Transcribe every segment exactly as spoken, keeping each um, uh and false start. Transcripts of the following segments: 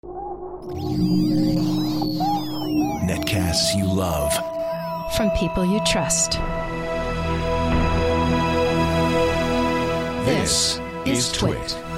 Netcasts you love. From people you trust. This is Twit.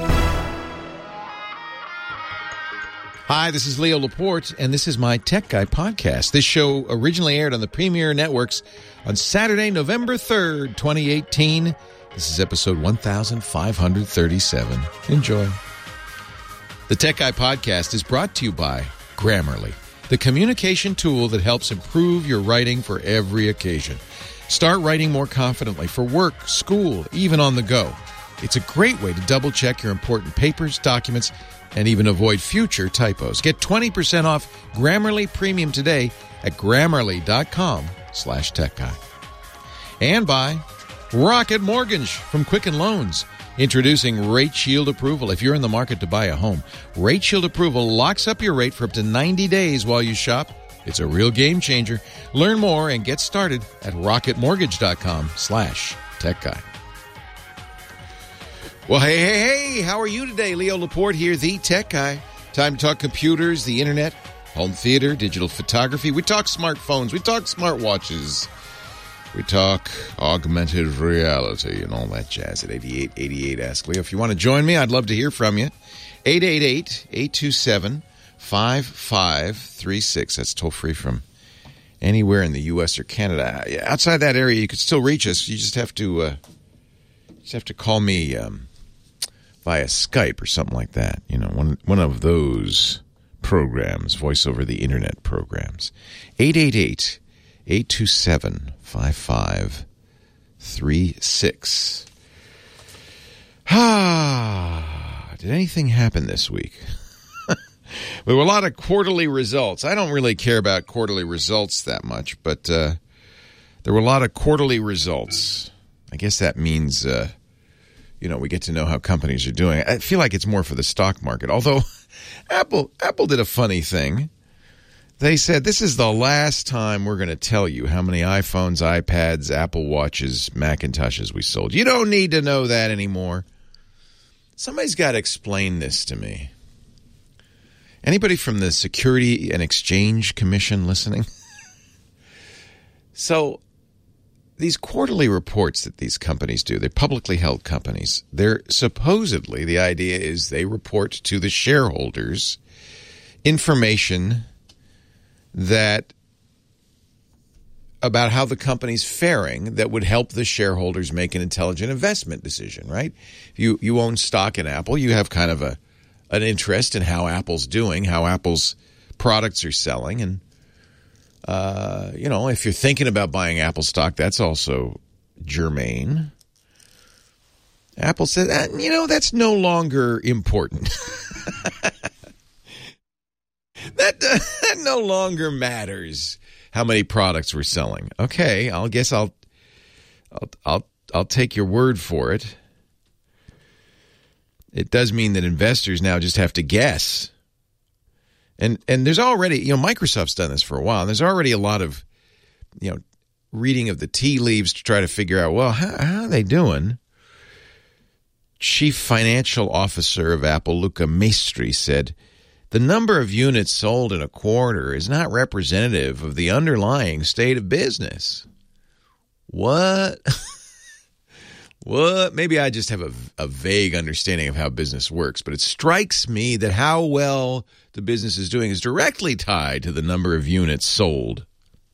Hi, this is Leo Laporte, and this is my Tech Guy podcast. This show originally aired on the Premier Networks on Saturday, November third, twenty eighteen. This is episode one thousand five hundred thirty-seven. Enjoy. The Tech Guy podcast is brought to you by Grammarly, the communication tool that helps improve your writing for every occasion. Start writing more confidently for work, school, even on the go. It's a great way to double-check your important papers, documents, and even avoid future typos. Get twenty percent off Grammarly Premium today at grammarly.com slash techguy. And by Rocket Mortgage from Quicken Loans. Introducing Rate Shield Approval. If you're in the market to buy a home, Rate Shield Approval locks up your rate for up to ninety days while you shop. It's a real game changer. Learn more and get started at rocketmortgage.com slash tech guy. Well, hey, hey, hey, how are you today? Leo Laporte here, the Tech Guy. Time to talk computers, the internet, home theater, digital photography. We talk smartphones. We talk smartwatches. We talk augmented reality and all that jazz at eighty-eight eighty-eight Ask Leo. If you want to join me, I'd love to hear from you. eight eight eight, eight two seven, five five three six. That's toll-free from anywhere in the U S or Canada. Outside that area, you could still reach us. You just have to, uh, just have to call me um, via Skype or something like that. You know, one one of those programs, voice over the internet programs. eight eight eight, eight two seven, five five three six. Ah, did anything happen this week? There were a lot of quarterly results. I don't really care about quarterly results that much, but uh, there were a lot of quarterly results. I guess that means, uh, you know, we get to know how companies are doing. I feel like it's more for the stock market. Although Apple, Apple did a funny thing. They said, this is the last time we're going to tell you how many iPhones, iPads, Apple Watches, Macintoshes we sold. You don't need to know that anymore. Somebody's got to explain this to me. Anybody from the Security and Exchange Commission listening? So these quarterly reports that these companies do, they're publicly held companies. They're supposedly, the idea is they report to the shareholders information that about how the company's faring that would help the shareholders make an intelligent investment decision, right? If you, you own stock in Apple, you have kind of a an interest in how Apple's doing, how Apple's products are selling. And, uh, you know, if you're thinking about buying Apple stock, that's also germane. Apple said, eh, you know, that's no longer important. That, uh, that no longer matters how many products we're selling. Okay, I'll guess I'll, I'll I'll I'll take your word for it. It does mean that investors now just have to guess. And and there's already, you know, Microsoft's done this for a while, and there's already a lot of, you know, reading of the tea leaves to try to figure out, well, how, how are they doing? Chief Financial Officer of Apple, Luca Maestri, said, the number of units sold in a quarter is not representative of the underlying state of business. What? What? Maybe I just have a, a vague understanding of how business works, but it strikes me that how well the business is doing is directly tied to the number of units sold.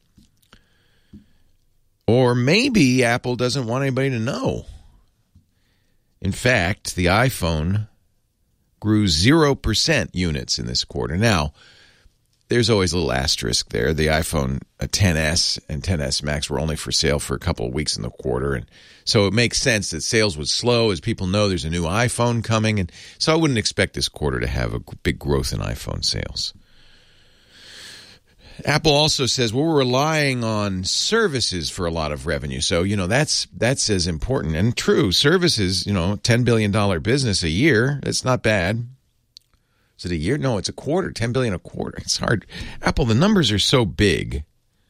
Or maybe Apple doesn't want anybody to know. In fact, the iPhone grew zero percent units in this quarter. Now, there's always a little asterisk there. The iPhone X S and X S Max were only for sale for a couple of weeks in the quarter. And so it makes sense that sales would slow as people know there's a new iPhone coming. And so I wouldn't expect this quarter to have a big growth in iPhone sales. Apple also says, well, we're relying on services for a lot of revenue. So, you know, that's that's as important. And true, services, you know, ten billion dollars business a year, that's not bad. Is it a year? No, it's a quarter. ten billion dollars a quarter. It's hard. Apple, the numbers are so big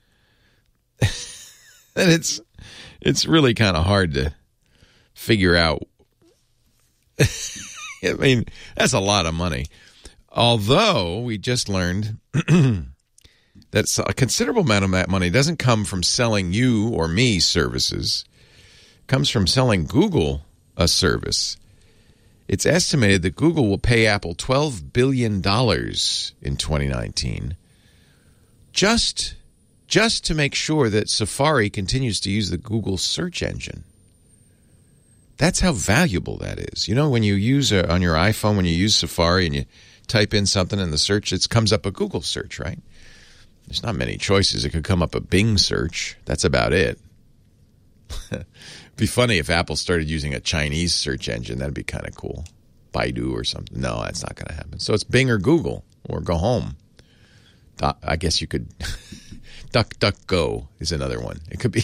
that it's it's really kind of hard to figure out. I mean, that's a lot of money. Although we just learned that a considerable amount of that money doesn't come from selling you or me services. It comes from selling Google a service. It's estimated that Google will pay Apple twelve billion dollars in twenty nineteen just, just to make sure that Safari continues to use the Google search engine. That's how valuable that is. You know, when you use a, on your iPhone, when you use Safari and you type in something in the search, it comes up a Google search, right? There's not many choices. It could come up a Bing search. That's about it. It'd be funny if Apple started using a Chinese search engine. That'd be kind of cool. Baidu or something. No, that's not going to happen. So it's Bing or Google or go home. I guess you could. Duck, Duck, Go is another one. It could be.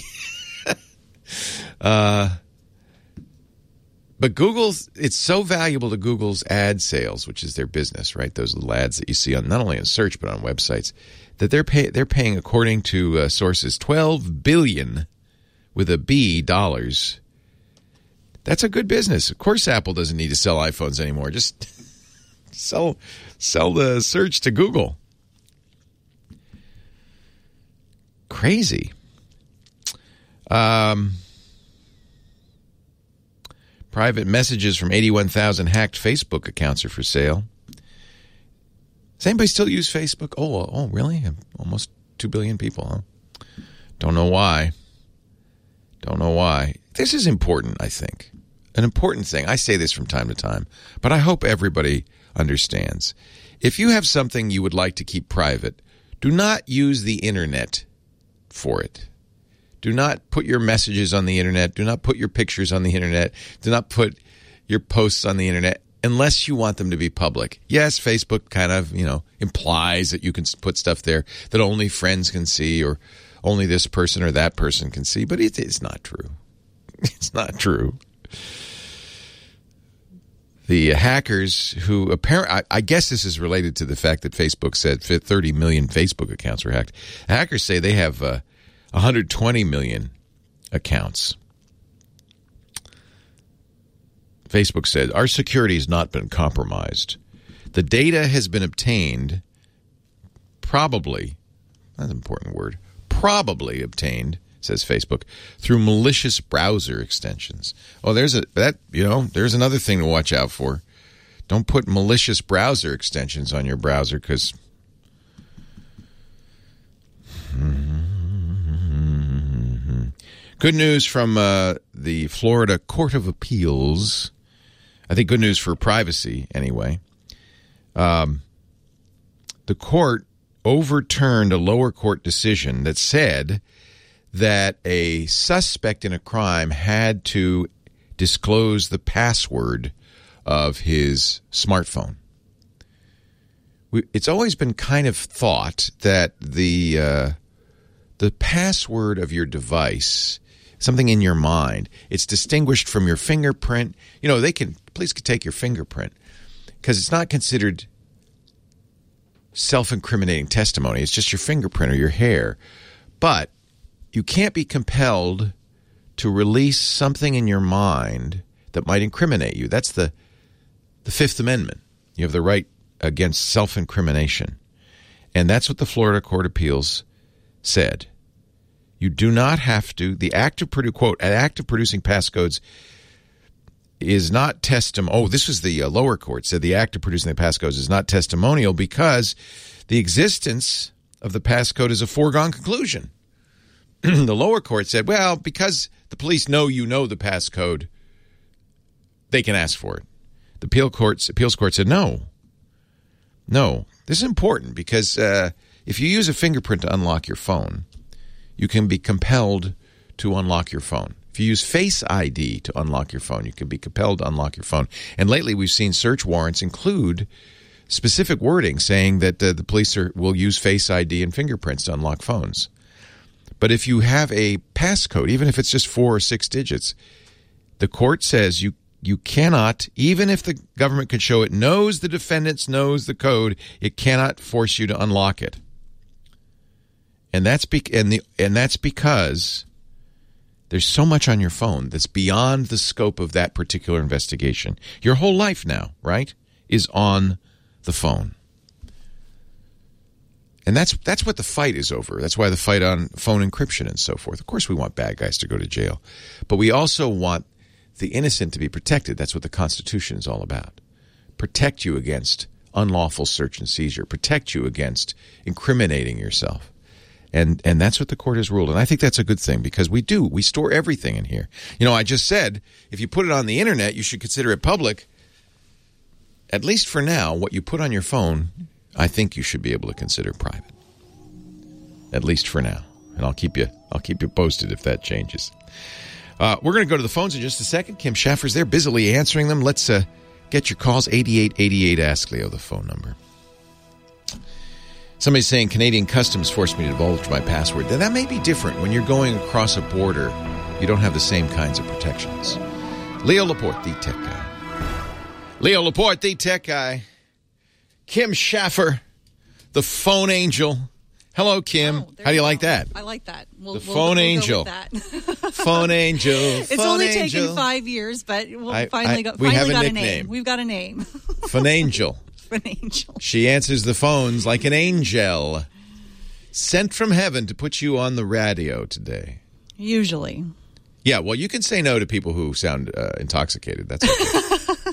uh, but Google's, it's so valuable to Google's ad sales, which is their business, right? Those little ads that you see on not only on search but on websites, that they're pay, they're paying, according to uh, sources, twelve billion dollars with a B dollars. That's a good business. Of course, Apple doesn't need to sell iPhones anymore. Just sell sell the search to Google. Crazy. Um, private messages from eighty-one thousand hacked Facebook accounts are for sale. Does anybody still use Facebook? Oh, oh, really? Almost two billion people, huh? Don't know why. Don't know why. This is important, I think. An important thing. I say this from time to time, but I hope everybody understands. If you have something you would like to keep private, do not use the internet for it. Do not put your messages on the internet. Do not put your pictures on the internet. Do not put your posts on the internet unless you want them to be public. Yes, Facebook kind of, you know, implies that you can put stuff there that only friends can see or only this person or that person can see, but it is not true. It's not true. The hackers who apparently, I guess this is related to the fact that Facebook said thirty million Facebook accounts were hacked. Hackers say they have uh, one hundred twenty million accounts. Facebook said, our security has not been compromised. The data has been obtained, probably, that's an important word, probably obtained, says Facebook, through malicious browser extensions. Oh, there's a that you know, there's another thing to watch out for. Don't put malicious browser extensions on your browser because good news from uh, the Florida Court of Appeals. I think good news for privacy, anyway. Um, the court overturned a lower court decision that said that a suspect in a crime had to disclose the password of his smartphone. We, it's always been kind of thought that the uh, the password of your device, something in your mind, it's distinguished from your fingerprint. You know, they can police could take your fingerprint because it's not considered self-incriminating testimony. It's just your fingerprint or your hair. But you can't be compelled to release something in your mind that might incriminate you. That's the the Fifth Amendment. You have the right against self-incrimination. And that's what the Florida Court of Appeals said. You do not have to, the act of, produ- quote, an act of producing passcodes is not testimonial. Oh, this was the uh, lower court said the act of producing the passcodes is not testimonial because the existence of the passcode is a foregone conclusion. The lower court said, well, because the police know you know the passcode, they can ask for it. The appeal courts, appeals court said, no. No. This is important because uh, if you use a fingerprint to unlock your phone, you can be compelled to unlock your phone. If you use Face I D to unlock your phone, you can be compelled to unlock your phone. And lately we've seen search warrants include specific wording saying that uh, the police are, will use Face I D and fingerprints to unlock phones. But if you have a passcode, even if it's just four or six digits, the court says you you cannot, even if the government could show it knows the defendants, knows the code, it cannot force you to unlock it. And that's be- and the and that's because there's so much on your phone that's beyond the scope of that particular investigation. Your whole life now, right, is on the phone. And that's that's what the fight is over. That's why the fight on phone encryption and so forth. Of course, we want bad guys to go to jail. But we also want the innocent to be protected. That's what the Constitution is all about. Protect you against unlawful search and seizure. Protect you against incriminating yourself. And and that's what the court has ruled. And I think that's a good thing because we do. We store everything in here. You know, I just said, if you put it on the internet, you should consider it public. At least for now, what you put on your phone, I think you should be able to consider private. At least for now. And I'll keep you I'll keep you posted if that changes. Uh, we're going to go to the phones in just a second. Kim Schaffer's there busily answering them. Let's uh, get your calls. eighty-eight eighty-eight Ask Leo, the phone number. Somebody's saying Canadian Customs forced me to divulge my password. That may be different. When you're going across a border, you don't have the same kinds of protections. Leo Laporte, the tech guy. Leo Laporte, the tech guy. Kim Schaffer, the phone angel. Hello, Kim. Oh, How do you go. like that? I like that. We'll, The we'll, phone we'll angel. Go with that. Phone angel. It's phone only angel. taken five years, but we'll I- finally I- got, we finally have a got a nickname. name. We've got a name. Phone angel. An angel. She answers the phones like an angel. Sent from heaven to put you on the radio today. Usually. Yeah, well, you can say no to people who sound uh, intoxicated. That's okay.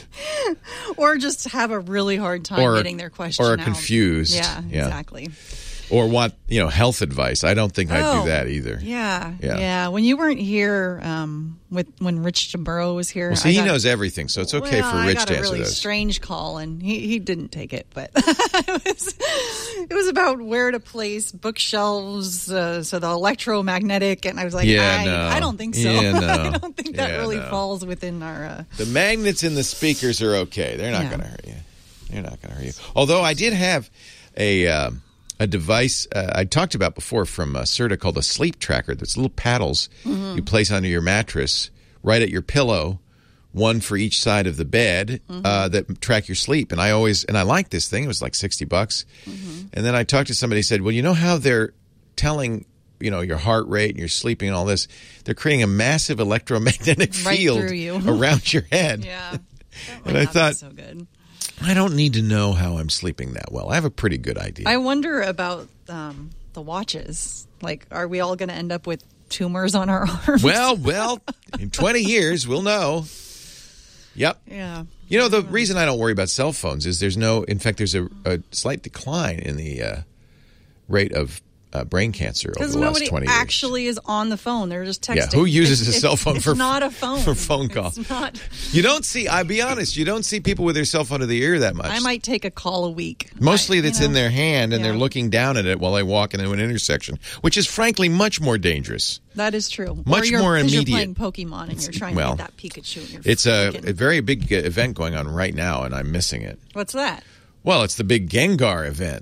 Or just have a really hard time Or- getting their question or are out. confused. Yeah, Yeah. exactly. Or want, you know, health advice. I don't think I'd Oh, do that either. Yeah, Yeah. yeah. When you weren't here, um, with when Rich Jaburo was here, Well, see, I he got, knows everything, so it's okay well, for Rich I got to a answer really those. strange call, and he, he didn't take it, but it was it was about where to place bookshelves, uh, so the electromagnetic, and I was like, Yeah, I, no. I don't think so. Yeah, no. I don't think that Yeah, really no. falls within our. Uh, The magnets in the speakers are okay. They're not Yeah. going to hurt you. They're not going to hurt you. Although I did have a um, a device uh, I talked about before from uh, Serta called a sleep tracker. That's little paddles Mm-hmm. you place under your mattress, right at your pillow, one for each side of the bed Mm-hmm. uh, that track your sleep. And I always and I liked this thing. It was like sixty bucks. Mm-hmm. And then I talked to somebody who said, well, you know how they're telling you know your heart rate and you're sleeping and all this? They're creating a massive electromagnetic Right field through you. around your head. yeah, That And might I not be thought- so good. I don't need to know how I'm sleeping that well. I have a pretty good idea. I wonder about um, the watches. Like, are we all going to end up with tumors on our arms? well, well, in twenty years, we'll know. Yep. yeah. You know, the reason I don't worry about cell phones is there's no, in fact, there's a, a slight decline in the uh, rate of uh, brain cancer over Because the last nobody twenty years. actually is on the phone. They're just texting. Yeah, who uses It's- a cell it's- phone it's for not a phone. for phone calls? It's not. You don't see, I'll be honest, you don't see people with their cell phone to the ear that much. I might take a call a week. Mostly I- you that's know, in their hand and yeah. they're looking down at it while they walk into an intersection, which is frankly much more dangerous. That is true. Much or you're, more 'cause immediate. You're playing Pokemon and you're trying well, to get that Pikachu. And you're It's a, freaking- a very big uh, event going on right now, and I'm missing it. What's that? Well, it's the big Gengar event.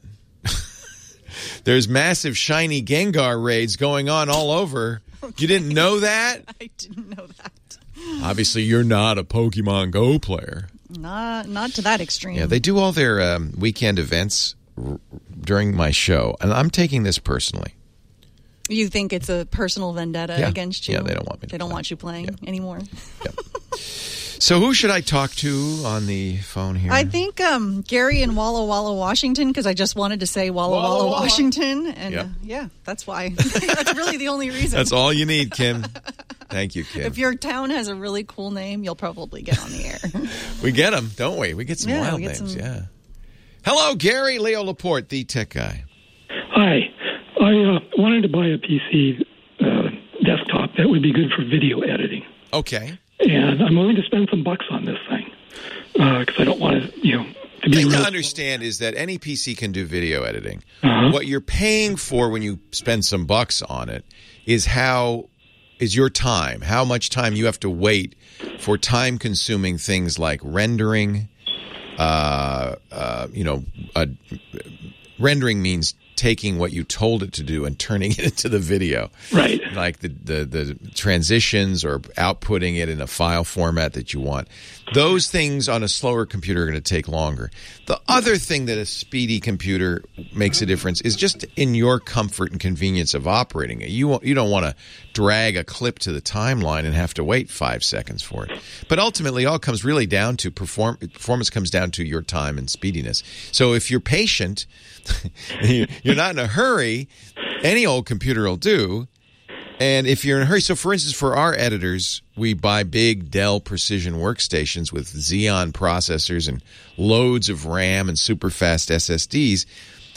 There's massive shiny Gengar raids going on all over. You didn't know that? I didn't know that. Obviously, you're not a Pokemon Go player. Not not to that extreme. Yeah, they do all their um, weekend events r- during my show, and I'm taking this personally. You think it's a personal vendetta Yeah. against you? Yeah, they don't want me to They don't play. want you playing anymore. Yep. So who should I talk to on the phone here? I think um, Gary in Walla Walla, Washington, because I just wanted to say Walla Walla Walla, Walla. Washington. And Yep. uh, yeah, that's why. That's really the only reason. That's all you need, Kim. Thank you, Kim. If your town has a really cool name, you'll probably get on the air. We get them, don't we? We get some Yeah, wild we get names, some- yeah. Hello, Gary. Leo Laporte, the tech guy. Hi. I uh, wanted to buy a P C uh, desktop that would be good for video editing. Okay. And I'm willing to spend some bucks on this thing because I don't want to, you know, to The be thing to real. understand is that any P C can do video editing. Uh-huh. What you're paying for when you spend some bucks on it is how is your time, how much time you have to wait for time-consuming things like rendering. Uh, uh, you know, uh, rendering means taking what you told it to do and turning it into the video. Right. Like the, the, the transitions or outputting it in a file format that you want. Those things on a slower computer are going to take longer. The other thing that a speedy computer makes a difference is just in your comfort and convenience of operating it. You you don't want to drag a clip to the timeline and have to wait five seconds for it. But ultimately, all comes really down to perform, performance comes down to your time and speediness. So if you're patient, you're not in a hurry, any old computer will do. And if you're in a hurry, so for instance, for our editors, we buy big Dell Precision workstations with Xeon processors and loads of RAM and super fast S S Ds,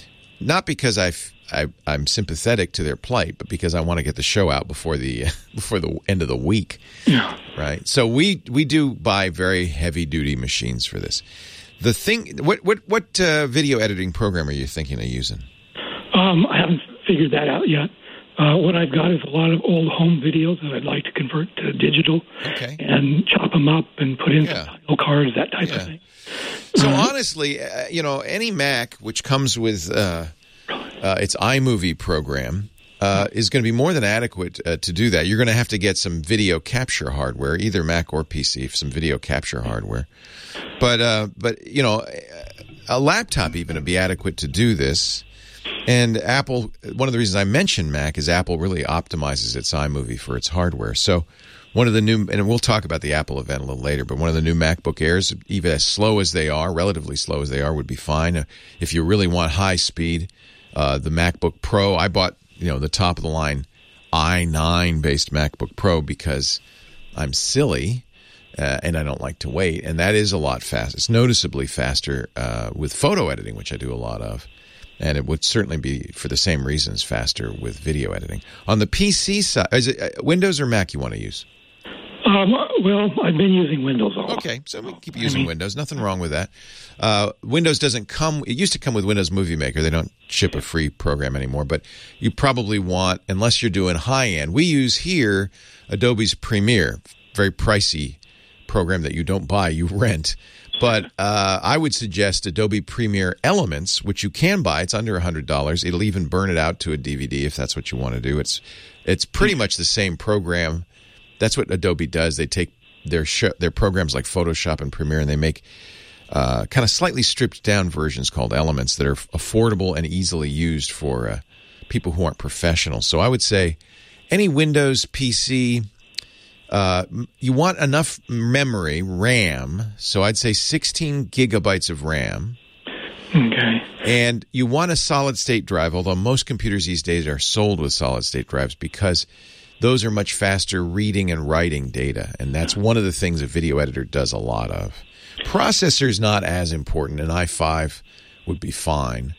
not because I've, I, I'm sympathetic to their plight, but because I want to get the show out before the before the end of the week. Yeah. Right. So we we do buy very heavy duty machines for this. The thing, what what what uh, video editing program are you thinking of using? Um, I haven't figured that out yet. Uh, what I've got is a lot of old home videos that I'd like to convert to digital Okay. and chop them up and put in Yeah. some title cards, that type Yeah. of thing. So Uh, honestly, uh, you know, any Mac which comes with uh, uh, its iMovie program uh, is going to be more than adequate uh, to do that. You're going to have to get some video capture hardware, either Mac or P C, some video capture hardware. But uh, but you know, a laptop even would be adequate to do this. And Apple, one of the reasons I mention Mac is Apple really optimizes its iMovie for its hardware. So one of the new, and we'll talk about the Apple event a little later, but one of the new MacBook Airs, even as slow as they are, relatively slow as they are, would be fine. If you really want high speed, uh, the MacBook Pro, I bought, you know, the top of the line i nine based MacBook Pro because I'm silly. Uh, and I don't like to wait. And that is a lot faster. It's noticeably faster uh, with photo editing, which I do a lot of. And it would certainly be, for the same reasons, faster with video editing. On the P C side, is it uh, Windows or Mac you want to use? Um, well, I've been using Windows all. Okay, so we keep using Windows. Nothing wrong with that. Uh, Windows doesn't come – it used to come with Windows Movie Maker. They don't ship a free program anymore. But you probably want – unless you're doing high-end. We use here Adobe's Premiere, very pricey program that you don't buy, you rent. But uh, I would suggest Adobe Premiere Elements, which you can buy. It's under one hundred dollars. It'll even burn it out to a D V D if that's what you want to do. It's it's pretty much the same program. That's what Adobe does. They take their sh- their programs like Photoshop and Premiere, and they make uh, kind of slightly stripped down versions called Elements that are affordable and easily used for uh, people who aren't professionals. So I would say any Windows P C, uh, you want enough memory, RAM. So I'd say sixteen gigabytes of RAM. Okay. And you want a solid-state drive, although most computers these days are sold with solid-state drives because those are much faster reading and writing data, and that's one of the things a video editor does a lot of. Processor's not as important. An i five would be fine.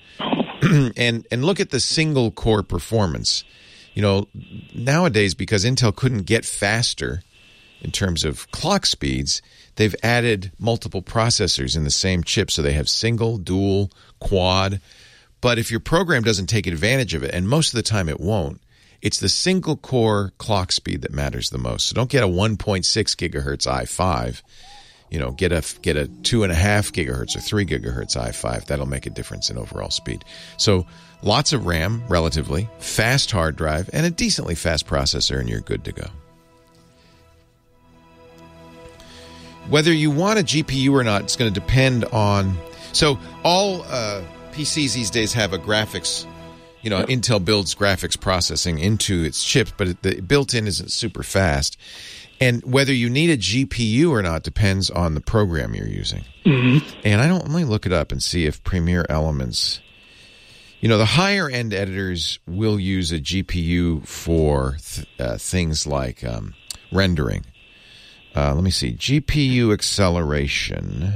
and and look at the single-core performance. You know, nowadays, because Intel couldn't get faster in terms of clock speeds, they've added multiple processors in the same chip, so they have single, dual, quad. But if your program doesn't take advantage of it, and most of the time it won't, it's the single-core clock speed that matters the most. So don't get a one point six gigahertz i five. You know, get a get a two and a half gigahertz or three gigahertz i five. That'll make a difference in overall speed. So lots of RAM, relatively, fast hard drive, and a decently fast processor, and you're good to go. Whether you want a G P U or not, it's going to depend on. So all uh, P Cs these days have a graphics. You know, Intel builds graphics processing into its chips, but the built-in isn't super fast. And whether you need a G P U or not depends on the program you're using. Mm-hmm. And I don't, let me look it up and see if Premiere Elements, you know, the higher-end editors will use a G P U for th- uh, things like um, rendering. Uh, let me see, G P U acceleration.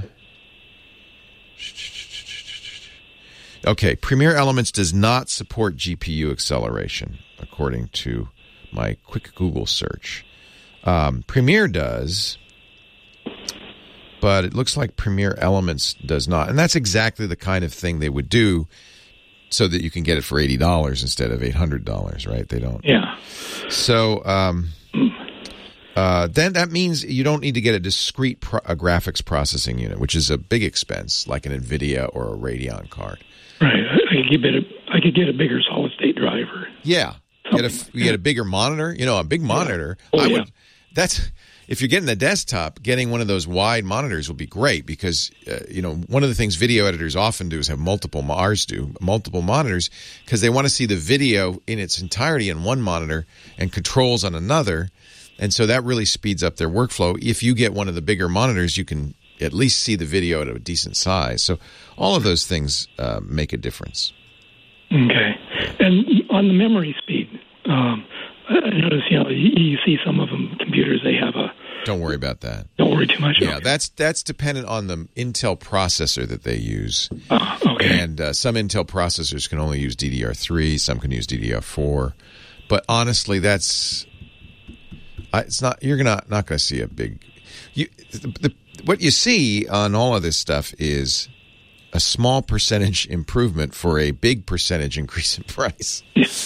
Okay, Premiere Elements does not support G P U acceleration, according to my quick Google search. Um, Premiere does, but it looks like Premiere Elements does not. And that's exactly the kind of thing they would do so that you can get it for eighty dollars instead of eight hundred dollars, right? They don't. Yeah. So um, uh, then that means you don't need to get a discrete pro- a graphics processing unit, which is a big expense, like an NVIDIA or a Radeon card. Right. I could get a I could get a bigger solid state driver. Yeah. You get a, you get a bigger monitor. You know, a big monitor. Oh, I yeah. would. That's if you're getting a desktop, getting one of those wide monitors will be great because, uh, you know, one of the things video editors often do is have multiple, ours do, multiple monitors because they want to see the video in its entirety in one monitor and controls on another. And so that really speeds up their workflow. If you get one of the bigger monitors, you can at least see the video at a decent size. So all of those things uh, make a difference. Okay. And on the memory speed, um, I notice, you know, you, you see some of them computers, they have a... Don't worry about that. Don't worry too much. Yeah, okay. that's that's dependent on the Intel processor that they use. Uh, okay. And uh, some Intel processors can only use D D R three, some can use D D R four. But honestly, that's... I, it's not. You're not not going to see a big... You, the, the, what you see on all of this stuff is a small percentage improvement for a big percentage increase in price.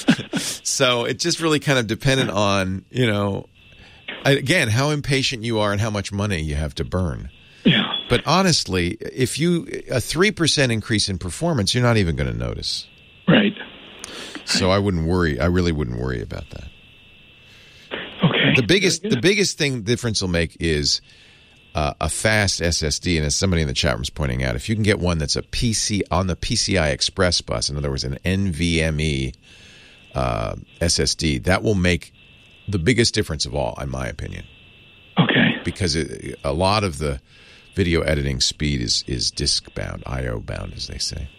So it's just really kind of dependent on, you know, again, how impatient you are and how much money you have to burn. Yeah. But honestly, if you a three percent increase in performance, you're not even going to notice. Right. So I wouldn't worry. I really wouldn't worry about that. Okay. The biggest the biggest thing difference will make is Uh, a fast S S D, and as somebody in the chat room is pointing out, if you can get one that's a P C on the P C I Express bus, in other words, an NVMe uh, S S D, that will make the biggest difference of all, in my opinion. Okay. Because it, a lot of the video editing speed is is disk bound, I O bound, as they say.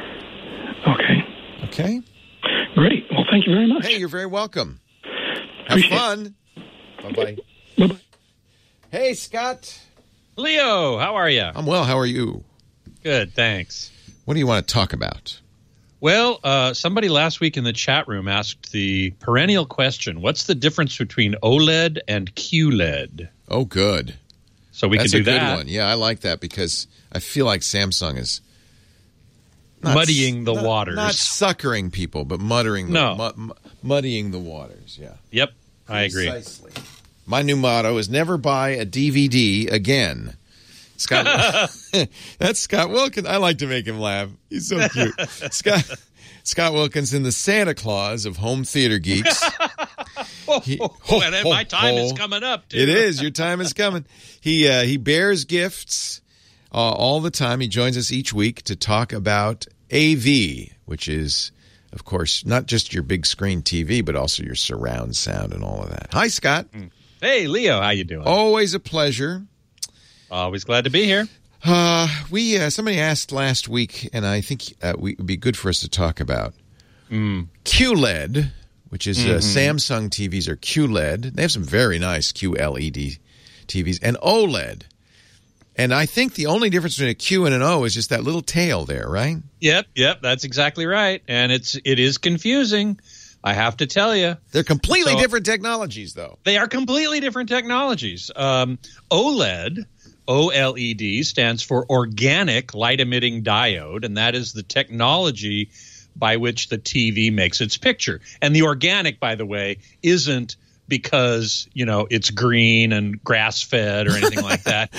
Okay. Okay. Great. Well, thank you very much. Hey, you're very welcome. Have Appreciate fun. Bye bye. Bye bye. Hey, Scott. Leo, how are you? I'm well. How are you? Good, thanks. What do you want to talk about? Well, uh, somebody last week in the chat room asked the perennial question, what's the difference between OLED and Q L E D? Oh, good. So we That's can do a good that. one. Yeah, I like that because I feel like Samsung is not Muddying the not, waters. Not suckering people, but muttering the, No. mu- mu- muddying the waters. Yeah. Yep, I agree. Precisely. My new motto is never buy a D V D again. Scott, that's Scott Wilkins. I like to make him laugh. He's so cute. Scott Scott Wilkinson, the Santa Claus of home theater geeks. He, oh, and my time is coming up, too. It is. Your time is coming. He uh, he bears gifts uh, all the time. He joins us each week to talk about A V, which is, of course, not just your big screen T V, but also your surround sound and all of that. Hi, Scott. Hey, Leo, how you doing? Always a pleasure. Always glad to be here. Uh, we uh, somebody asked last week, and I think uh, we, it would be good for us to talk about Mm. Q L E D, which is uh, Mm-hmm. Samsung T Vs are Q L E D. They have some very nice Q L E D T Vs, and OLED. And I think the only difference between a Q and an O is just that little tail there, right? Yep, yep, that's exactly right. And it's it is confusing, I have to tell you. They're completely So- different technologies, though. They are completely different technologies. Um, OLED, O L E D, stands for Organic Light Emitting Diode, and that is the technology by which the T V makes its picture. And the organic, by the way, isn't because, you know, it's green and grass-fed or anything like that.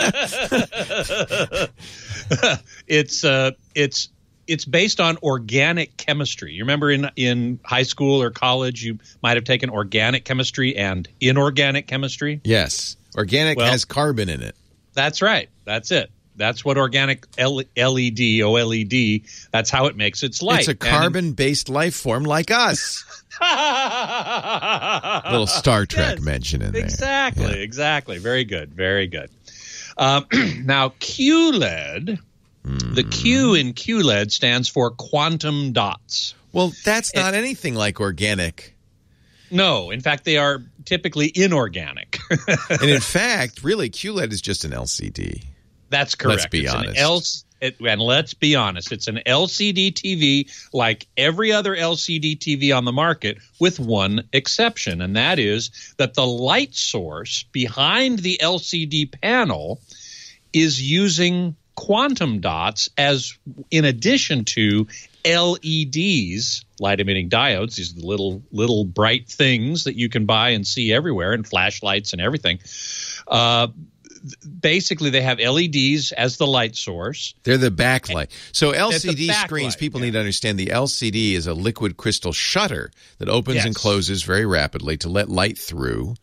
it's uh, it's it's based on organic chemistry. You remember in in high school or college, you might have taken organic chemistry and inorganic chemistry? Yes. Organic Well- has carbon in it. That's right. That's it. That's what organic L- LED, O L E D, that's how it makes its light. It's a And- carbon-based life form like us. Little Star Trek Yes, mention in there. Exactly, Yeah. exactly. Very good, very good. Um, now, Q L E D, the Q in Q L E D stands for quantum dots. Well, that's not anything like organic. No, in fact, they are typically inorganic. And in fact, really, Q L E D is just an L C D. That's correct. Let's be It's honest. An L- it, and let's be honest, it's an L C D T V like every other L C D T V on the market, with one exception, and that is that the light source behind the L C D panel is using quantum dots as in addition to L E Ds, light emitting diodes. These are the little little bright things that you can buy and see everywhere, and flashlights and everything. Uh, basically, they have L E Ds as the light source. They're the backlight. So L C D It's the backlight, screens, people yeah. need to understand the L C D is a liquid crystal shutter that opens Yes. and closes very rapidly to let light through.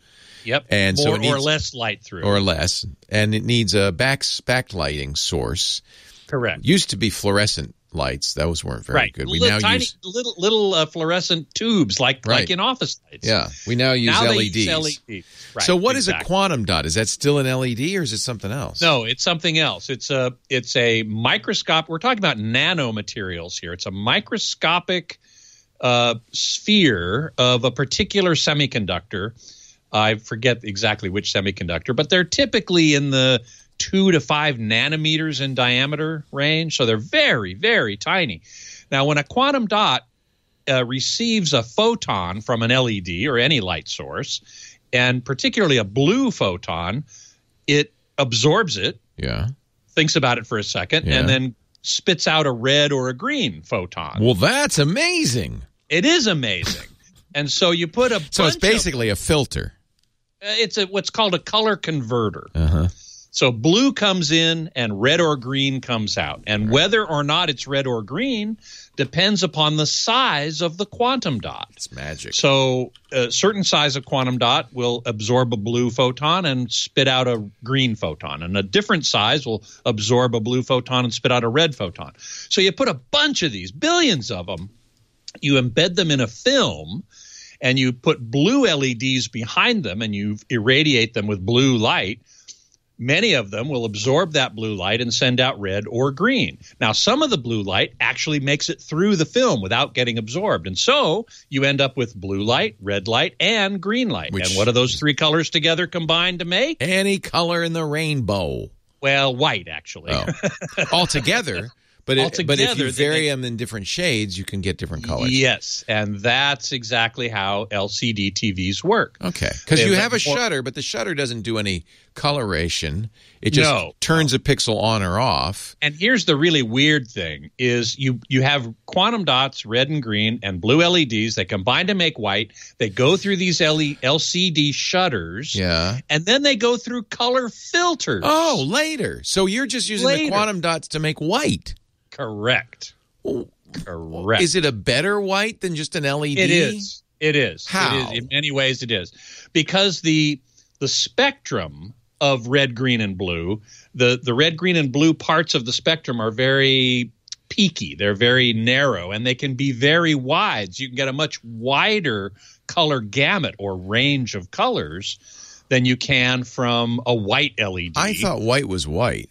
Yep. And More so it needs, or less light through. or less, and it needs a back backlighting source. Correct. Used to be fluorescent lights; those weren't very right. good. We little, now tiny, use little little uh, fluorescent tubes, like Right. like in office lights. yeah. We now use now L they E Ds. use L E Ds. Right, so, what exactly. is a quantum dot? Is that still an L E D or is it something else? No, it's something else. It's a it's a microscope. We're talking about nanomaterials here. It's a microscopic uh, sphere of a particular semiconductor. I forget exactly which semiconductor, but they're typically in the two to five nanometers in diameter range. So they're very, very tiny. Now, when a quantum dot uh, receives a photon from an L E D or any light source, and particularly a blue photon, it absorbs it, Yeah. thinks about it for a second, Yeah. and then spits out a red or a green photon. Well, that's amazing. It is amazing. And so you put a So it's bunch of- basically a filter. uh, it's a what's called a color converter. Uh huh. So blue comes in and red or green comes out. And whether or not it's red or green depends upon the size of the quantum dot. It's magic. So a certain size of quantum dot will absorb a blue photon and spit out a green photon. And a different size will absorb a blue photon and spit out a red photon. So you put a bunch of these, billions of them, you embed them in a film, and you put blue L E Ds behind them, and you irradiate them with blue light. Many of them will absorb that blue light and send out red or green. Now, some of the blue light actually makes it through the film without getting absorbed. And so you end up with blue light, red light, and green light. Which- and what are those three colors together combined to make? Any color in the rainbow. Well, white, actually. Oh. Altogether. But, it, but if Altogether, you they vary make- them in different shades, you can get different colors. Yes, and that's exactly how L C D T Vs work. Okay. Because They you have have a more- shutter, but the shutter doesn't do any coloration. It just No. turns a pixel on or off. And here's the really weird thing is you you have quantum dots, red and green, and blue L E Ds. They combine to make white. They go through these L E L C D shutters. Yeah. And then they go through color filters. Oh, later. So you're just using the Later. quantum dots to make white. Correct. Correct. Is it a better white than just an L E D? It is. It is. How? It is. In many ways, it is. Because the the spectrum of red, green, and blue, the, the red, green, and blue parts of the spectrum are very peaky. They're very narrow, and they can be very wide. So you can get a much wider color gamut or range of colors than you can from a white L E D. I thought white was white.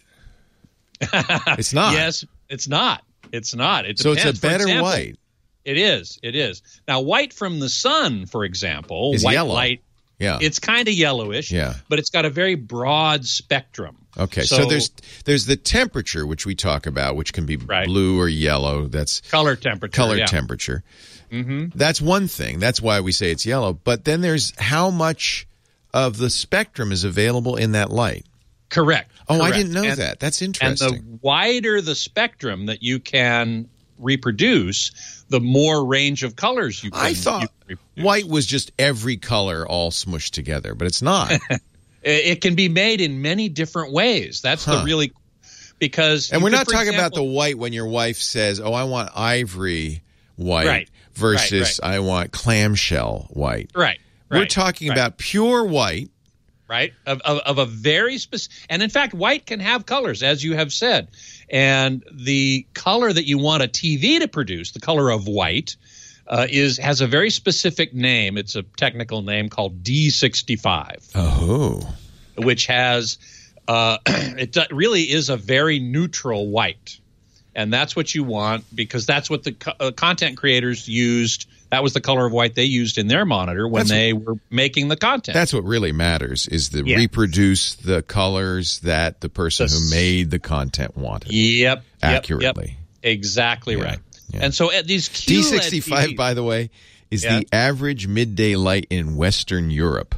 It's not. Yes, it's not. It's not. It So it's a depends. For better example, white. It is. It is. Now, white from the sun, for example, Is white yellow. light, Yeah. it's kind of yellowish, Yeah. but it's got a very broad spectrum. Okay, so, there's there's the temperature, which we talk about, which can be Right. blue or yellow. That's color temperature. color yeah. temperature. Mm-hmm. That's one thing. That's why we say it's yellow. But then there's how much of the spectrum is available in that light. Correct. Oh, I correct. didn't know And- that. That's And interesting. the wider the spectrum that you can reproduce, the more range of colors you can. I you thought can reproduce. white was just every color all smushed together, but it's not. It- It can be made in many different ways. That's Huh. the really because. And you we're could, not for talking about the example- white when your wife says, "Oh, I want ivory white," Right. versus Right, "I want clamshell white." right. We're right, talking right. about pure white. right? Of, of, of a very specific, and in fact, white can have colors, as you have said. And the color that you want a T V to produce, the color of white, uh, is has a very specific name. It's a technical name called D sixty-five, Oh, which has uh, it do- really is a very neutral white, and that's what you want because that's what the co- uh, content creators used. That was the color of white they used in their monitor when That's they were making the content. that's what really matters: is to Yeah. reproduce the colors that the person The who s- made the content wanted Yep. yep, accurately. Yep. Exactly Yeah, right. yeah. And so at these D Q L E D sixty-five, T Vs by the way, is Yeah. the average midday light in Western Europe.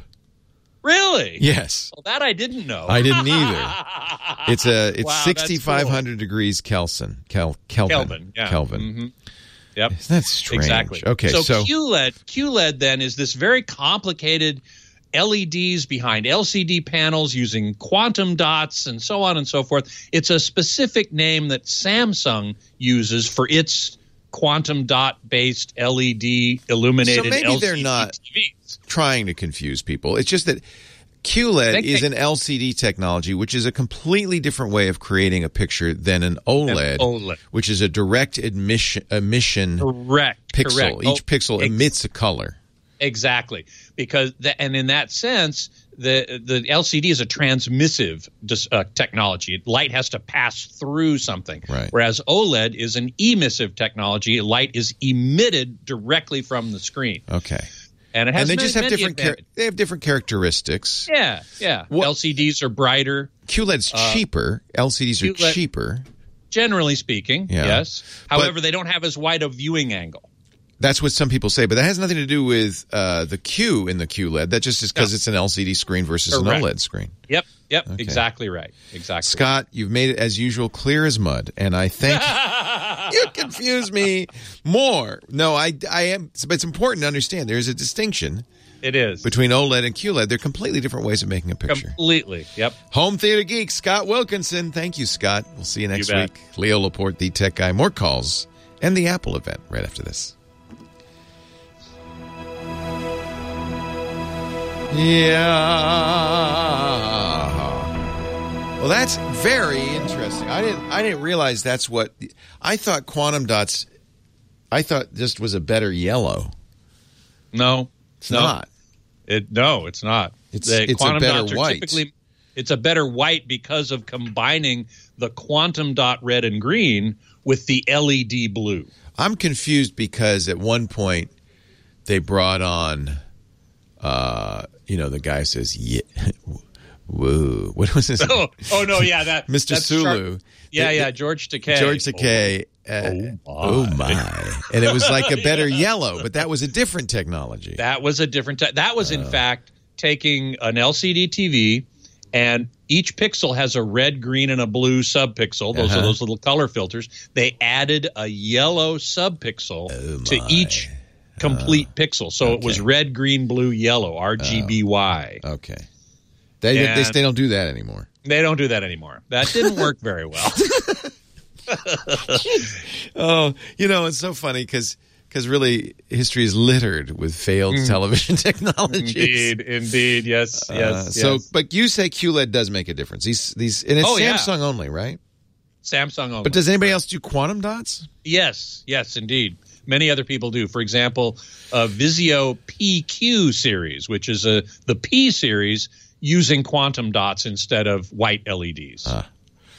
Really? Yes, Well, that I didn't know. I didn't either. It's a it's Wow, that's sixty-five hundred degrees Kelvin. Kel, Kelvin. Kelvin. Yeah. Kelvin. Mhm. Yep. Isn't that strange? Exactly. Okay, so, so, Q L E D, Q L E D then is this very complicated L E Ds behind L C D panels using quantum dots and so on and so forth. It's a specific name that Samsung uses for its quantum dot based L E D illuminated So maybe L C D they're not T Vs. trying to confuse people. It's just that Q L E D They- is they- an L C D technology, which is a completely different way of creating a picture than an OLED, An OLED. which is a direct emission, emission Correct. pixel. Correct. Each Oh, pixel ex- emits a color. Exactly, because the, and in that sense, the the L C D is a transmissive dis, uh, technology. Light has to pass through something, Right. whereas OLED is an emissive technology. Light is emitted directly from the screen, Okay. and it has And they many, just have many different char- advantages. they have different characteristics. Yeah, yeah. What- L C Ds are brighter, Q L E D's cheaper. L C Ds are Q L E D cheaper. generally speaking. Yeah. Yes. But- However, they don't have as wide a viewing angle. That's what some people say, but that has nothing to do with uh, the Q in the Q L E D. That just is because No. it's an L C D screen versus Correct. an OLED screen. Yep. Yep. Okay. Exactly right. Exactly. Scott, you've made it as usual clear as mud, and I thank you. You confuse me more. No, I, I am. But it's important to understand there is a distinction It is between OLED and Q L E D. They're completely different ways of making a picture. completely. Yep. Home Theater Geek, Scott Wilkinson. Thank you, Scott. We'll see you next You bet. week. Leo Laporte, the tech guy. More calls and the Apple event right after this. Yeah. Well, that's very interesting. I didn't. I didn't realize that's what. I thought quantum dots. I thought this was a better yellow. No, It's no. not. It no, it's not. It's- The it's a quantum better dots are white. Typically, it's a better white because of combining the quantum dot red and green with the L E D blue. I'm confused because at one point they brought on, uh, you know, the guy says, "Yeah, whoa." What was his? Oh, oh no, yeah, that Mister that's Sulu. sharp. Yeah, The- yeah, George Takei. George Takei. Uh, Oh, oh my! And it was like a better yellow, but that was a different technology. That was a different. Te- that was in fact taking an L C D T V, and each pixel has a red, green, and a blue subpixel. Those Uh-huh. are those little color filters. They added a yellow subpixel Oh, to my. each complete pixel, so it was okay. red, green, blue, yellow, R G B Y. Okay. They, they And- they don't do that anymore. They don't do that anymore. That didn't work very well. Oh, you know, it's so funny because really history is littered with failed television technologies. Indeed, indeed, yes, Uh, yes. so, yes. but you say Q L E D does make a difference. These these and it's Oh, yeah. Samsung only, right? Samsung only. But does anybody else do quantum dots? Yes, yes, indeed. Many other people do. For example, uh, Vizio P Q series, which is a the P series using quantum dots instead of white L E Ds. Ah.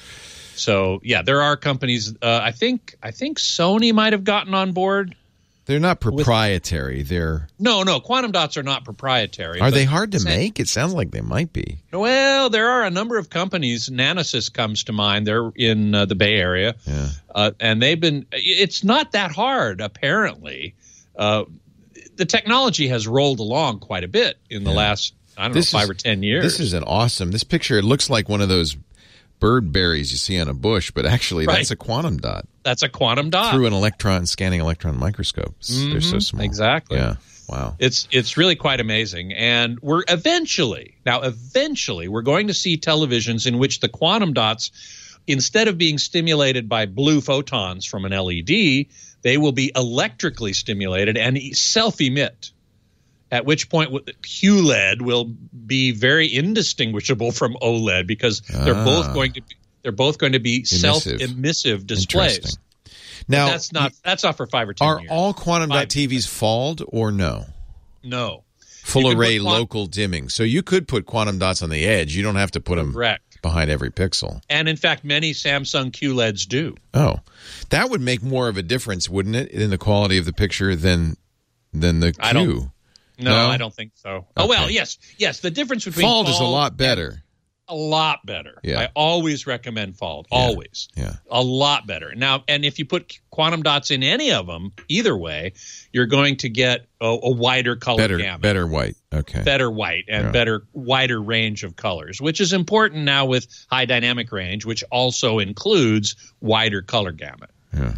So yeah, there are companies. Uh, I think I think Sony might have gotten on board. They're not proprietary. They're No, no, quantum dots are not proprietary. are but- they hard to make? It sounds like they might be. Well, there are a number of companies. Nanosys comes to mind. They're in uh, the Bay Area, Yeah. uh, and they've been. It's not that hard, apparently. Uh, the technology has rolled along quite a bit in the Yeah. last, I don't This know, five is- or ten years. This is an awesome. This picture. It looks like one of those bird berries you see on a bush, but actually Right. that's a quantum dot That's a quantum dot. through an electron scanning electron microscope. They're so Mhm, small. exactly. Yeah. Wow. It's it's really quite amazing, and we're eventually now eventually we're going to see televisions in which the quantum dots, instead of being stimulated by blue photons from an L E D, they will be electrically stimulated and self-emit. At which point Q L E D will be very indistinguishable from OLED because they're Ah. both going to be, they're both going to be Emissive. self-emissive displays. Interesting. But Now, that's not that's not for five or ten are years. all quantum dot Five T Vs falled or no? no. Full You can array put quan- local dimming. So you could put quantum dots on the edge. You don't have to put them Correct. behind every pixel. And in fact, many Samsung Q L E Ds do. Oh, that would make more of a difference, wouldn't it, in the quality of the picture than than the Q? I don't- No, No? I don't think so. Oh, well, Okay. yes. Yes, the difference between Fold is a Fold lot better. A lot better. Yeah. I always recommend Fold. Always. Yeah. A lot better. Now, and if you put quantum dots in any of them, either way, you're going to get a, a wider color Better, gamut. better white. Okay. Better white and Yeah. better, wider range of colors, which is important now with high dynamic range, which also includes wider color gamut. Yeah.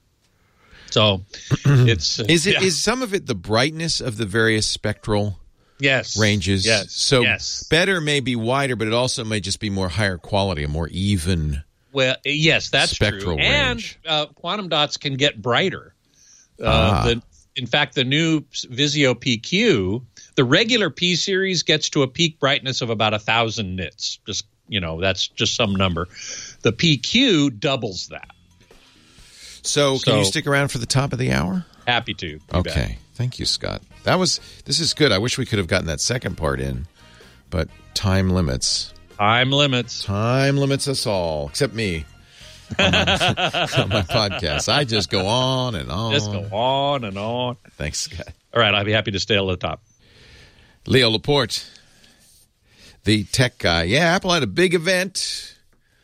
So it's uh, Is it? Is yeah. some of it the brightness of the various spectral yes ranges? Yes. So yes. better may be wider, but it also may just be more higher quality, a more even. Well, yes, that's Spectral true. And range. uh, quantum dots can get brighter. Uh, Ah. the, in fact, the new Vizio P Q, the regular P series gets to a peak brightness of about a thousand nits. Just, you know, that's just some number. The P Q doubles that. So, can So- you stick around for the top of the hour? Happy to. You Okay. bet. Thank you, Scott. That was this is good. I wish we could have gotten that second part in, but time limits. Time limits. Time limits us all, except me. On my, on my podcast, I just go on and on. Just go on and on. Thanks, Scott. All right, I'll be happy to stay at the top. Leo Laporte, the tech guy. Yeah, Apple had a big event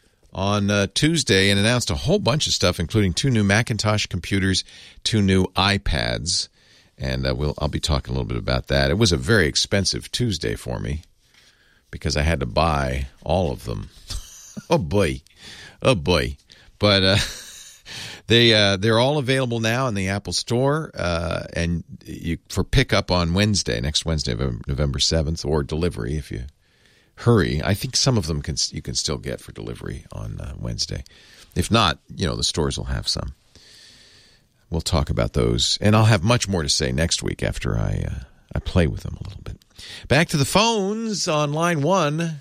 on uh, Tuesday and announced a whole bunch of stuff, including two new Macintosh computers, two new iPads, and uh, we'll I'll be talking a little bit about that. It was a very expensive Tuesday for me because I had to buy all of them. Oh boy, oh boy! But uh, they uh, they're all available now in the Apple Store, uh, and you for pickup on Wednesday, next Wednesday, November seventh, or delivery if you hurry. I think some of them can you can still get for delivery on uh, Wednesday. If not, you know the stores will have some. We'll talk about those, and I'll have much more to say next week after I uh, I play with them a little bit. Back to the phones on line one.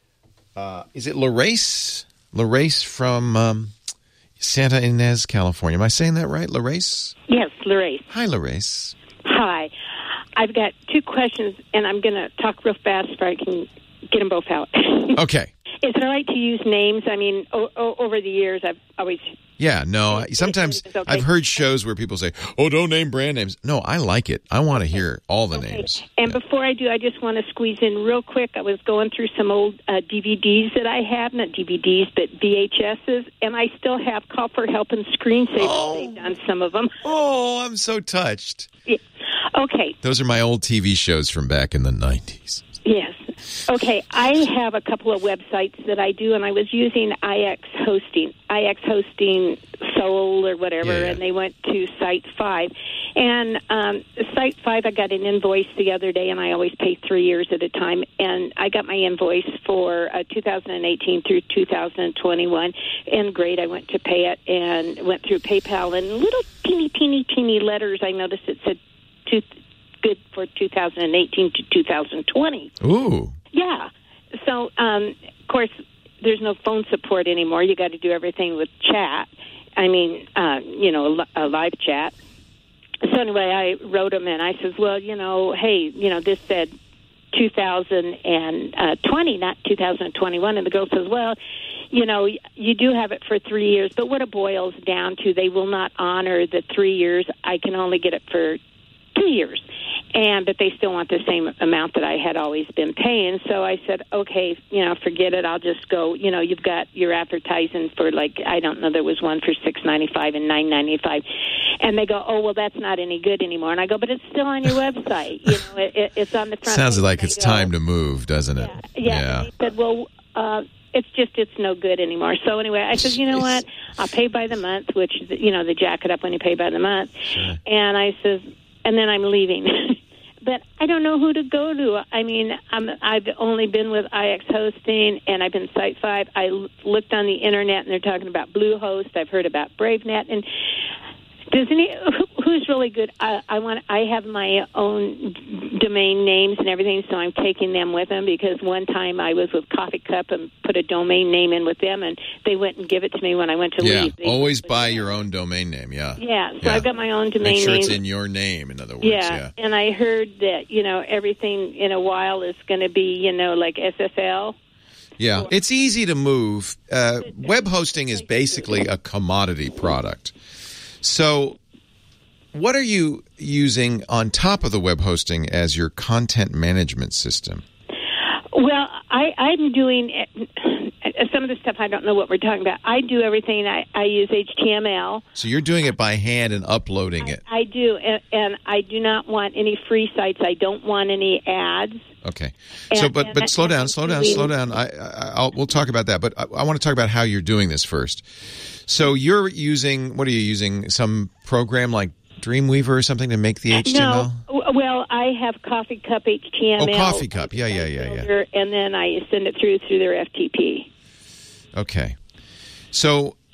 Uh, is it Larace? Larace from um, Santa Ynez, California. Am I saying that right, Larace? Yes, Larace. Hi, Larace. Hi. I've got two questions, and I'm going to talk real fast so I can get them both out. Okay. Is it all right to use names? I mean, o- o- over the years, I've always... Yeah, no, I- sometimes It's okay. I've heard shows where people say, oh, don't name brand names. No, I like it. I want to hear all the names. And Yeah. before I do, I just want to squeeze in real quick. I was going through some old uh, D V Ds that I have, not D V Ds, but V H S's, and I still have Call for Help and Screensaver Oh. saved on some of them. Oh, I'm so touched. Yeah. Okay. Those are my old T V shows from back in the nineties. Yes. Okay, I have a couple of websites that I do, and I was using I X Hosting, I X Hosting Soul or whatever, Yeah, yeah. and they went to Site five. And um, Site five, I got an invoice the other day, and I always pay three years at a time, and I got my invoice for uh, two thousand eighteen through two thousand twenty-one, and great, I went to pay it, and went through PayPal, and little teeny, teeny, teeny letters, I noticed it said two, good for two thousand eighteen to two thousand twenty. Ooh. Yeah. So, um, of course, there's no phone support anymore. You got to do everything with chat. I mean, uh, you know, a, li- a live chat. So anyway, I wrote them and I says, well, you know, hey, you know, this said two thousand twenty, not two thousand twenty-one. And the girl says, well, you know, you do have it for three years. But what it boils down to, they will not honor the three years. I can only get it for two years. And but they still want the same amount that I had always been paying. So I said, okay, you know, forget it. I'll just go. You know, you've got your advertising for like I don't know. There was one for six ninety-five and nine ninety-five, and they go, oh well, that's not any good anymore. And I go, but it's still on your website. You know, it, it, it's on the front. Sounds page. like And it's they go, time to move, doesn't it? Yeah. yeah. And he said, well. Uh, It's just, it's no good anymore. So anyway, I said, you know what? I'll pay by the month, which, you know, they jack it up when you pay by the month. Sure. And I says, and then I'm leaving. But I don't know who to go to. I mean, I'm, I've only been with I X Hosting, and I've been Site five. I l- looked on the Internet, and they're talking about Bluehost. I've heard about BraveNet. And does any, who, who's really good? I, I want. I have my own domain names and everything, so I'm taking them with them because one time I was with Coffee Cup and put a domain name in with them, and they went and give it to me when I went to Yeah, leave. They- always buy your own domain name, yeah. Yeah, so Yeah. I've got my own domain Make sure name. it's in your name, in other words, Yeah, yeah. and I heard that, you know, everything in a while is going to be, you know, like S S L. Yeah, it's easy to move. Uh, web hosting is basically a commodity product. So what are you using on top of the web hosting as your content management system? Well, I, I'm doing uh, some of the stuff. I don't know what we're talking about. I do everything. I, I use H T M L. So you're doing it by hand and uploading it. I do, and, and I do not want any free sites. I don't want any ads. Okay. And- So, but and but I- slow down, slow down, doing- slow down. I, I I'll, we'll talk about that, but I, I want to talk about how you're doing this first. So you're using, what are you using? Some program like Dreamweaver or something to make the H T M L? No, w- well, I have Coffee Cup H T M L. Oh, Coffee Cup. Yeah, yeah, yeah, yeah. filter, And then I send it through through their F T P. Okay. So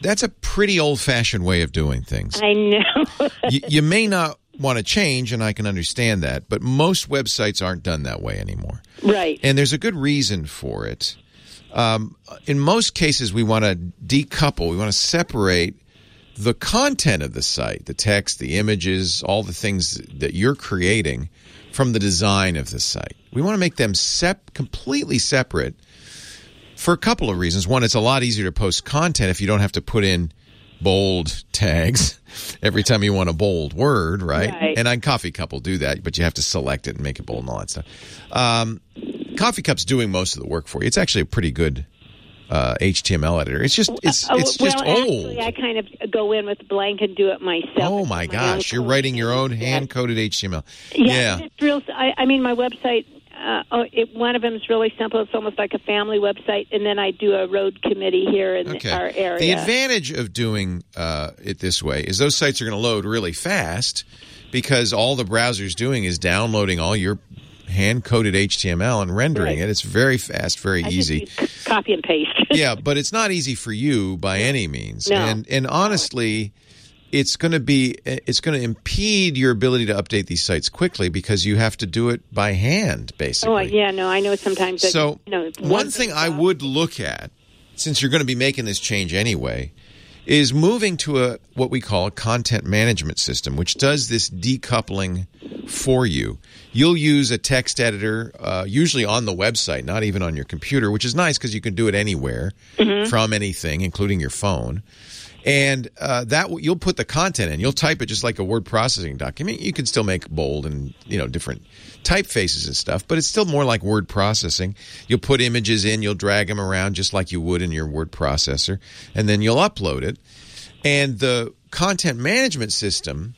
that's a pretty old-fashioned way of doing things. I know. you, you may not want to change, and I can understand that, but most websites aren't done that way anymore. Right. And there's a good reason for it. Um, in most cases, we want to decouple. We want to separate the content of the site, the text, the images, all the things that you're creating from the design of the site. We want to make them sep- completely separate for a couple of reasons. One, it's a lot easier to post content if you don't have to put in bold tags every time you want a bold word, right? Right. And on Coffee Cup will do that, but you have to select it and make it bold and all that stuff. Um, Coffee Cup's doing most of the work for you. It's actually a pretty good uh, H T M L editor. It's just it's Uh, it's well, just actually, old. I kind of go in with blank and do it myself. Oh my gosh, you're writing your own hand-coded H T M L. Yeah. It's real. I, I mean, my website. Uh, oh, it, one of them is really simple. It's almost like a family website, and then I do a road committee here in Okay. our area. The advantage of doing uh, it this way is those sites are going to load really fast because all the browser's doing is downloading all your hand-coded H T M L and rendering Right. it. It's very fast, very I easy. just use copy and paste. Yeah, but it's not easy for you by any means. No. And and honestly, it's going to be it's going to impede your ability to update these sites quickly because you have to do it by hand, basically. Oh yeah, no, I know sometimes. That, So you know, it's one thing I would look at, since you're going to be making this change anyway, is moving to a what we call a content management system, which does this decoupling for you. You'll use a text editor, uh, usually on the website, not even on your computer, which is nice because you can do it anywhere Mm-hmm. from anything, including your phone. And uh, that you'll put the content in. You'll type it just like a word processing document. You can still make bold and you know different typefaces and stuff, but it's still more like word processing. You'll put images in. You'll drag them around just like you would in your word processor, and then you'll upload it. And the content management system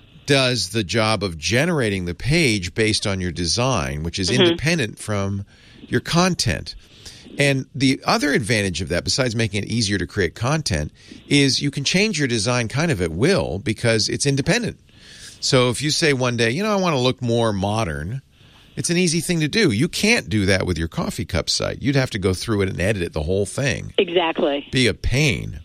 does the job of generating the page based on your design, which is Mm-hmm. independent from your content. And the other advantage of that, besides making it easier to create content, is you can change your design kind of at will because it's independent. So if you say one day, you know, I want to look more modern, it's an easy thing to do. You can't do that with your Coffee Cup site. You'd have to go through it and edit it, the whole thing. Exactly. Be a pain.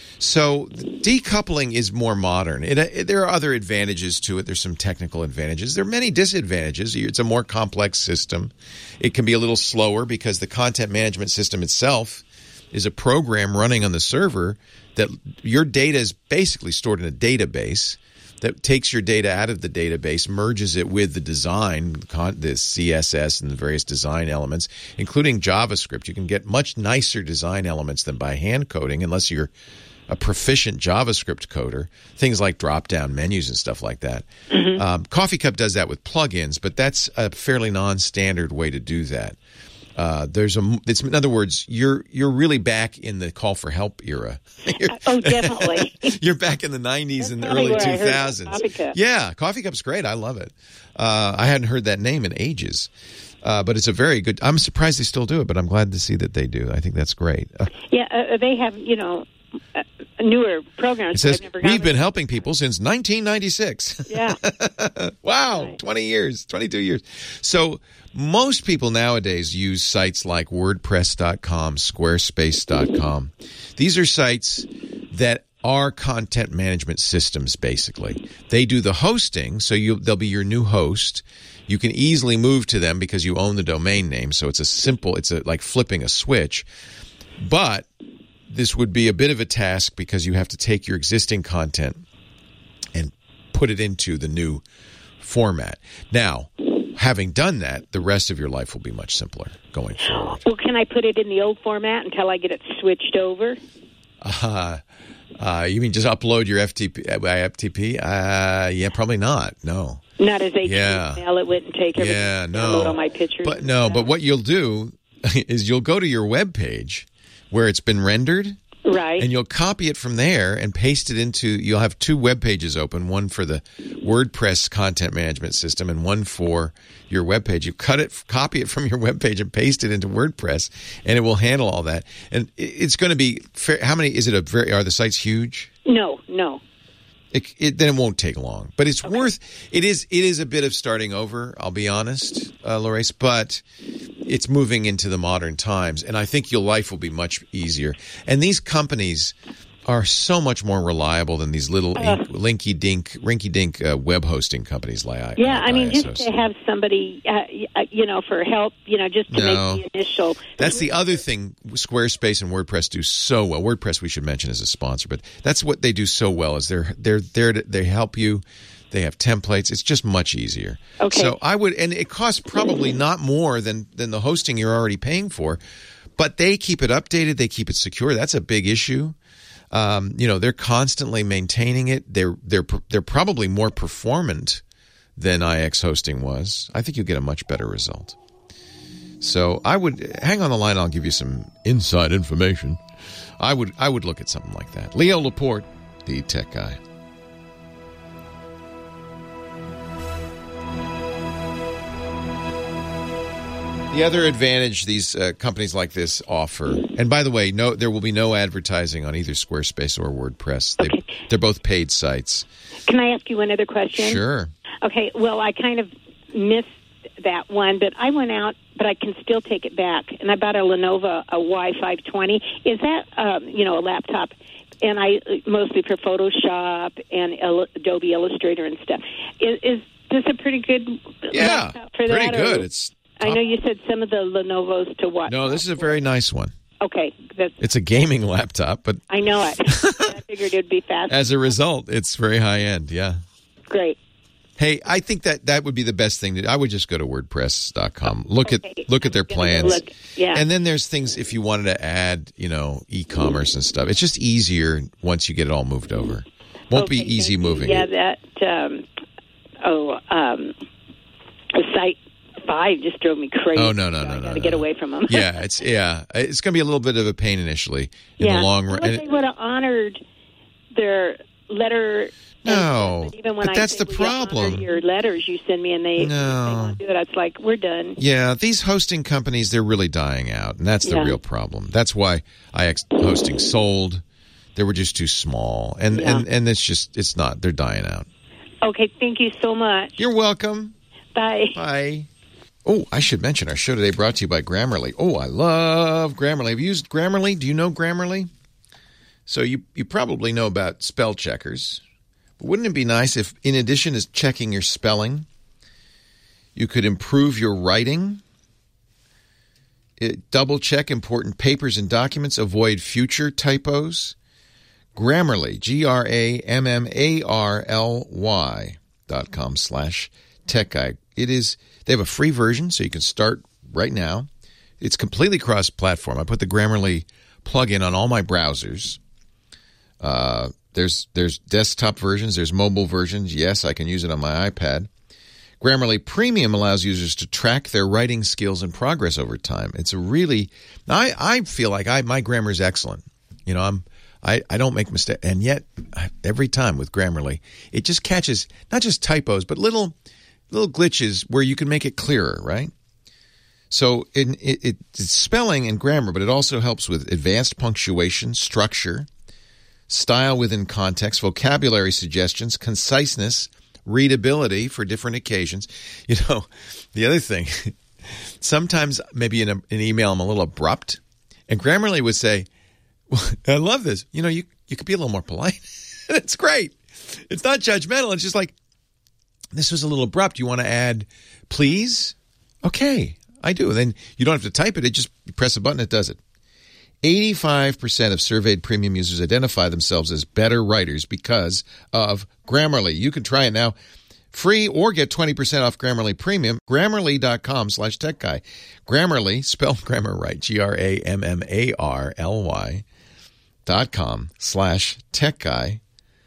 So decoupling is more modern. It, it, there are other advantages to it. There's some technical advantages. There are many disadvantages. It's a more complex system. It can be a little slower because the content management system itself is a program running on the server that your data is basically stored in a database that takes your data out of the database, merges it with the design, the C S S and the various design elements, including JavaScript. You can get much nicer design elements than by hand coding unless you're a proficient JavaScript coder, things like drop-down menus and stuff like that. Mm-hmm. Um, Coffee Cup does that with plugins, but that's a fairly non-standard way to do that. Uh, there's a, it's, in other words, you're you're really back in the call for help era. Oh, definitely. You're back in the nineties and the probably early where I two heard about thousands. Coffee Cup. Yeah, Coffee Cup's great. I love it. Uh, I hadn't heard that name in ages. Uh, but it's a very good. I'm surprised they still do it, but I'm glad to see that they do. I think that's great. Uh, Yeah, uh, they have, you know, uh, newer programs. it says, I've never we've gotten been helping people since nineteen ninety-six. Yeah. Wow, Right. twenty years, twenty-two years. So most people nowadays use sites like WordPress dot com, Squarespace dot com. These are sites that are content management systems, basically. They do the hosting, so you, they'll be your new host. You can easily move to them because you own the domain name, so it's a simple, it's a, like flipping a switch. But this would be a bit of a task because you have to take your existing content and put it into the new format. Now, having done that, the rest of your life will be much simpler going forward. Well, can I put it in the old format until I get it switched over? Uh, uh, you mean just upload your F T P? Uh, F T P? Uh, yeah, probably not. No. Not as H T M L, Yeah. it wouldn't take everything. Yeah, no. Download all my pictures. But and no, stuff. but what you'll do is you'll go to your web page where it's been rendered. Right. And you'll copy it from there and paste it into, you'll have two web pages open, one for the WordPress content management system and one for your web page. You cut it, copy it from your web page and paste it into WordPress, and it will handle all that. And it's going to be, fair, how many, is it a very, are the sites huge? No, no. It, it, then it won't take long. But it's okay. worth, it is It is a bit of starting over, I'll be honest, uh, Larace, but it's moving into the modern times, and I think your life will be much easier. And these companies are so much more reliable than these little uh, linky-dink, rinky-dink uh, web hosting companies like I. Yeah, like I mean, I S just O. to have somebody, uh, you know, for help, you know, just to no. make the initial. That's the other thing Squarespace and WordPress do so well. WordPress, we should mention as a sponsor, but that's what they do so well. Is they're they're there to, they help you. They have templates. It's just much easier. Okay. So I would, and it costs probably not more than than the hosting you're already paying for, but they keep it updated. They keep it secure. That's a big issue. Um, you know, they're constantly maintaining it. They're they're they're probably more performant than I X Hosting was. I think you'll get a much better result. So I would hang on the line. I'll give you some inside information. I would I would look at something like that. Leo Laporte, the tech guy. The other advantage these uh, companies like this offer, and by the way, no, there will be no advertising on either Squarespace or WordPress. They, Okay. They're both paid sites. Can I ask you one other question? Sure. Okay, well, I kind of missed that one, but I went out, but I can still take it back. And I bought a Lenovo, a Y five twenty. Is that, um, you know, a laptop? And I mostly for Photoshop and Il- Adobe Illustrator and stuff. Is, is this a pretty good Yeah, laptop for pretty that? good. Or, It's I know you said some of the Lenovo's to what? no, this is a very nice one. Okay, that's, It's a gaming laptop, but I know it. I figured it'd be fast. as a result, it's very high end. Yeah. Great. Hey, I think that that would be the best thing. To, I would just go to WordPress dot com. Look Okay. at look at their I'm gonna plans. look. Yeah. And then there's things if you wanted to add, you know, e-commerce and stuff. It's just easier once you get it all moved over. Won't Okay, be easy thank you. moving. Yeah, it. that, um, oh, um, Site five just drove me crazy. Oh, no, no, so no, I no, got to no, get no. away from them. Yeah, it's yeah, it's going to be a little bit of a pain initially in yeah. the long run. I wish And they would have honored their letter. No, and even when but I that's say, the "Will you honor problem." Your letters you send me, and they, No. they won't do it. It's like we're done. Yeah, these hosting companies, they're really dying out, and that's the Yeah. real problem. That's why I X Hosting sold. They were just too small, and, Yeah. and, and it's just, it's not, they're dying out. Okay, thank you so much. You're welcome. Bye. Bye. Oh, I should mention our show today brought to you by Grammarly. Oh, I love Grammarly. Have you used Grammarly? Do you know Grammarly? So you, you probably know about spell checkers. But wouldn't it be nice if, in addition to checking your spelling, you could improve your writing, it, double check important papers and documents, avoid future typos? Grammarly, G R A M M A R L Y dot com slash tech guy. It is, they have a free version, so you can start right now. It's completely cross-platform. I put the Grammarly plugin on all my browsers. Uh, there's there's desktop versions, there's mobile versions. Yes, I can use it on my iPad. Grammarly Premium allows users to track their writing skills and progress over time. It's a really, I, I feel like I my grammar is excellent. You know, I'm I, I don't make mistakes, and yet every time with Grammarly, it just catches not just typos, but little little glitches where you can make it clearer, right? So it, it, it's spelling and grammar, but it also helps with advanced punctuation, structure, style within context, vocabulary suggestions, conciseness, readability for different occasions. You know, the other thing, sometimes maybe in a, an email I'm a little abrupt, and Grammarly would say, well, I love this. You know, you, you could be a little more polite. It's great. It's not judgmental. It's just like, this was a little abrupt. You want to add, please? Okay, I do. Then you don't have to type it. It just you press a button, it does it. eighty-five percent of surveyed premium users identify themselves as better writers because of Grammarly. You can try it now. Free or get twenty percent off Grammarly Premium. Grammarly.com slash tech guy. Grammarly, spell grammar right, G R A M M A R L Y dot com slash tech guy.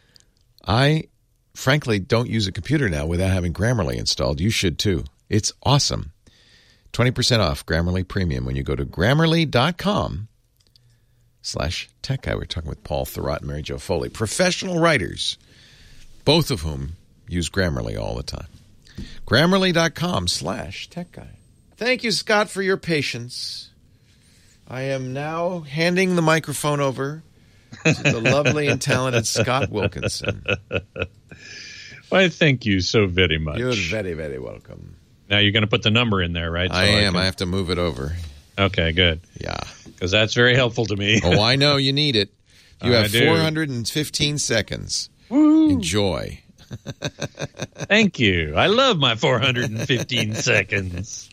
I, frankly, don't use a computer now without having Grammarly installed. You should too. It's awesome. twenty percent off Grammarly Premium when you go to Grammarly.com slash tech guy. We're talking with Paul Thurrott and Mary Jo Foley, professional writers, both of whom use Grammarly all the time. Grammarly.com slash tech guy. Thank you, Scott, for your patience. I am now handing the microphone over to the lovely and talented Scott Wilkinson. Why, thank you so very much. You're very, very welcome. Now you're going to put the number in there, right? I So am. I, can... I have to move it over. Okay, good. Yeah. Because that's very helpful to me. Oh, I know you need it. You I have do. four hundred fifteen seconds. Woo. Enjoy. Thank you. I love my four hundred fifteen seconds.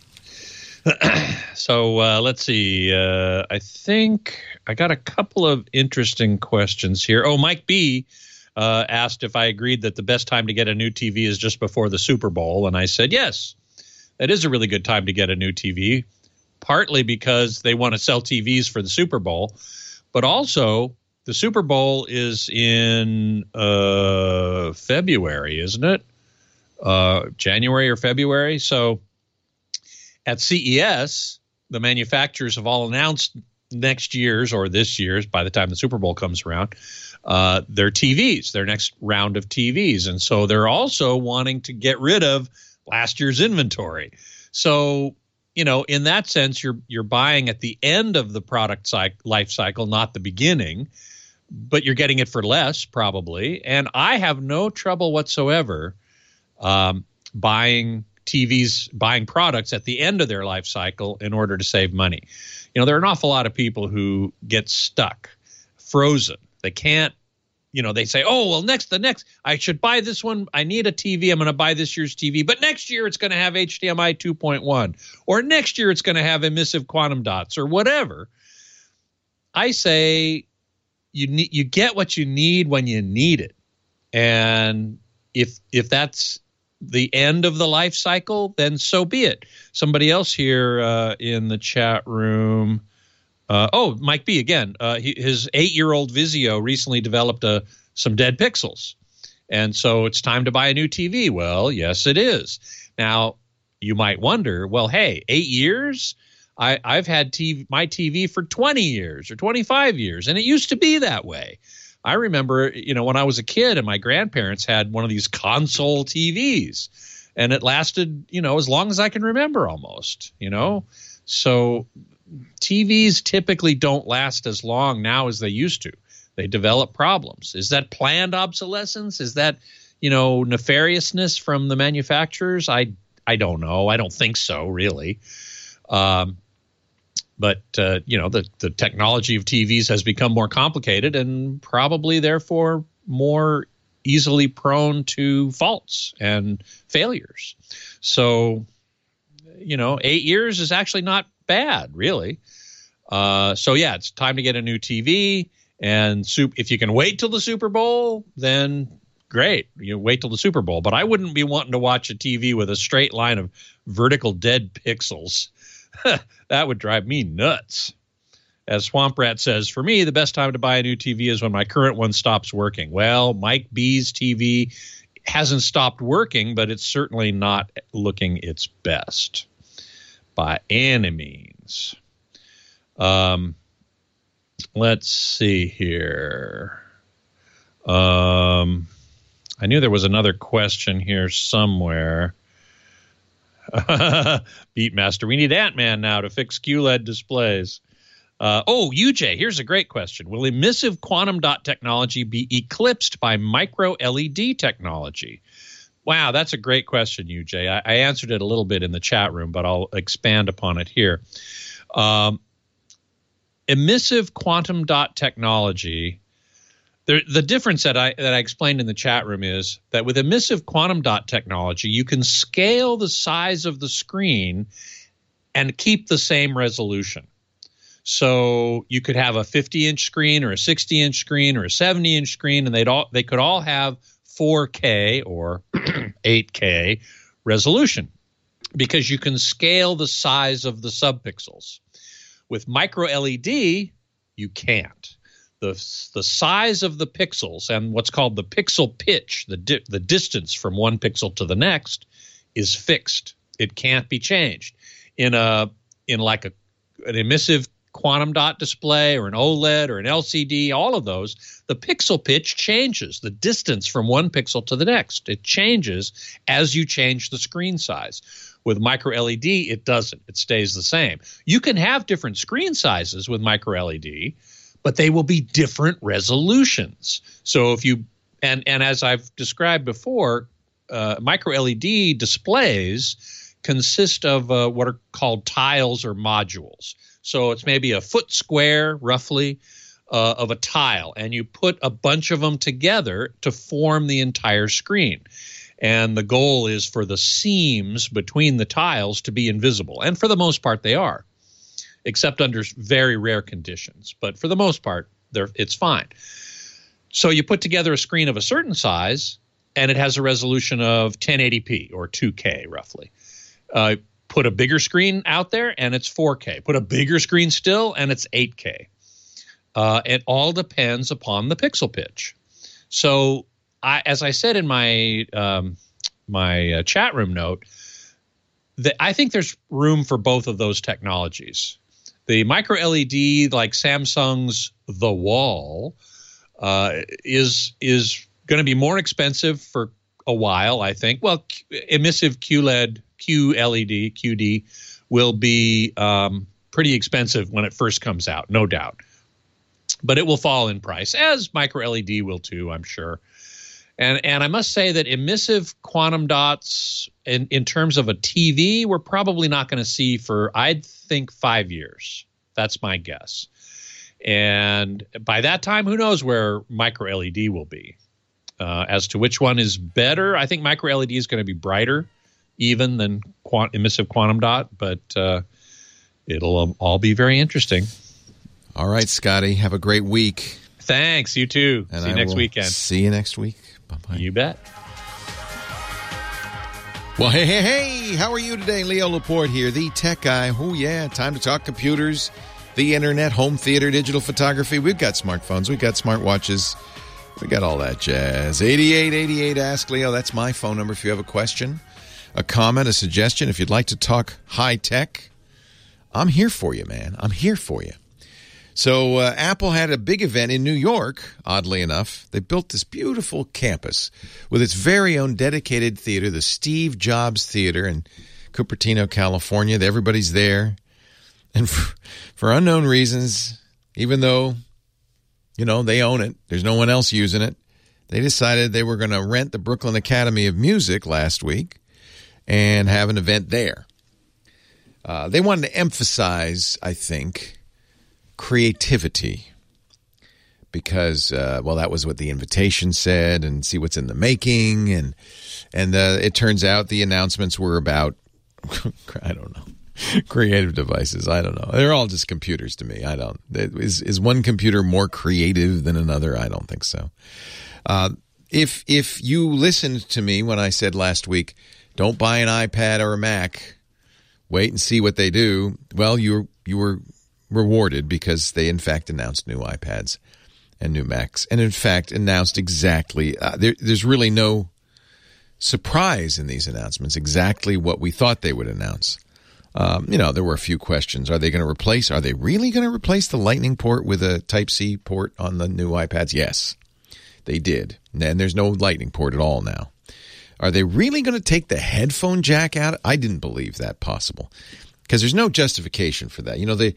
So uh, let's see. Uh, I think I got a couple of interesting questions here. Oh, Mike B. Uh, asked if I agreed that the best time to get a new T V is just before the Super Bowl. And I said, yes, that is a really good time to get a new T V, partly because they want to sell T Vs for the Super Bowl, but also the Super Bowl is in uh, February, isn't it? Uh, January or February. So at C E S, the manufacturers have all announced next year's or this year's, by the time the Super Bowl comes around, uh, their T Vs, their next round of T Vs. And so they're also wanting to get rid of last year's inventory. So, you know, in that sense, you're you're buying at the end of the product cycle, life cycle, not the beginning, but you're getting it for less probably. And I have no trouble whatsoever um, buying T Vs, buying products at the end of their life cycle in order to save money. You know, there are an awful lot of people who get stuck, frozen. They can't, you know, they say, oh, well, next, the next, I should buy this one. I need a T V. I'm going to buy this year's T V. But next year it's going to have H D M I two point one. Or next year it's going to have emissive quantum dots or whatever. I say you need, you get what you need when you need it. And if if that's the end of the life cycle, then so be it. Somebody else here uh, in the chat room. Uh, oh, Mike B. again. Uh, he, his eight-year-old Vizio recently developed a, some dead pixels. And so it's time to buy a new T V. Well, yes, it is. Now, you might wonder, well, hey, eight years? I, I've had T V, my T V for twenty years or twenty-five years, and it used to be that way. I remember, you know, when I was a kid and my grandparents had one of these console T Vs, and it lasted, you know, as long as I can remember almost, you know. So T Vs typically don't last as long now as they used to. They develop problems. Is that planned obsolescence? Is that, you know, nefariousness from the manufacturers? I I don't know. I don't think so, really. Um, but, uh, you know, the, the technology of T Vs has become more complicated and probably, therefore, more easily prone to faults and failures. So, you know, eight years is actually not bad, really. Uh, so, yeah, it's time to get a new T V. And soup, if you can wait till the Super Bowl, then great. You wait till the Super Bowl. But I wouldn't be wanting to watch a T V with a straight line of vertical dead pixels. That would drive me nuts. As Swamp Rat says, for me, the best time to buy a new T V is when my current one stops working. Well, Mike B's T V hasn't stopped working, but it's certainly not looking its best by any means. Um, let's see here. Um, I knew there was another question here somewhere. Beatmaster, we need Ant-Man now to fix Q L E D displays. Uh, oh, U J, here's a great question. Will emissive quantum dot technology be eclipsed by micro L E D technology? Wow, that's a great question, U J. I, I answered it a little bit in the chat room, but I'll expand upon it here. Um, emissive quantum dot technology, the, the difference that I that I explained in the chat room is that with emissive quantum dot technology, you can scale the size of the screen and keep the same resolution. So you could have a fifty-inch screen or a sixty-inch screen or a seventy-inch screen, and they'd all they could all have four K or eight K resolution because you can scale the size of the subpixels. With micro L E D, you can't. The, the size of the pixels and what's called the pixel pitch, the di- the distance from one pixel to the next, is fixed. It can't be changed. In a in like a an emissive quantum dot display or an OLED or an L C D, all of those, the pixel pitch changes, the distance from one pixel to the next. It changes as you change the screen size. With micro L E D, it doesn't. It stays the same. You can have different screen sizes with micro L E D, but they will be different resolutions. So if you, and, and as I've described before, uh, micro L E D displays consist of uh, what are called tiles or modules. So it's maybe a foot square, roughly, uh, of a tile, and you put a bunch of them together to form the entire screen. And the goal is for the seams between the tiles to be invisible. And for the most part, they are, except under very rare conditions. But for the most part, they're, it's fine. So you put together a screen of a certain size, and it has a resolution of ten eighty p or two K roughly. Uh, put a bigger screen out there, and it's four K. Put a bigger screen still, and it's eight K. Uh, it all depends upon the pixel pitch. So I, as I said in my um, my uh, chat room note, that I think there's room for both of those technologies. The micro L E D, like Samsung's The Wall, uh, is is going to be more expensive for a while, I think. Well, emissive Q L E D, Q L E D, Q D will be um, pretty expensive when it first comes out, no doubt. But it will fall in price, as micro L E D will too, I'm sure. And and I must say that emissive quantum dots in, in terms of a T V, we're probably not going to see for, I'd think, five years. That's my guess. And by that time, who knows where micro L E D will be. Uh, as to which one is better, I think micro L E D is going to be brighter even than quant- emissive quantum dot, but uh, it'll um, all be very interesting. All right, Scotty, have a great week. Thanks, you too. And see you I next will weekend. See you next week. Bye-bye. You bet. Well, hey, hey, hey, how are you today? Leo Laporte here, the tech guy. Oh, yeah, time to talk computers, the internet, home theater, digital photography. We've got smartphones. We've got smartwatches. We got all that jazz. eighty-eight eighty-eight Ask Leo. That's my phone number if you have a question, a comment, a suggestion. If you'd like to talk high tech, I'm here for you, man. I'm here for you. So uh, Apple had a big event in New York, oddly enough. They built this beautiful campus with its very own dedicated theater, the Steve Jobs Theater in Cupertino, California. Everybody's there. And for, for unknown reasons, even though, you know, they own it, there's no one else using it, they decided they were going to rent the Brooklyn Academy of Music last week and have an event there. Uh, they wanted to emphasize, I think, creativity, because uh, well, that was what the invitation said, and see what's in the making, and and uh, it turns out the announcements were about I don't know, creative devices. I don't know. They're all just computers to me. I don't. Is is one computer more creative than another? I don't think so. Uh, if if you listened to me when I said last week, don't buy an iPad or a Mac, wait and see what they do. Well, you you were rewarded, because they in fact announced new iPads and new Macs, and in fact announced exactly uh, there, there's really no surprise in these announcements, exactly what we thought they would announce. Um, you know, there were a few questions. Are they going to replace, are they really going to replace the Lightning port with a Type-C port on the new iPads? Yes, they did. And there's no Lightning port at all now. Are they really going to take the headphone jack out? I didn't believe that possible, because there's no justification for that. You know, they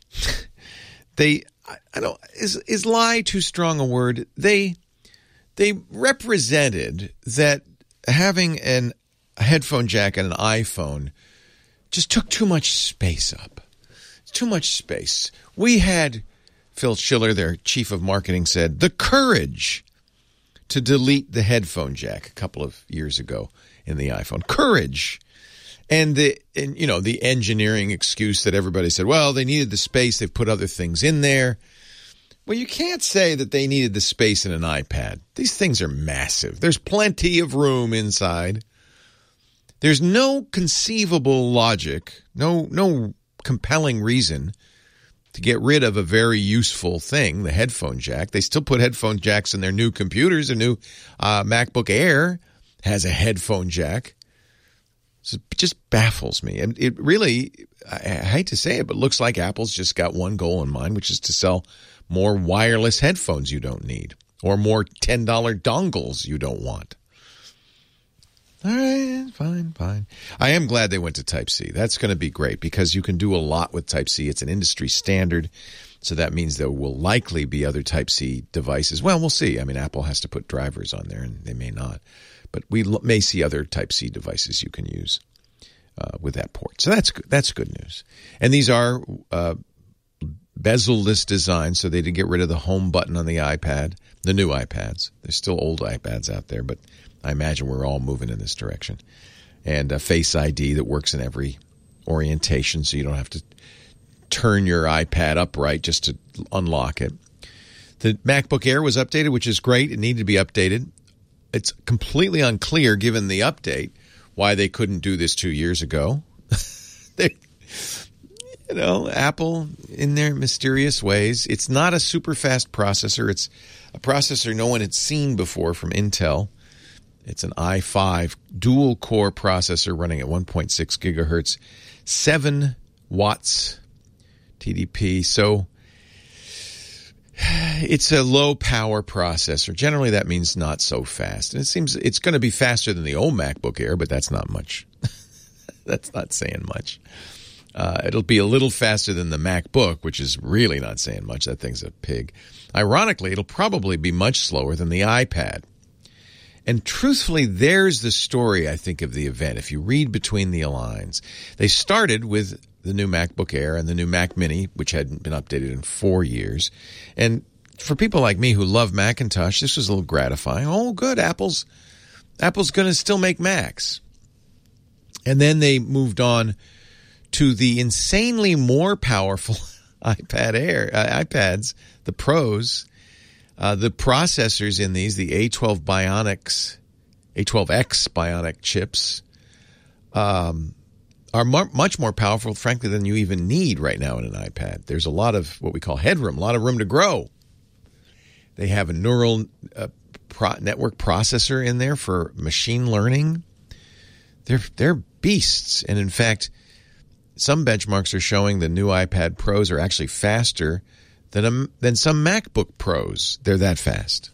They, I don't, is is lie too strong a word? They, they represented that having an, a headphone jack and an iPhone just took too much space up. Too much space. We had, Phil Schiller, their chief of marketing, said, the courage to delete the headphone jack a couple of years ago in the iPhone. Courage. And the, and, you know, the engineering excuse that everybody said, well, they needed the space, they've put other things in there. Well, you can't say that they needed the space in an iPad. These things are massive. There's plenty of room inside. There's no conceivable logic, no no compelling reason to get rid of a very useful thing, the headphone jack. They still put headphone jacks in their new computers. Their new uh, MacBook Air has a headphone jack. It just baffles me. And it really, I hate to say it, but looks like Apple's just got one goal in mind, which is to sell more wireless headphones you don't need, or more ten dollar dongles you don't want. All right, fine, fine. I am glad they went to Type-C. That's going to be great, because you can do a lot with Type-C. It's an industry standard, so that means there will likely be other Type-C devices. Well, we'll see. I mean, Apple has to put drivers on there, and they may not. But we may see other Type-C devices you can use uh, with that port. So that's good. That's good news. And these are uh, bezel-less design, so they did get rid of the home button on the iPad, the new iPads. There's still old iPads out there, but I imagine we're all moving in this direction. And a Face I D that works in every orientation, so you don't have to turn your iPad upright just to unlock it. The MacBook Air was updated, which is great. It needed to be updated. It's completely unclear, given the update, why they couldn't do this two years ago. they, you know, Apple, in their mysterious ways, it's not a super fast processor. It's a processor no one had seen before from Intel. It's an i five dual-core processor running at one point six gigahertz, seven watts T D P. So it's a low-power processor. Generally, that means not so fast. And it seems it's going to be faster than the old MacBook Air, but that's not much. That's not saying much. Uh, it'll be a little faster than the MacBook, which is really not saying much. That thing's a pig. Ironically, it'll probably be much slower than the iPad. And truthfully, there's the story, I think, of the event. If you read between the lines, they started with the new MacBook Air and the new Mac Mini, which hadn't been updated in four years. And for people like me who love Macintosh, this was a little gratifying. Oh, good, Apple's Apple's going to still make Macs. And then they moved on to the insanely more powerful iPad Air, uh, iPads, the Pros. Uh, the processors in these, the A twelve Bionics, A twelve X Bionic chips, um, are mu- much more powerful, frankly, than you even need right now in an iPad. There's a lot of what we call headroom, a lot of room to grow. They have a neural uh, pro- network processor in there for machine learning. They're they're beasts, and in fact, some benchmarks are showing the new iPad Pros are actually faster than a, than some MacBook Pros. They're that fast.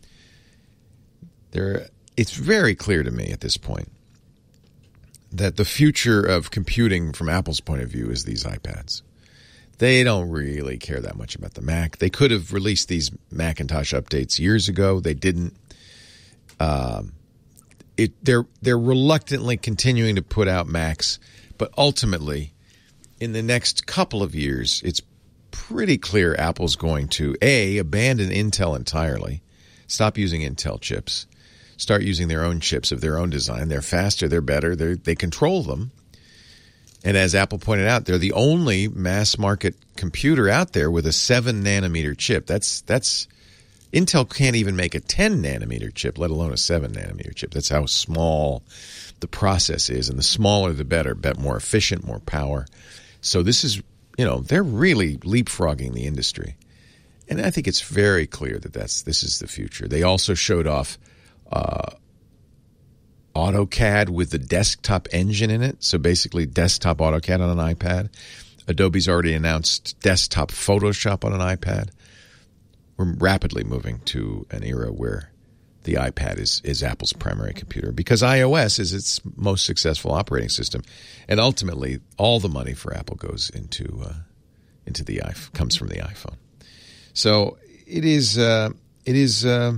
They're, it's very clear to me at this point that the future of computing from Apple's point of view is these iPads. They don't really care that much about the Mac. They could have released these Macintosh updates years ago. They didn't. Um, it, they're they're reluctantly continuing to put out Macs, but ultimately, in the next couple of years, it's pretty clear Apple's going to, A, abandon Intel entirely, stop using Intel chips, start using their own chips of their own design. They're faster, they're better, they're, they control them. And as Apple pointed out, they're the only mass-market computer out there with a seven nanometer chip. That's that's Intel can't even make a ten nanometer chip, let alone a seven nanometer chip. That's how small the process is, and the smaller the better, but more efficient, more power. So this is, you know, they're really leapfrogging the industry. And I think it's very clear that that's this is the future. They also showed off uh, AutoCAD with the desktop engine in it. So basically desktop AutoCAD on an iPad. Adobe's already announced desktop Photoshop on an iPad. We're rapidly moving to an era where the iPad is, is Apple's primary computer because iOS is its most successful operating system. And ultimately, all the money for Apple goes into uh, into the iPhone, comes from the iPhone. So it is, uh, it is, uh,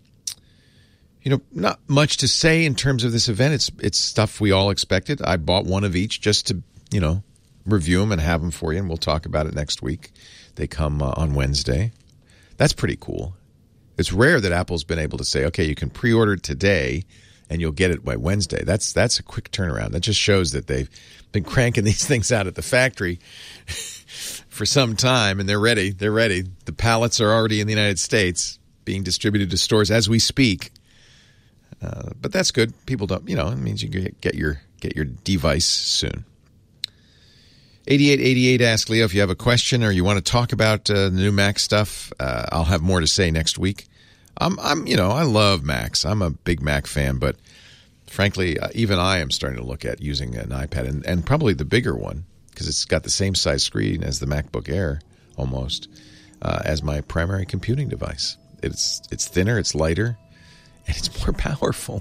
you know, not much to say in terms of this event. It's it's stuff we all expected. I bought one of each just to, you know, review them and have them for you, and we'll talk about it next week. They come uh, on Wednesday. That's pretty cool. It's rare that Apple's been able to say, okay, you can pre-order it today and you'll get it by Wednesday. That's that's a quick turnaround. That just shows that they've been cranking these things out at the factory for some time, and they're ready. They're ready. The pallets are already in the United States being distributed to stores as we speak. Uh, but that's good. People don't, you know, it means you get, get your get your device soon. eighty-eight eighty-eight Ask Leo if you have a question or you want to talk about uh, the new Mac stuff. Uh, I'll have more to say next week. I'm, I'm, you know, I love Macs. I'm a big Mac fan, but frankly, uh, even I am starting to look at using an iPad and, and probably the bigger one because it's got the same size screen as the MacBook Air almost uh, as my primary computing device. It's it's thinner, it's lighter, and it's more powerful.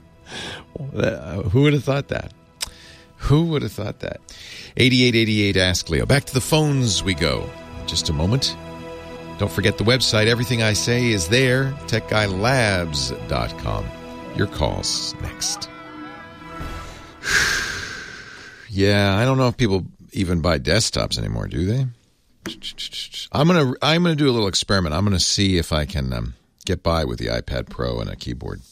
Uh, who would have thought that? Who would have thought that? eighty-eight eighty-eight Ask Leo. Back to the phones we go. Just a moment. Don't forget the website. Everything I say is there. tech guy labs dot com. Your calls next. Yeah, I don't know if people even buy desktops anymore, do they? I'm gonna I'm gonna do a little experiment. I'm gonna see if I can um, get by with the iPad Pro and a keyboard.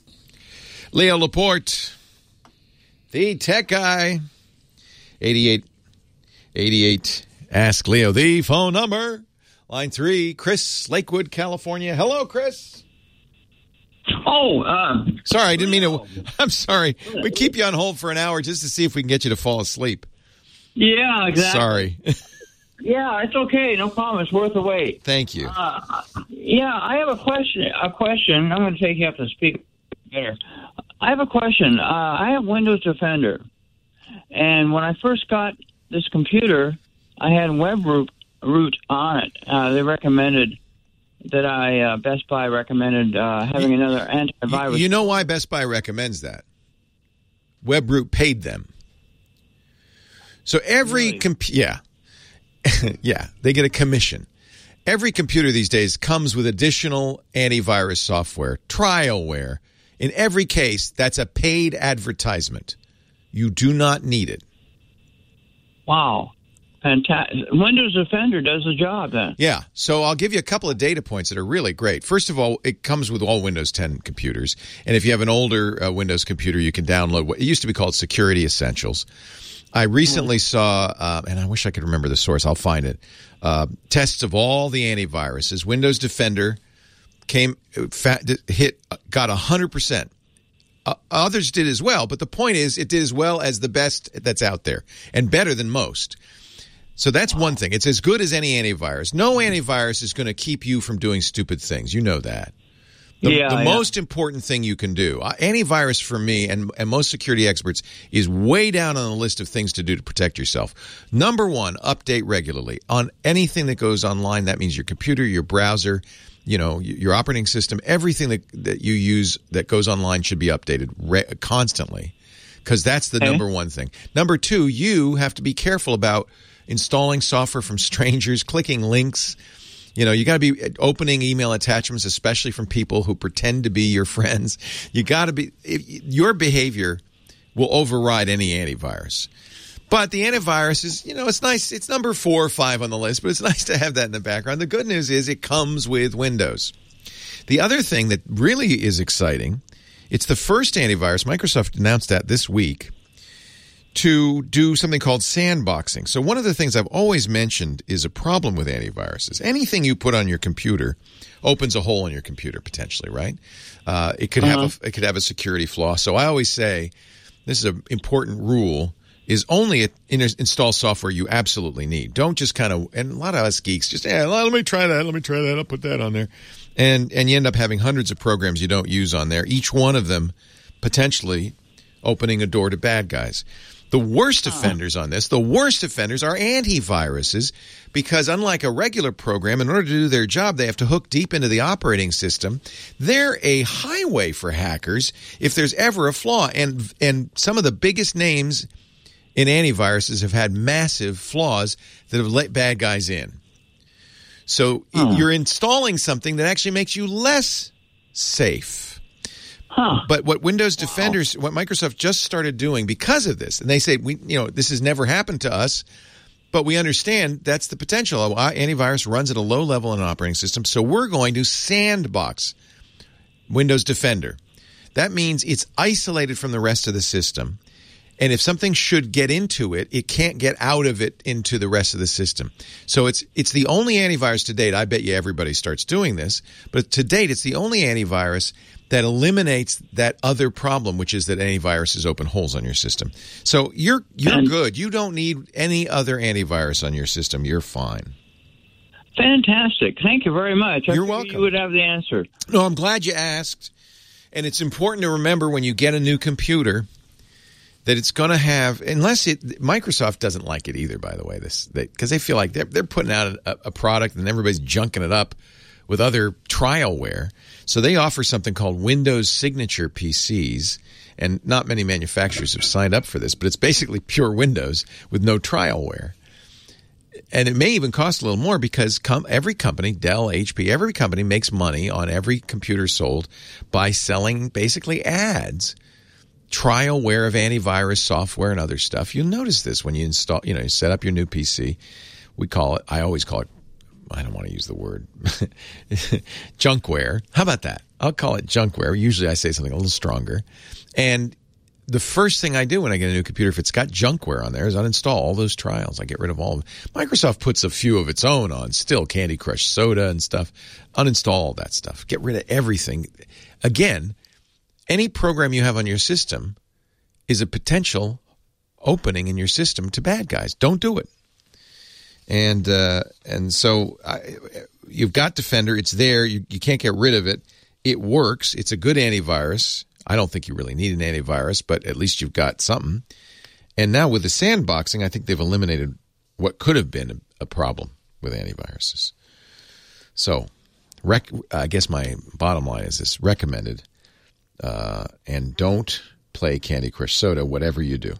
Leo Laporte, the tech guy. eighty-eight eighty-eight. Ask Leo the phone number. Line three, Chris, Lakewood, California. Hello, Chris. Oh, uh, sorry, I didn't mean to. I'm sorry. We keep you on hold for an hour just to see if we can get you to fall asleep. Yeah, exactly. Sorry. Yeah, it's okay. No problem. It's worth the wait. Thank you. Uh, yeah, I have a question. A question. I'm going to take you up to speak better. I have a question. Uh, I have Windows Defender, and when I first got this computer, I had WebRoot root on it. Uh, they recommended that I uh, Best Buy recommended uh, having another antivirus. You know why Best Buy recommends that? WebRoot paid them. So every Really? comp- yeah. yeah, they get a commission. Every computer these days comes with additional antivirus software, trialware. In every case, that's a paid advertisement. You do not need it. Wow. Fantastic. Windows Defender does the job then. Yeah, so I'll give you a couple of data points that are really great. First of all, it comes with all Windows ten computers. And if you have an older uh, Windows computer, you can download what it used to be called Security Essentials. I recently saw, uh, and I wish I could remember the source. I'll find it. Uh, tests of all the antiviruses. Windows Defender came fat, hit got one hundred percent. Uh, others did as well, but the point is it did as well as the best that's out there and better than most. So that's one thing. It's as good as any antivirus. No antivirus is going to keep you from doing stupid things. You know that. The, yeah, the yeah. most important thing you can do, uh, antivirus for me and, and most security experts, is way down on the list of things to do to protect yourself. Number one, update regularly. On anything that goes online, that means your computer, your browser, you know, your operating system, everything that, that you use that goes online should be updated re- constantly, because that's the okay. number one thing. Number two, you have to be careful about installing software from strangers, clicking links. You know, you got to be opening email attachments, especially from people who pretend to be your friends. You got to be if, your behavior will override any antivirus. But the antivirus is, you know, it's nice. It's number four or five on the list, but it's nice to have that in the background. The good news is it comes with Windows. The other thing that really is exciting, it's the first antivirus. Microsoft announced that this week, to do something called sandboxing. So one of the things I've always mentioned is a problem with antiviruses. Anything you put on your computer opens a hole in your computer potentially, right? Uh, it could uh-huh. have a, it could have a security flaw. So I always say this is an important rule: is only install software you absolutely need. Don't just kind of, and a lot of us geeks just, yeah, let me try that, let me try that, I'll put that on there, and and you end up having hundreds of programs you don't use on there. Each one of them potentially opening a door to bad guys. The worst offenders on this, the worst offenders are antiviruses, because unlike a regular program, in order to do their job, they have to hook deep into the operating system. They're a highway for hackers if there's ever a flaw. And and some of the biggest names in antiviruses have had massive flaws that have let bad guys in. So oh. you're installing something that actually makes you less safe. Huh. But what Windows Defenders, what Microsoft just started doing because of this, and they say, we, you know, this has never happened to us, but we understand that's the potential. Antivirus runs at a low level in an operating system, so we're going to sandbox Windows Defender. That means it's isolated from the rest of the system, and if something should get into it, it can't get out of it into the rest of the system. So it's it's the only antivirus to date. I bet you everybody starts doing this, but to date, it's the only antivirus that eliminates that other problem, which is that antiviruses open holes on your system. So you're you're and, good. You don't need any other antivirus on your system. You're fine. Fantastic. Thank you very much. I You're figured welcome. You would have the answer. No, I'm glad you asked. And it's important to remember when you get a new computer that it's going to have, unless it, Microsoft doesn't like it either, by the way, this because they, they feel like they're, they're putting out a, a product and everybody's junking it up with other trialware. So they offer something called Windows Signature P Cs, and not many manufacturers have signed up for this, but it's basically pure Windows with no trialware. And it may even cost a little more because com- every company, Dell, H P, every company makes money on every computer sold by selling basically ads, trialware of antivirus software and other stuff. You'll notice this when you install, you know, you set up your new P C. we call it, I always call it, I don't want to use the word, junkware. How about that? I'll call it junkware. Usually I say something a little stronger. And the first thing I do when I get a new computer, if it's got junkware on there, is uninstall all those trials. I get rid of all of them. Microsoft puts a few of its own on still, Candy Crush Soda and stuff. Uninstall all that stuff. Get rid of everything. Again, any program you have on your system is a potential opening in your system to bad guys. Don't do it. And uh, and so I, you've got Defender. It's there. You, you can't get rid of it. It works. It's a good antivirus. I don't think you really need an antivirus, but at least you've got something. And now with the sandboxing, I think they've eliminated what could have been a, a problem with antiviruses. So rec- I guess my bottom line is this: recommended. Uh, and don't play Candy Crush Soda, whatever you do.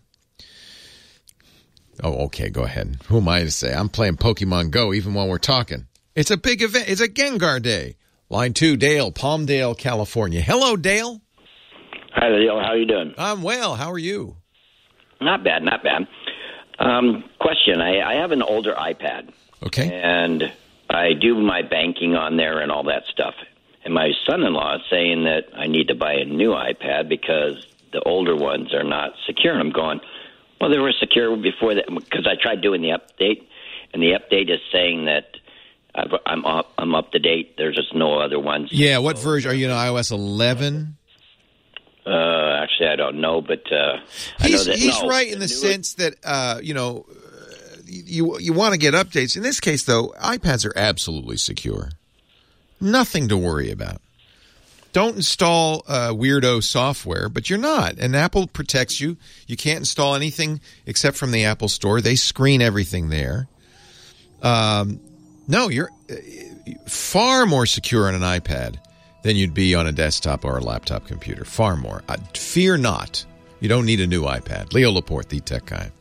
Oh, okay, go ahead. Who am I to say? I'm playing Pokemon Go even while we're talking. It's a big event. It's a Gengar Day. Line two, Dale, Palmdale, California. Hello, Dale. Hi, Dale. How are you doing? I'm well. How are you? Not bad, not bad. Um, question. I, I have an older iPad. Okay. And I do my banking on there and all that stuff. And my son-in-law is saying that I need to buy a new iPad because the older ones are not secure. I'm going, well, they were secure before that, because I tried doing the update, and the update is saying that I've, I'm up, I'm up to date. There's just no other ones. Yeah, what version? Are you in iOS eleven? Uh, actually, I don't know, but uh, I he's, know that he's no, right in the sense that uh, you know you you want to get updates. In this case, though, iPads are absolutely secure. Nothing to worry about. Don't install uh, weirdo software, but you're not. And Apple protects you. You can't install anything except from the Apple Store. They screen everything there. Um, no, you're far more secure on an iPad than you'd be on a desktop or a laptop computer. Far more. Uh, fear not. You don't need a new iPad. Leo Laporte, the tech guy.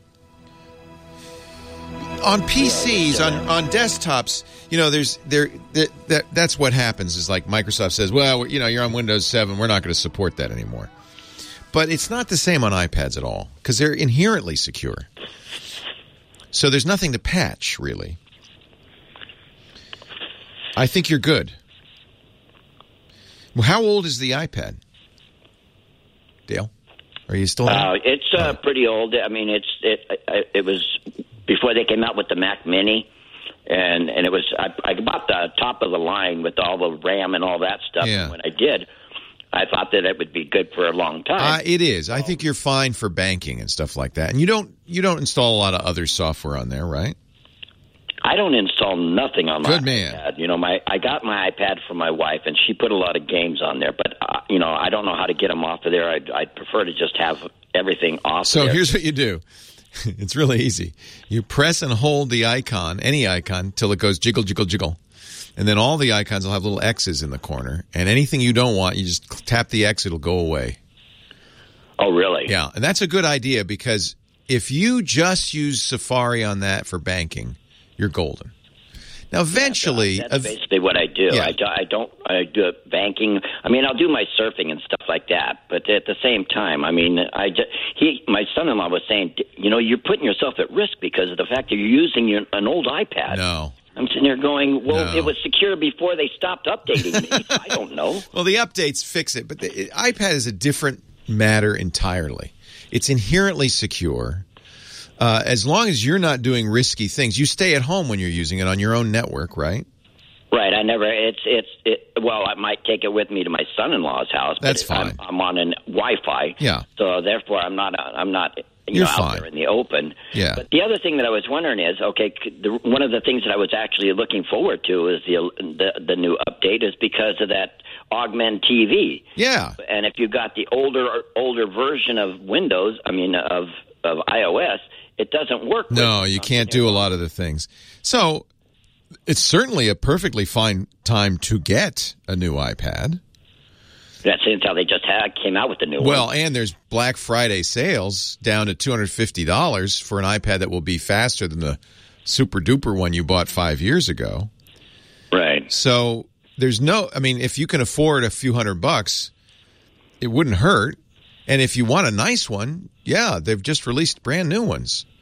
On P Cs, on, on desktops, you know, there's there that, that that's what happens is like Microsoft says, well, you know, you're on Windows seven, we're not going to support that anymore. But it's not the same on iPads at all because they're inherently secure. So there's nothing to patch, really. I think you're good. Well, how old is the iPad? Dale, are you still? Uh, it's uh, pretty old. I mean, it's it it was before they came out with the Mac Mini, and and it was I, I bought the top of the line with all the RAM and all that stuff. Yeah. And when I did, I thought that it would be good for a long time. Uh, it is. I think you're fine for banking and stuff like that. And you don't you don't install a lot of other software on there, right? I don't install nothing on my Good man. iPad. You know, my I got my iPad from my wife, and she put a lot of games on there. But uh, you know, I don't know how to get them off of there. I'd, I'd prefer to just have everything off. So of there. here's what you do. It's really easy. You press and hold the icon, any icon, till it goes jiggle, jiggle, jiggle. And then all the icons will have little X's in the corner. And anything you don't want, you just tap the X, it'll go away. Oh, really? Yeah, and that's a good idea because if you just use Safari on that for banking, you're golden. Now, eventually... Yeah, that's basically what I do. Yeah. I, do I don't I do banking. I mean, I'll do my surfing and stuff like that. But at the same time, I mean, I just, he, my son-in-law was saying, you know, you're putting yourself at risk because of the fact that you're using your, an old iPad. No. I'm sitting there going, well, No. it was secure before they stopped updating me. I don't know. Well, the updates fix it, but the it, iPad is a different matter entirely. It's inherently secure. Uh, as long as you're not doing risky things, you stay at home when you're using it on your own network, right? Right. I never. It's it's. It, well, I might take it with me to my son-in-law's house. But That's it, fine. I'm, I'm on an Wi-Fi. Yeah. So therefore, I'm not. I'm not. You You're know, out fine. there in the open. Yeah. But the other thing that I was wondering is, okay, the, one of the things that I was actually looking forward to is the the, the new update is because of that Augment T V. Yeah. And if you got the older older version of Windows, I mean of of iOS, it doesn't work. No, with you can't do a lot of the things. So it's certainly a perfectly fine time to get a new iPad. That's until they just had, came out with the new one. Well, and there's Black Friday sales down to two hundred fifty dollars for an iPad that will be faster than the super duper one you bought five years ago. Right. So there's no, I mean, if you can afford a few hundred bucks, it wouldn't hurt. And if you want a nice one, yeah, they've just released brand new ones.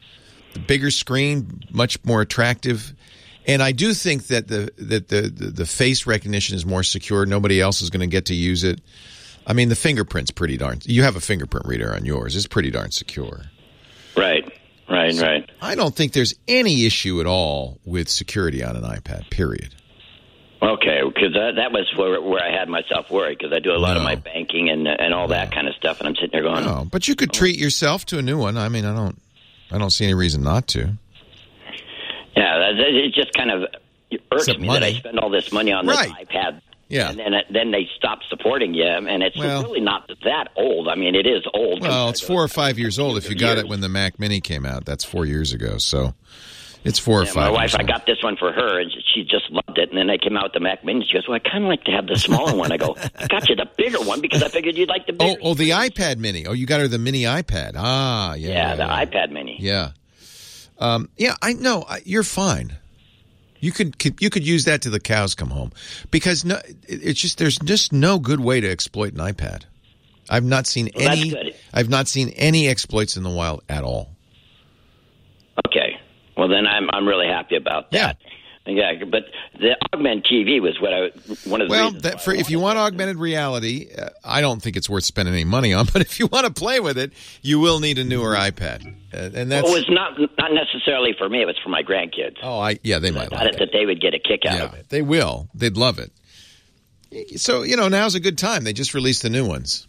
the bigger screen, much more attractive. And I do think that the that the, the, the face recognition is more secure. Nobody else is going to get to use it. I mean, the fingerprint's pretty darn. You have a fingerprint reader on yours. It's pretty darn secure. Right, right, so right. I don't think there's any issue at all with security on an iPad, period. Okay, because that, that was where, where I had myself worried, because I do a lot No. of my banking and and all No. that kind of stuff, and I'm sitting there going, No, but you could treat yourself to a new one. I mean, I don't, I don't see any reason not to. yeah, that, that- it just kind of irks Except me money. that I spend all this money on this Right. iPad. Yeah. And then then they stop supporting you, and it's Well- really not that old. I mean, it is old. Well, compared it's to four or five years old. If you got years. it when the Mac Mini came out, that's four years ago. So it's four or Yeah, five my wife, years I old. got this one for her, and she just loved it. And then they came out with the Mac Mini. She goes, "Well, I kind of like to have the smaller one." I go, "I got you the bigger one because I figured you'd like the Oh, bigger." oh, the iPad Mini. Oh, you got her the mini iPad. Ah, yeah. yeah, the iPad Mini. Yeah. Um, yeah, I know. I- You're fine. You could, could you could use that till the cows come home, because no, it- it's just there's just no good way to exploit an iPad. I've not seen Well, that's any. good. I've not seen any exploits in the wild at all. Okay. Well, then I'm I'm really happy about that. Yeah, but the Augment T V was what I one of the Well, reasons that why for I if you wanted want it. augmented reality, uh, I don't think it's worth spending any money on. But if you want to play with it, you will need a newer iPad, uh, and that's Well, it was not not necessarily for me. It was for my grandkids. oh, I yeah, they might I like thought that they would get a kick out Yeah, of it. they will. They'd love it. So, you know, now's a good time. They just released the new ones.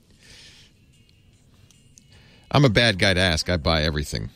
I'm a bad guy to ask. I buy everything.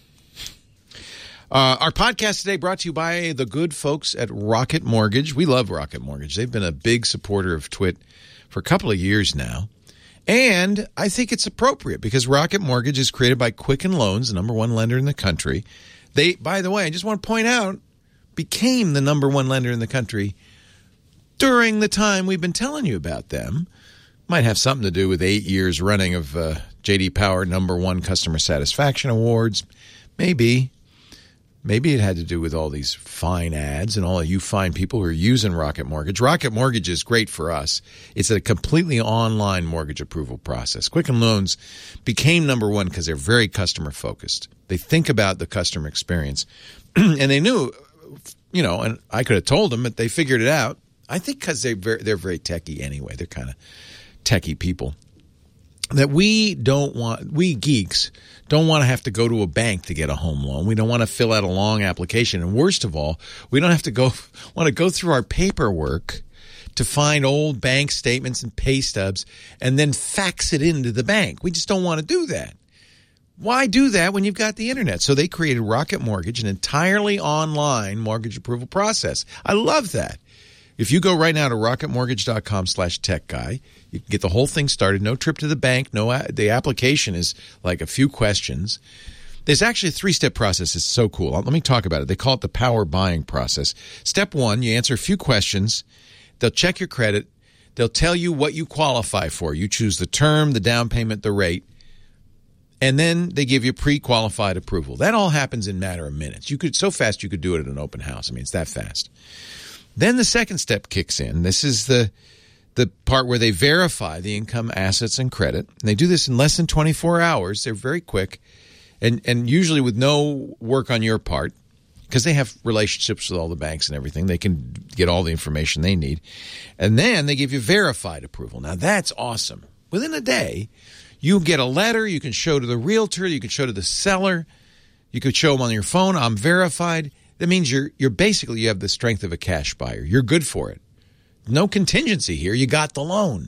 Uh, our podcast today brought to you by the good folks at Rocket Mortgage. We love Rocket Mortgage. They've been a big supporter of Twit for a couple of years now. And I think it's appropriate because Rocket Mortgage is created by Quicken Loans, the number one lender in the country. They, by the way, I just want to point out, became the number one lender in the country during the time we've been telling you about them. Might have something to do with eight years running of uh, J D Power number one customer satisfaction awards. Maybe. Maybe it had to do with all these fine ads and all of you fine people who are using Rocket Mortgage. Rocket Mortgage is great for us. It's a completely online mortgage approval process. Quicken Loans became number one because they're very customer focused. They think about the customer experience. And they knew, you know, and I could have told them, but they figured it out. I think because they're very, they're very techie anyway. They're kind of techie people. That we don't want, we geeks don't want to have to go to a bank to get a home loan. We don't want to fill out a long application. And worst of all, we don't have to go, want to go through our paperwork to find old bank statements and pay stubs and then fax it into the bank. We just don't want to do that. Why do that when you've got the internet? So they created Rocket Mortgage, an entirely online mortgage approval process. I love that. If you go right now to rocketmortgage.com slash tech guy, you can get the whole thing started. No trip to the bank. No, the application is like a few questions. There's actually a three-step process. It's so cool. Let me talk about it. They call it the power buying process. Step one, you answer a few questions. They'll check your credit. They'll tell you what you qualify for. You choose the term, the down payment, the rate. And then they give you pre-qualified approval. That all happens in a matter of minutes. You could so fast you could do it at an open house. I mean, it's that fast. Then the second step kicks in. This is the the part where they verify the income, assets, and credit. And they do this in less than twenty-four hours. They're very quick, and and usually with no work on your part, because they have relationships with all the banks and everything. They can get all the information they need. And then they give you verified approval. Now, that's awesome. Within a day, you get a letter. You can show to the realtor. You can show to the seller. You could show them on your phone, I'm verified. That means you're you're basically, you have the strength of a cash buyer. You're good for it. No contingency here. You got the loan.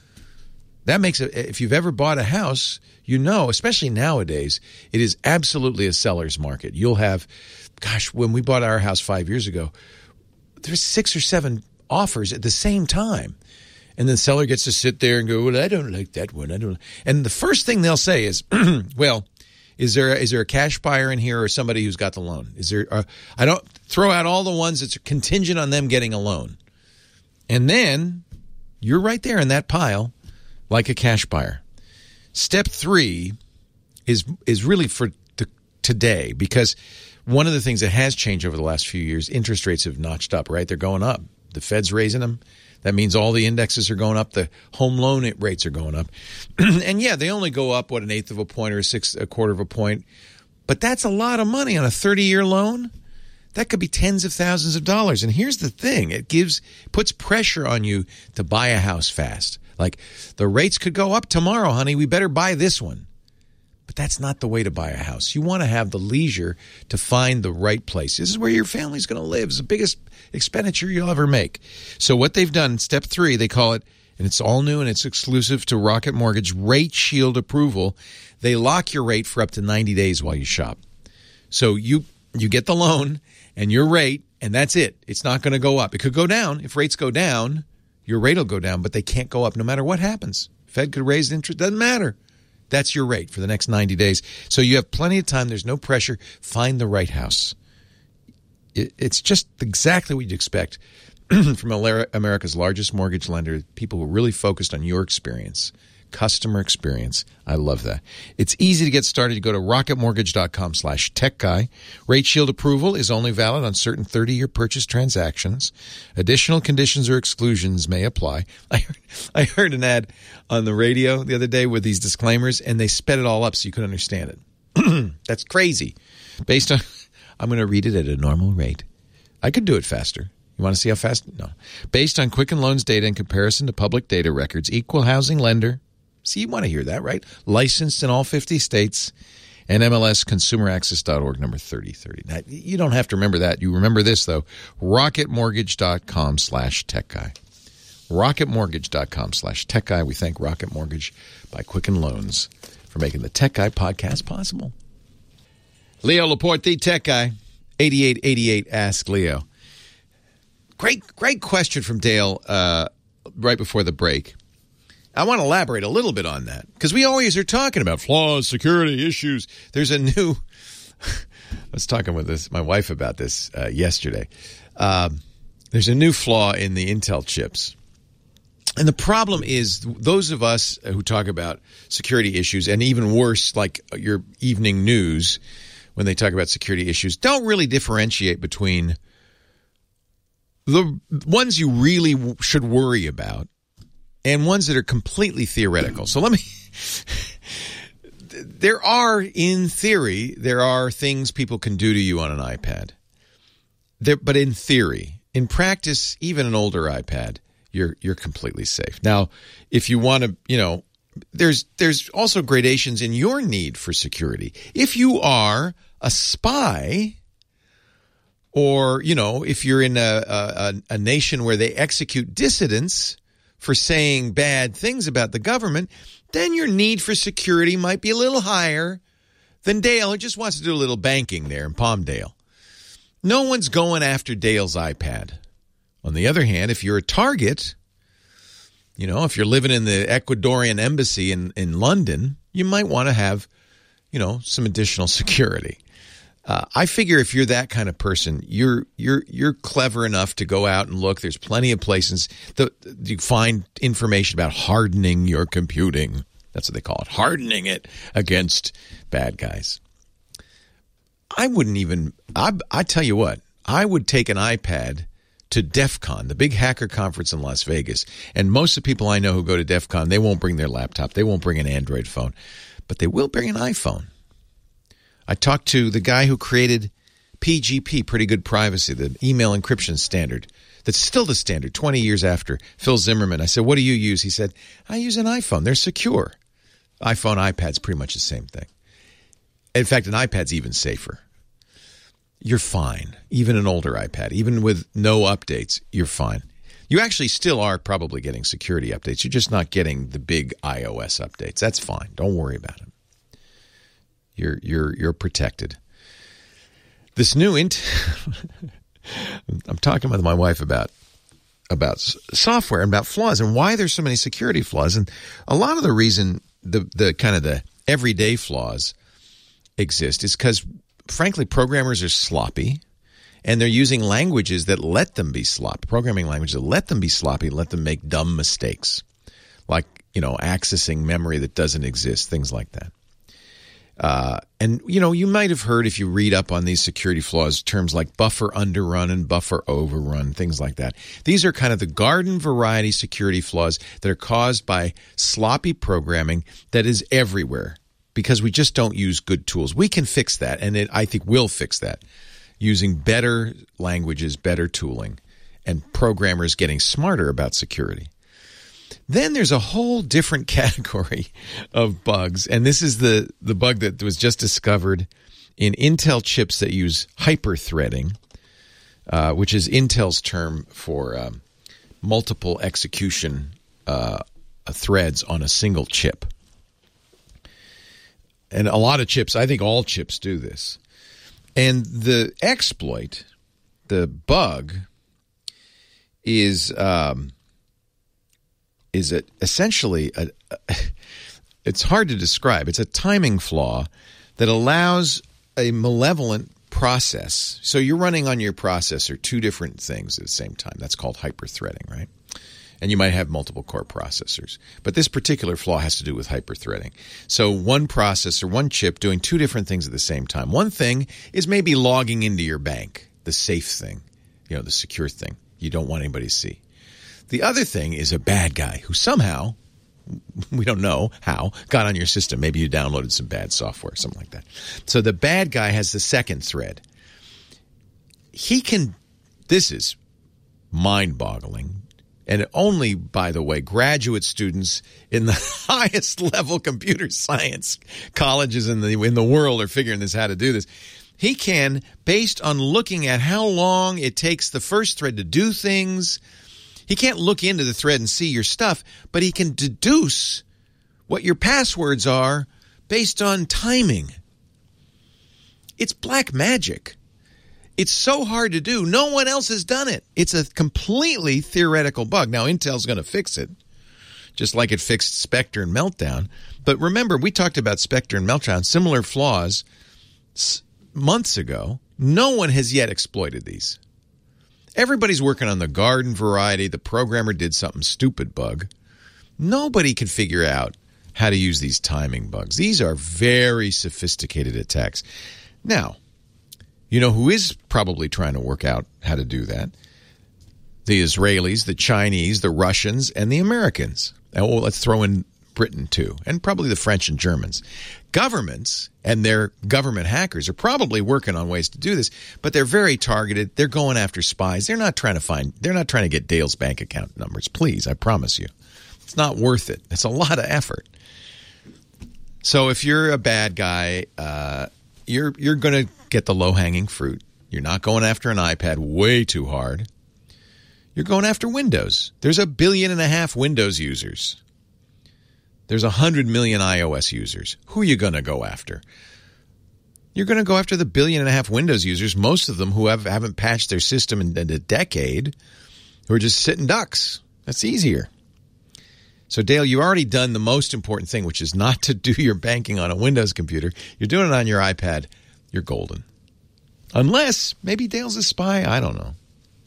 That makes it, if you've ever bought a house, you know, especially nowadays, it is absolutely a seller's market. You'll have, gosh, when we bought our house five years ago, there's six or seven offers at the same time. And the seller gets to sit there and go, well, I don't like that one. I don't. And the first thing they'll say is, well, Is there is there a cash buyer in here or somebody who's got the loan? Is there? Uh, I don't throw out all the ones that's contingent on them getting a loan, and then you're right there in that pile, like a cash buyer. Step three is is really for t- today, because one of the things that has changed over the last few years, interest rates have notched up. Right, they're going up. The Fed's raising them. That means all the indexes are going up. The home loan rates are going up. And, yeah, they only go up, what, an eighth of a point or a sixth, a quarter of a point. But that's a lot of money on a thirty-year loan. That could be tens of thousands of dollars. And here's the thing. It gives puts pressure on you to buy a house fast. Like, the rates could go up tomorrow, honey. We better buy this one. But that's not the way to buy a house. You want to have the leisure to find the right place. This is where your family's going to live. It's the biggest expenditure you'll ever make. So what they've done, step three, they call it, and it's all new and it's exclusive to Rocket Mortgage, Rate Shield approval. They lock your rate for up to ninety days while you shop. So you you get the loan and your rate, and that's it. It's not going to go up. It could go down. If rates go down, your rate will go down, but they can't go up no matter what happens. Fed could raise interest. Doesn't matter. That's your rate for the next ninety days. So you have plenty of time. There's no pressure. Find the right house. It's just exactly what you'd expect from America's largest mortgage lender, people who are really focused on your experience, customer experience. I love that. It's easy to get started. You go to rocketmortgage.com slash tech guy. Rate Shield approval is only valid on certain thirty-year purchase transactions. Additional conditions or exclusions may apply. I heard, I heard an ad on the radio the other day with these disclaimers, and they sped it all up so you could understand it. That's crazy. Based on, I'm going to read it at a normal rate. I could do it faster. You want to see how fast? No. Based on Quicken Loans data in comparison to public data records, equal housing lender. See, you want to hear that, right? Licensed in all fifty states, and M L S consumer access dot org, number thirty thirty. Now, you don't have to remember that. You remember this, though. rocketmortgage.com slash tech guy. rocketmortgage.com slash tech guy. We thank Rocket Mortgage by Quicken Loans for making the Tech Guy podcast possible. Leo Laporte, the Tech Guy, eighty-eight eighty-eight Ask Leo. Great, great question from Dale uh, right before the break. I want to elaborate a little bit on that because we always are talking about flaws, security issues. There's a new – I was talking with this, my wife about this uh, yesterday. Um, there's a new flaw in the Intel chips. And the problem is those of us who talk about security issues, and even worse, like your evening news when they talk about security issues, don't really differentiate between the ones you really should worry about and ones that are completely theoretical. So let me – there are, in theory, there are things people can do to you on an iPad. There, but in theory, in practice, even an older iPad, you're you're completely safe. Now, if you want to, you know, there's there's also gradations in your need for security. If you are a spy, or, you know, if you're in a a, a nation where they execute dissidents for saying bad things about the government, then your need for security might be a little higher than Dale, who just wants to do a little banking there in Palmdale. No one's going after Dale's iPad. On the other hand, if you're a target, you know, if you're living in the Ecuadorian embassy in, in London, you might want to have, you know, some additional security. Uh, I figure if you're that kind of person, you're you're you're clever enough to go out and look. There's plenty of places that you find information about hardening your computing. That's what they call it, hardening it against bad guys. I wouldn't even. I I tell you what, I would take an iPad to DEF CON, the big hacker conference in Las Vegas, and most of the people I know who go to DEF CON, they won't bring their laptop, they won't bring an Android phone, but they will bring an iPhone. I talked to the guy who created P G P, Pretty Good Privacy, the email encryption standard. That's still the standard twenty years after. Phil Zimmerman. I said, what do you use? He said, I use an iPhone. They're secure. iPhone, iPad's pretty much the same thing. In fact, an iPad's even safer. You're fine. Even an older iPad, even with no updates, you're fine. You actually still are probably getting security updates. You're just not getting the big iOS updates. That's fine. Don't worry about it. You're you're you're protected. This new int I'm talking with my wife about about software and about flaws and why there's so many security flaws. And a lot of the reason the the kind of the everyday flaws exist is because, frankly, programmers are sloppy, and they're using languages that let them be sloppy, programming languages that let them be sloppy, let them make dumb mistakes, like, you know, accessing memory that doesn't exist, things like that. Uh, and, you know, you might have heard, if you read up on these security flaws, terms like buffer underrun and buffer overrun, things like that. These are kind of the garden variety security flaws that are caused by sloppy programming that is everywhere. because we just don't use good tools. We can fix that, and it, I think we'll fix that using better languages, better tooling, and programmers getting smarter about security. Then there's a whole different category of bugs, and this is the, the bug that was just discovered in Intel chips that use hyperthreading, uh, which is Intel's term for um, multiple execution uh, threads on a single chip. And a lot of chips, I think all chips do this. And the exploit, the bug, is um, is a, essentially a, a, it's hard to describe. It's a timing flaw that allows a malevolent process. So you're running on your processor two different things at the same time. That's called hyperthreading, right? And you might have multiple core processors. But this particular flaw has to do with hyperthreading. So one processor, one chip doing two different things at the same time. One thing is maybe logging into your bank, the safe thing, you know, the secure thing you don't want anybody to see. The other thing is a bad guy who somehow, we don't know how, got on your system. Maybe you downloaded some bad software, something like that. So the bad guy has the second thread. He can, this is mind-boggling. And only, by the way, graduate students in the highest level computer science colleges in the in the world are figuring this how to do this. He can, based on looking at how long it takes the first thread to do things, he can't look into the thread and see your stuff, but he can deduce what your passwords are based on timing. It's black magic. It's so hard to do. No one else has done it. It's a completely theoretical bug. Now, Intel's going to fix it, just like it fixed Spectre and Meltdown. But remember, we talked about Spectre and Meltdown, similar flaws, s- months ago. No one has yet exploited these. Everybody's working on the garden variety. The programmer did something stupid bug. Nobody can figure out how to use these timing bugs. These are very sophisticated attacks. Now, you know who is probably trying to work out how to do that? The Israelis, the Chinese, the Russians, and the Americans. And well, let's throw in Britain, too, and probably the French and Germans. Governments and their government hackers are probably working on ways to do this, but they're very targeted. They're going after spies. They're not trying to find, they're not trying to get Dale's bank account numbers. Please, I promise you. It's not worth it. It's a lot of effort. So if you're a bad guy, uh, you're you're going to get the low-hanging fruit. You're not going after an iPad way too hard. You're going after Windows. There's a billion and a half Windows users. There's a hundred million iOS users. Who are you going to go after? You're going to go after the billion and a half Windows users, most of them who have, haven't patched their system in, in a decade, who are just sitting ducks. That's easier. So, Dale, you've already done the most important thing, which is not to do your banking on a Windows computer. You're doing it on your iPad. You're golden. Unless, maybe Dale's a spy. I don't know.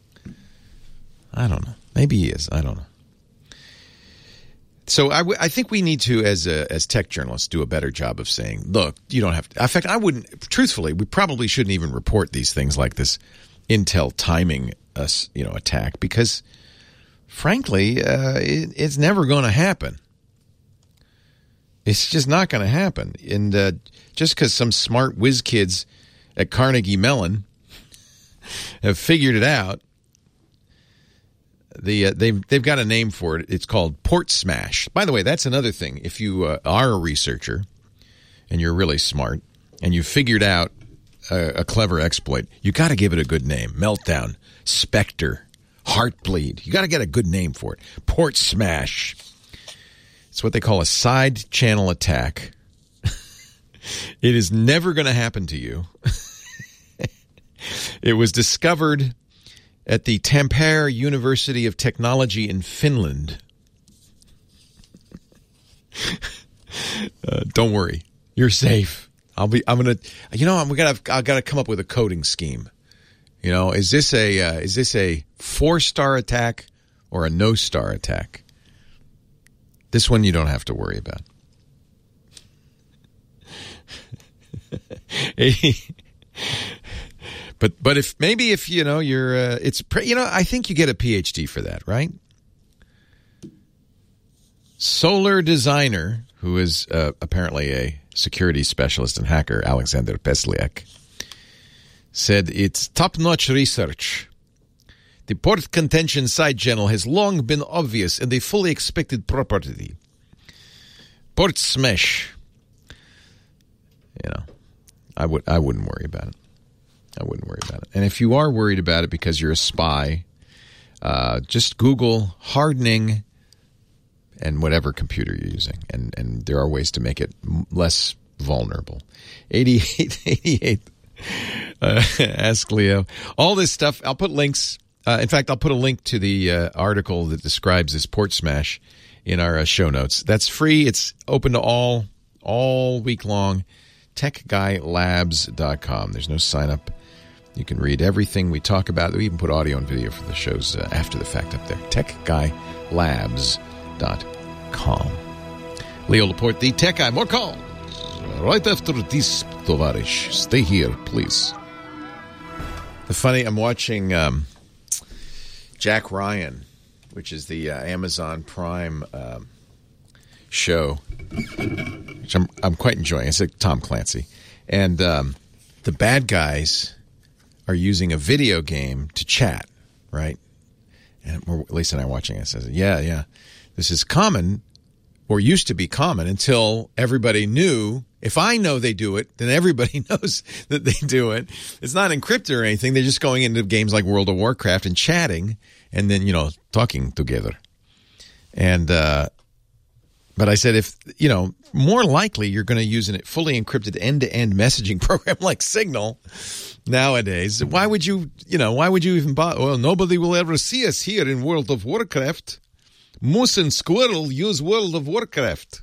I don't know. Maybe he is. I don't know. So I, w- I think we need to, as a, as tech journalists, do a better job of saying, look, you don't have to. In fact, I wouldn't, truthfully, we probably shouldn't even report these things like this Intel timing us, you know, attack, because, frankly, uh, it, it's never going to happen. It's just not going to happen. And uh, just because some smart whiz kids at Carnegie Mellon have figured it out, the uh, they've they've got a name for it. It's called Port Smash. By the way, that's another thing. If you uh, are a researcher and you're really smart and you figured out a, a clever exploit, you got to give it a good name. Meltdown, Spectre, Heartbleed. You got to get a good name for it. Port Smash. It's what they call a side channel attack. It is never going to happen to you. It was discovered at the Tampere University of Technology in Finland. uh, don't worry, you're safe. I'll be. I'm gonna. You know, I'm gonna. I got to come up with a coding scheme. You know, is this a uh, is this a four star attack or a no star attack? This one you don't have to worry about. But but if maybe if you know you're uh, it's you know I think you get a P H D for that, right? Solar Designer, who is uh, apparently a security specialist and hacker Alexander Pesliak, said it's top-notch research. The port contention side channel has long been obvious and a fully expected property. Port smash. You know, I would I wouldn't worry about it. I wouldn't worry about it. And if you are worried about it because you're a spy, uh, just Google hardening and whatever computer you're using, and and there are ways to make it less vulnerable. eighty-eight eighty-eight. Uh, ask Leo. All this stuff. I'll put links. Uh, in fact, I'll put a link to the uh, article that describes this port smash in our uh, show notes. That's free. It's open to all, all week long. tech guy labs dot com. There's no sign up. You can read everything we talk about. We even put audio and video for the shows uh, after the fact up there. tech guy labs dot com. Leo Laporte, the Tech Guy. More calls right after this, Tovarish. Stay here, please. The funny, I'm watching um, Jack Ryan, which is the uh, Amazon Prime um, show, which I'm I'm quite enjoying. It's like Tom Clancy, and um, the bad guys are using a video game to chat, right? And Lisa and I are watching it. I said, "Yeah, yeah, this is common, or used to be common, until everybody knew." If I know they do it, then everybody knows that they do it. It's not encrypted or anything. They're just going into games like World of Warcraft and chatting and then, you know, talking together. And, uh, but I said, if, you know, more likely you're going to use a fully encrypted end-to-end messaging program like Signal nowadays. Why would you, you know, why would you even buy? Well, nobody will ever see us here in World of Warcraft. Moose and Squirrel use World of Warcraft.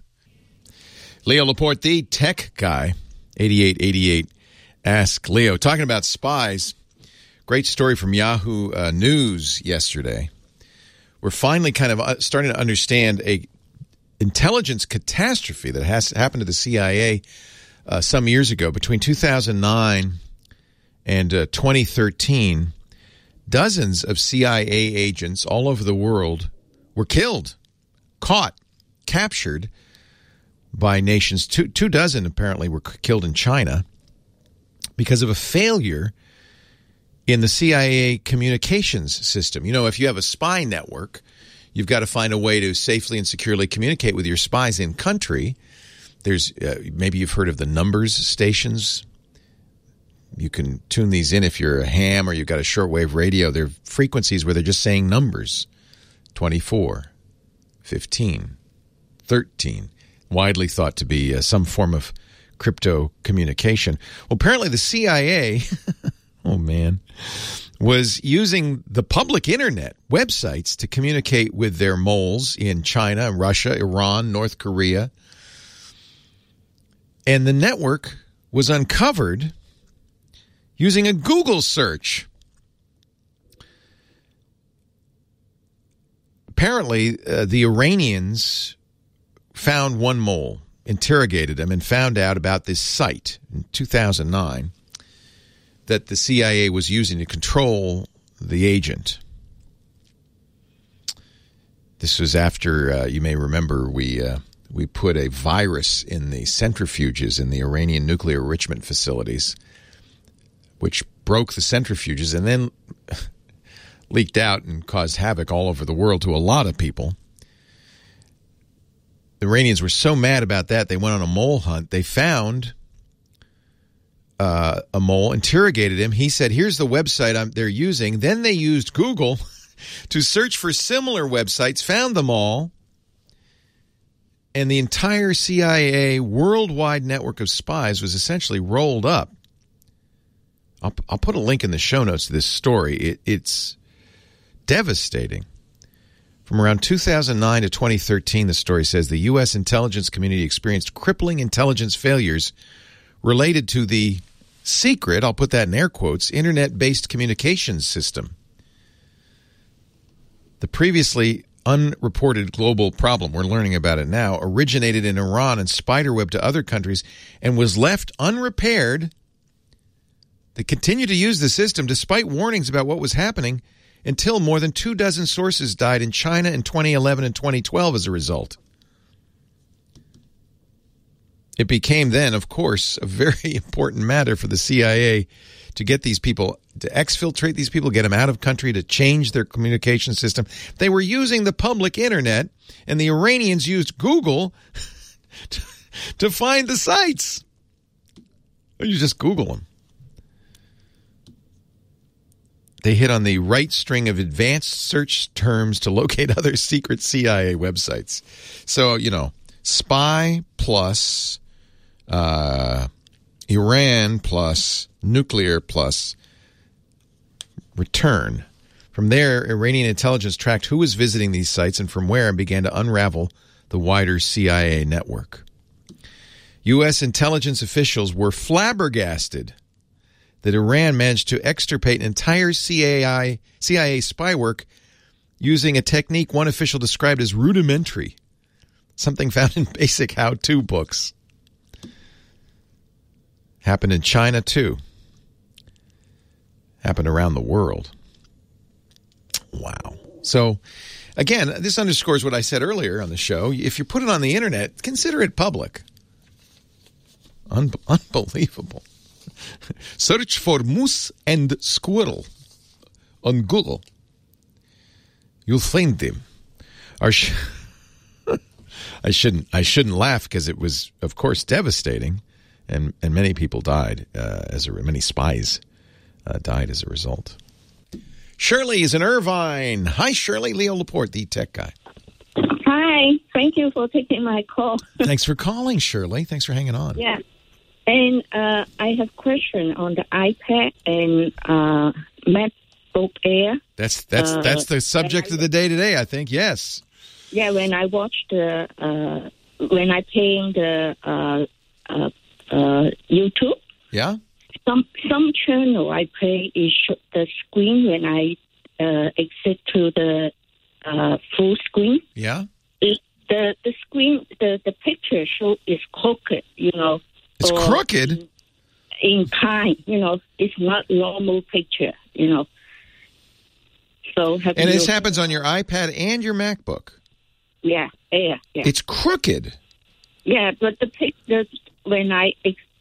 Leo Laporte, the Tech Guy, eighty-eight eighty-eight. Ask Leo. Talking about spies, great story from Yahoo uh, News yesterday. We're finally kind of starting to understand a intelligence catastrophe that has happened to the C I A uh, some years ago. Between two thousand nine and uh, twenty thirteen, dozens of C I A agents all over the world were killed, caught, captured by nations. Two, two dozen apparently were killed in China because of a failure in the C I A communications system. You know, if you have a spy network, you've got to find a way to safely and securely communicate with your spies in country. There's uh, maybe you've heard of the numbers stations. You can tune these in if you're a ham or you've got a shortwave radio. There are frequencies where they're just saying numbers. twenty-four, fifteen, thirteen. Widely thought to be uh, some form of crypto communication. Well, apparently the C I A, oh man, was using the public internet websites to communicate with their moles in China, Russia, Iran, North Korea. And the network was uncovered using a Google search. Apparently, uh, the Iranians found one mole, interrogated him, and found out about this site in two thousand nine that the C I A was using to control the agent. This was after, uh, you may remember, we uh, we put a virus in the centrifuges in the Iranian nuclear enrichment facilities, which broke the centrifuges and then leaked out and caused havoc all over the world to a lot of people. The Iranians were so mad about that, they went on a mole hunt. They found uh, a mole, interrogated him. He said, here's the website I'm, they're using. Then they used Google to search for similar websites, found them all, and the entire C I A worldwide network of spies was essentially rolled up. I'll, I'll put a link in the show notes to this story. It, it's devastating. From around two thousand nine to twenty thirteen, the story says the U S intelligence community experienced crippling intelligence failures related to the secret, I'll put that in air quotes, internet-based communications system. The previously unreported global problem, we're learning about it now, originated in Iran and spiderwebbed to other countries and was left unrepaired. They continued to use the system despite warnings about what was happening until more than two dozen sources died in China in twenty eleven and twenty twelve as a result. it became then, of course, a very important matter for the C I A to get these people, to exfiltrate these people, get them out of country, to change their communication system. They were using the public internet, and the Iranians used Google to, to find the sites. You just Google them. They hit on the right string of advanced search terms to locate other secret C I A websites. So, you know, spy plus uh, Iran plus nuclear plus return. From there, Iranian intelligence tracked who was visiting these sites and from where and began to unravel the wider C I A network. U S intelligence officials were flabbergasted that Iran managed to extirpate entire C I A, C I A spy work using a technique one official described as rudimentary, something found in basic how-to books. Happened in China, too. Happened around the world. Wow. So, again, this underscores what I said earlier on the show. If you put it on the internet, consider it public. Un- unbelievable. Search for moose and squirrel on Google. You'll find them. Our sh- I shouldn't. I shouldn't laugh because it was, of course, devastating, and and many people died uh, as a, many spies uh, died as a result. Shirley is in Irvine. Hi, Shirley. Leo Laporte, the tech guy. Hi. Thank you for taking my call. Thanks for calling, Shirley. Thanks for hanging on. Yeah. And uh, I have a question on the iPad and uh, MacBook Air. That's that's uh, that's the subject I, of the day today, I think. Yes. Yeah, when I watch the uh, when I paying the uh, uh, uh, YouTube. Yeah. Some some channel I pay is sh- the screen when I uh, exit to the uh, full screen. Yeah. It, the the screen the, the picture show is crooked, you know. It's crooked? In, in kind, you know. It's not normal picture, you know. So have And you, this happens on your iPad and your MacBook. Yeah, yeah, yeah. It's crooked. Yeah, but the picture when I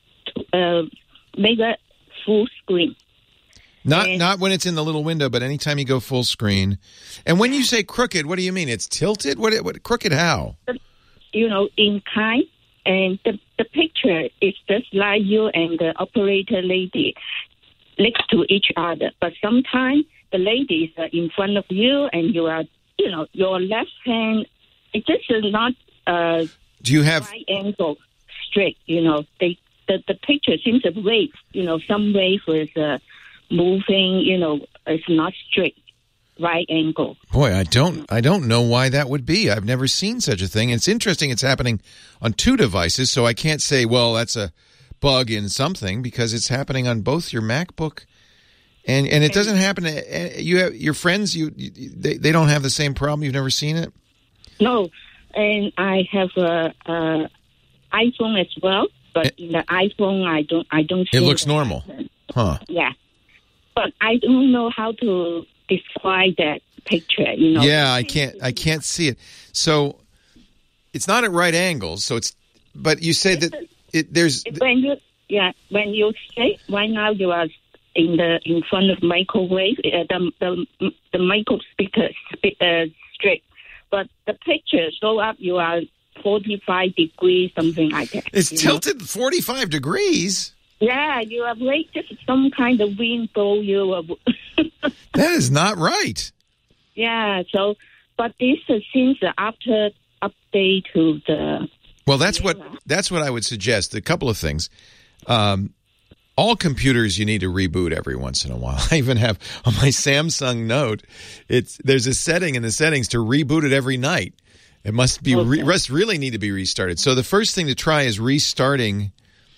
uh, make a full screen. Not and, not when it's in the little window, but anytime you go full screen. And when you say crooked, what do you mean? It's tilted? What? What? Crooked how? You know, in kind. And the, the picture is just like you and the operator lady next to each other. But sometimes the ladies are in front of you and you are, you know, your left hand, it just is not uh, Do you have right angle straight, you know. They, the, the picture seems a wave, you know, some wave is uh, moving, you know, it's not straight. Right angle. Boy, I don't I don't know why that would be. I've never seen such a thing. It's interesting it's happening on two devices, so I can't say, well, that's a bug in something because it's happening on both your MacBook and and it doesn't happen to you have your friends you, you they they don't have the same problem. You've never seen it? No. And I have a, a iPhone as well, but it, in the iPhone I don't I don't see it looks normal. Huh. Yeah. But I don't know how to describe that picture, you know. Yeah, I can't I can't see it. So it's not at right angles, so it's but you say that it there's when you yeah, when you say right now you are in the in front of microwave, uh, the the the micro speaker uh, straight. But the picture show up you are forty-five degrees, something like that. It's tilted know? forty-five degrees. Yeah, you have like just some kind of wind blow you. That is not right. Yeah, so, but this uh, seems after update to the... Well, that's what that's what I would suggest. A couple of things. Um, all computers, you need to reboot every once in a while. I even have on my Samsung Note, it's there's a setting in the settings to reboot it every night. It must be okay. re, must really need to be restarted. So the first thing to try is restarting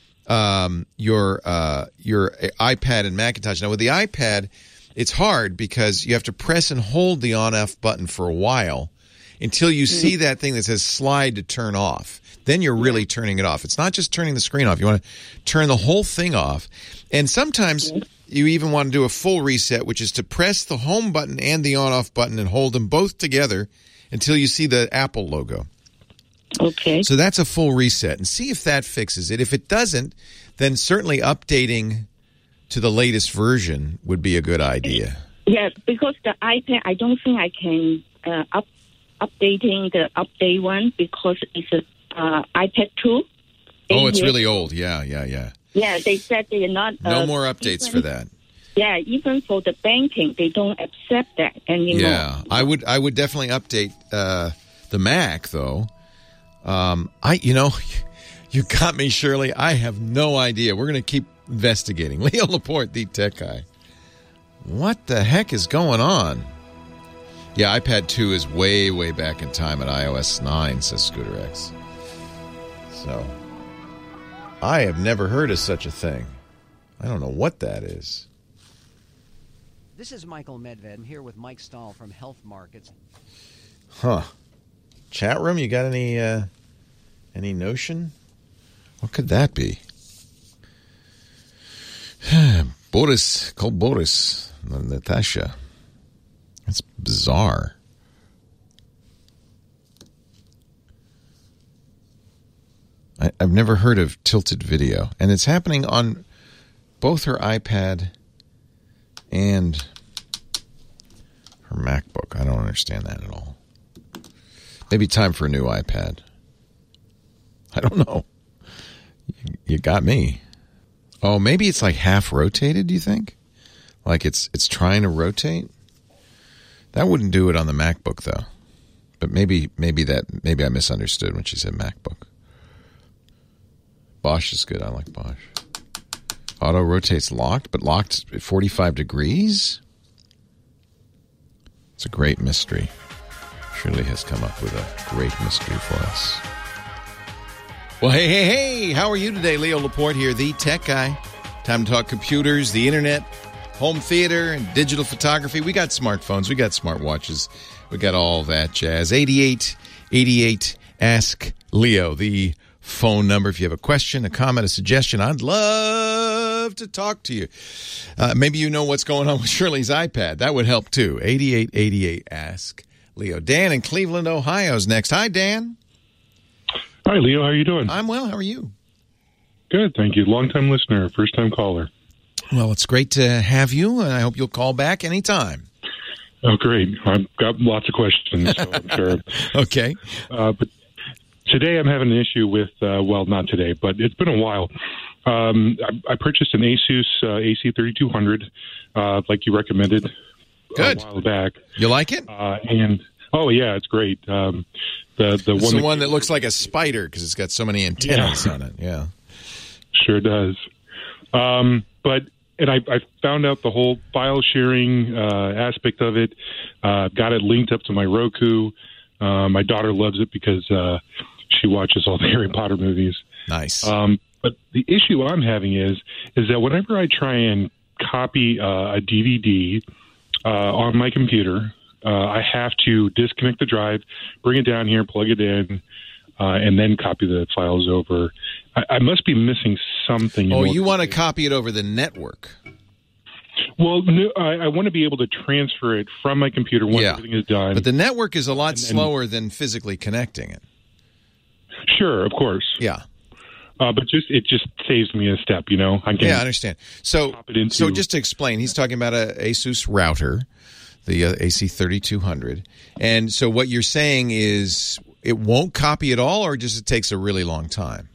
um, your uh, your iPad and Macintosh. Now with the iPad, it's hard because you have to press and hold the on-off button for a while until you mm-hmm. see that thing that says slide to turn off. Then you're really yeah. turning it off. It's not just turning the screen off. You want to turn the whole thing off. And sometimes mm-hmm. you even want to do a full reset, which is to press the home button and the on-off button and hold them both together until you see the Apple logo. Okay. So that's a full reset, and see if that fixes it. If it doesn't, then certainly updating to the latest version would be a good idea. Yeah, because the iPad, I don't think I can uh, up updating the update one because it's a uh, iPad two. Oh, it's years. really old. Yeah, yeah, yeah. Yeah, they said they are not. No uh, more updates even, for that. Yeah, even for the banking, they don't accept that anymore. Yeah, I would. I would definitely update uh, the Mac though. Um, I, you know, you got me, Shirley. I have no idea. We're going to keep investigating. Leo Laporte, the tech guy. What the heck is going on? Yeah, iPad two is way, way back in time at i O S nine, says Scooter X. So, I have never heard of such a thing. I don't know what that is. This is Michael Medved. I'm here with Mike Stahl from Health Markets. Huh. Chat room, you got any uh, any notion? What could that be? Boris, call Boris, Natasha. That's bizarre. I, I've never heard of tilted video, and it's happening on both her iPad and her MacBook. I don't understand that at all. Maybe time for a new iPad. I don't know. You got me. Oh, maybe it's like half rotated, do you think? Like it's it's trying to rotate? That wouldn't do it on the MacBook though. But maybe maybe that maybe I misunderstood when she said MacBook. Bosch is good. I like Bosch. Auto rotates locked, but locked at forty-five degrees? It's a great mystery. Shirley has come up with a great mystery for us. Well, hey, hey, hey, how are you today? Leo Laporte here, the tech guy. Time to talk computers, the internet, home theater, and digital photography. We got smartphones, we got smartwatches, we got all that jazz. eighty-eight eighty-eight, ask Leo, the phone number. If you have a question, a comment, a suggestion, I'd love to talk to you. Uh, maybe you know what's going on with Shirley's iPad. That would help too. eighty-eight eighty-eight, ask Leo. Dan in Cleveland, Ohio is next. Hi, Dan. Hi, Leo. How are you doing? I'm well. How are you? Good, thank you. Long-time listener, first-time caller. Well, it's great to have you, and I hope you'll call back anytime. Oh, great. I've got lots of questions, so I'm sure. Okay. Uh, but today I'm having an issue with, uh, well, not today, but it's been a while. Um, I, I purchased an Asus uh, A C thirty-two hundred, uh, like you recommended Good. a while back. You like it? Uh, and, oh, yeah, it's great. Um, the the it's one the that, one that looks like a spider because it's got so many antennas yeah. on it. Yeah. Sure does. Um, but and I, I found out the whole file sharing uh, aspect of it. Uh, got it linked up to my Roku. Uh, my daughter loves it because uh, she watches all the Harry Potter movies. Nice. Um, but the issue I'm having is is that whenever I try and copy uh, a D V D uh, on my computer, uh, I have to disconnect the drive, bring it down here, plug it in, uh, and then copy the files over. I, I must be missing something. Oh, you want to copy it over the network? Well, no, I, I want to be able to transfer it from my computer once yeah. everything is done. But the network is a lot and, and, slower than physically connecting it. Sure, of course. Yeah. Uh, but just it just saves me a step, you know. I can yeah, I understand. So, pop it into, so just to explain, he's talking about a Asus router, the uh, A C thirty-two hundred, and so what you're saying is it won't copy at all, or just it takes a really long time.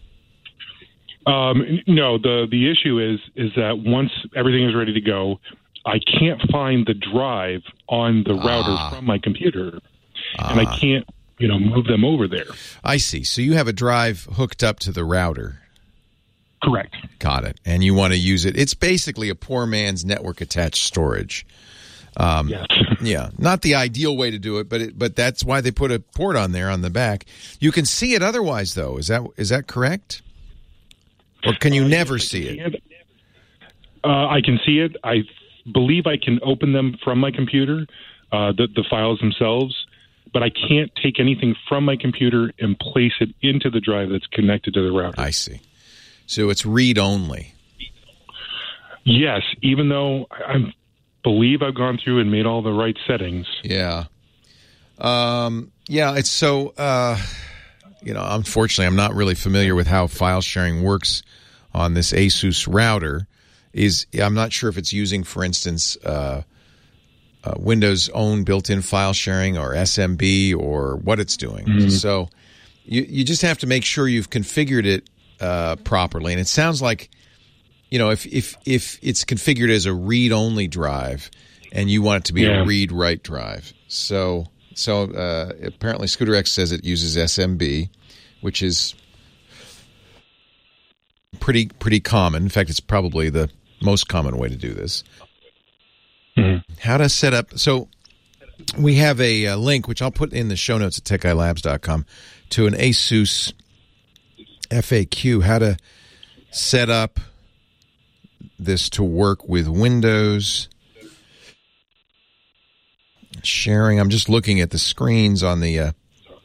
Um, no, the the issue is is that once everything is ready to go, I can't find the drive on the router ah. from my computer, ah. and I can't, you know, move them over there. I see. So you have a drive hooked up to the router. Correct. Got it. And you want to use it. It's basically a poor man's network attached storage. Um, yes. Yeah, not the ideal way to do it, but it, but that's why they put a port on there on the back. You can see it otherwise, though. Is that is that correct? Or can you uh, never yes, see it? it? Uh, I can see it. I believe I can open them from my computer, uh, the, the files themselves, but I can't take anything from my computer and place it into the drive that's connected to the router. I see. So it's read-only. Yes, even though I believe I've gone through and made all the right settings. Yeah. Um, yeah, it's so... Uh, you know, unfortunately, I'm not really familiar with how file sharing works on this ASUS router. Is I'm not sure if it's using, for instance, uh, uh, Windows' own built-in file sharing or S M B or what it's doing. Mm-hmm. So you you just have to make sure you've configured it uh, properly. And it sounds like, you know, if if if it's configured as a read-only drive and you want it to be yeah. a read-write drive, so. So uh, apparently Scooter X says it uses S M B, which is pretty pretty common. In fact, it's probably the most common way to do this. Mm-hmm. How to set up. So we have a, a link, which I'll put in the show notes at tech guy labs dot com, to an ASUS F A Q, how to set up this to work with Windows. Sharing. I'm just looking at the screens on the uh,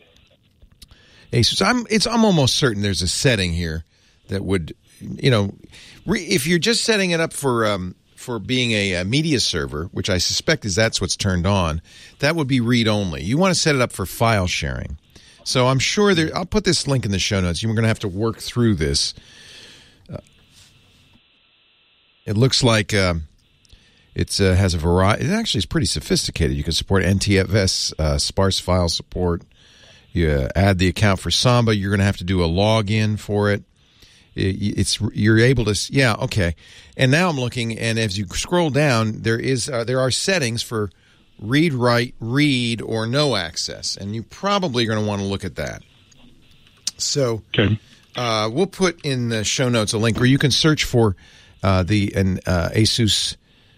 ASUS. I'm it's I'm almost certain there's a setting here that would, you know, re, if you're just setting it up for um, for being a, a media server, which I suspect is that's what's turned on, that would be read only. You want to set it up for file sharing. So I'm sure there. I'll put this link in the show notes. You're going to have to work through this. Uh, it looks like. Uh, It uh, has a variety. It actually is pretty sophisticated. You can support N T F S, uh, sparse file support. You uh, add the account for Samba. You're going to have to do a login for it. it. It's you're able to. Yeah, okay. And now I'm looking, and as you scroll down, there is uh, there are settings for read, write, read, or no access, and you probably are going to want to look at that. So okay. uh, we'll put in the show notes a link where you can search for uh, the an uh, ASUS.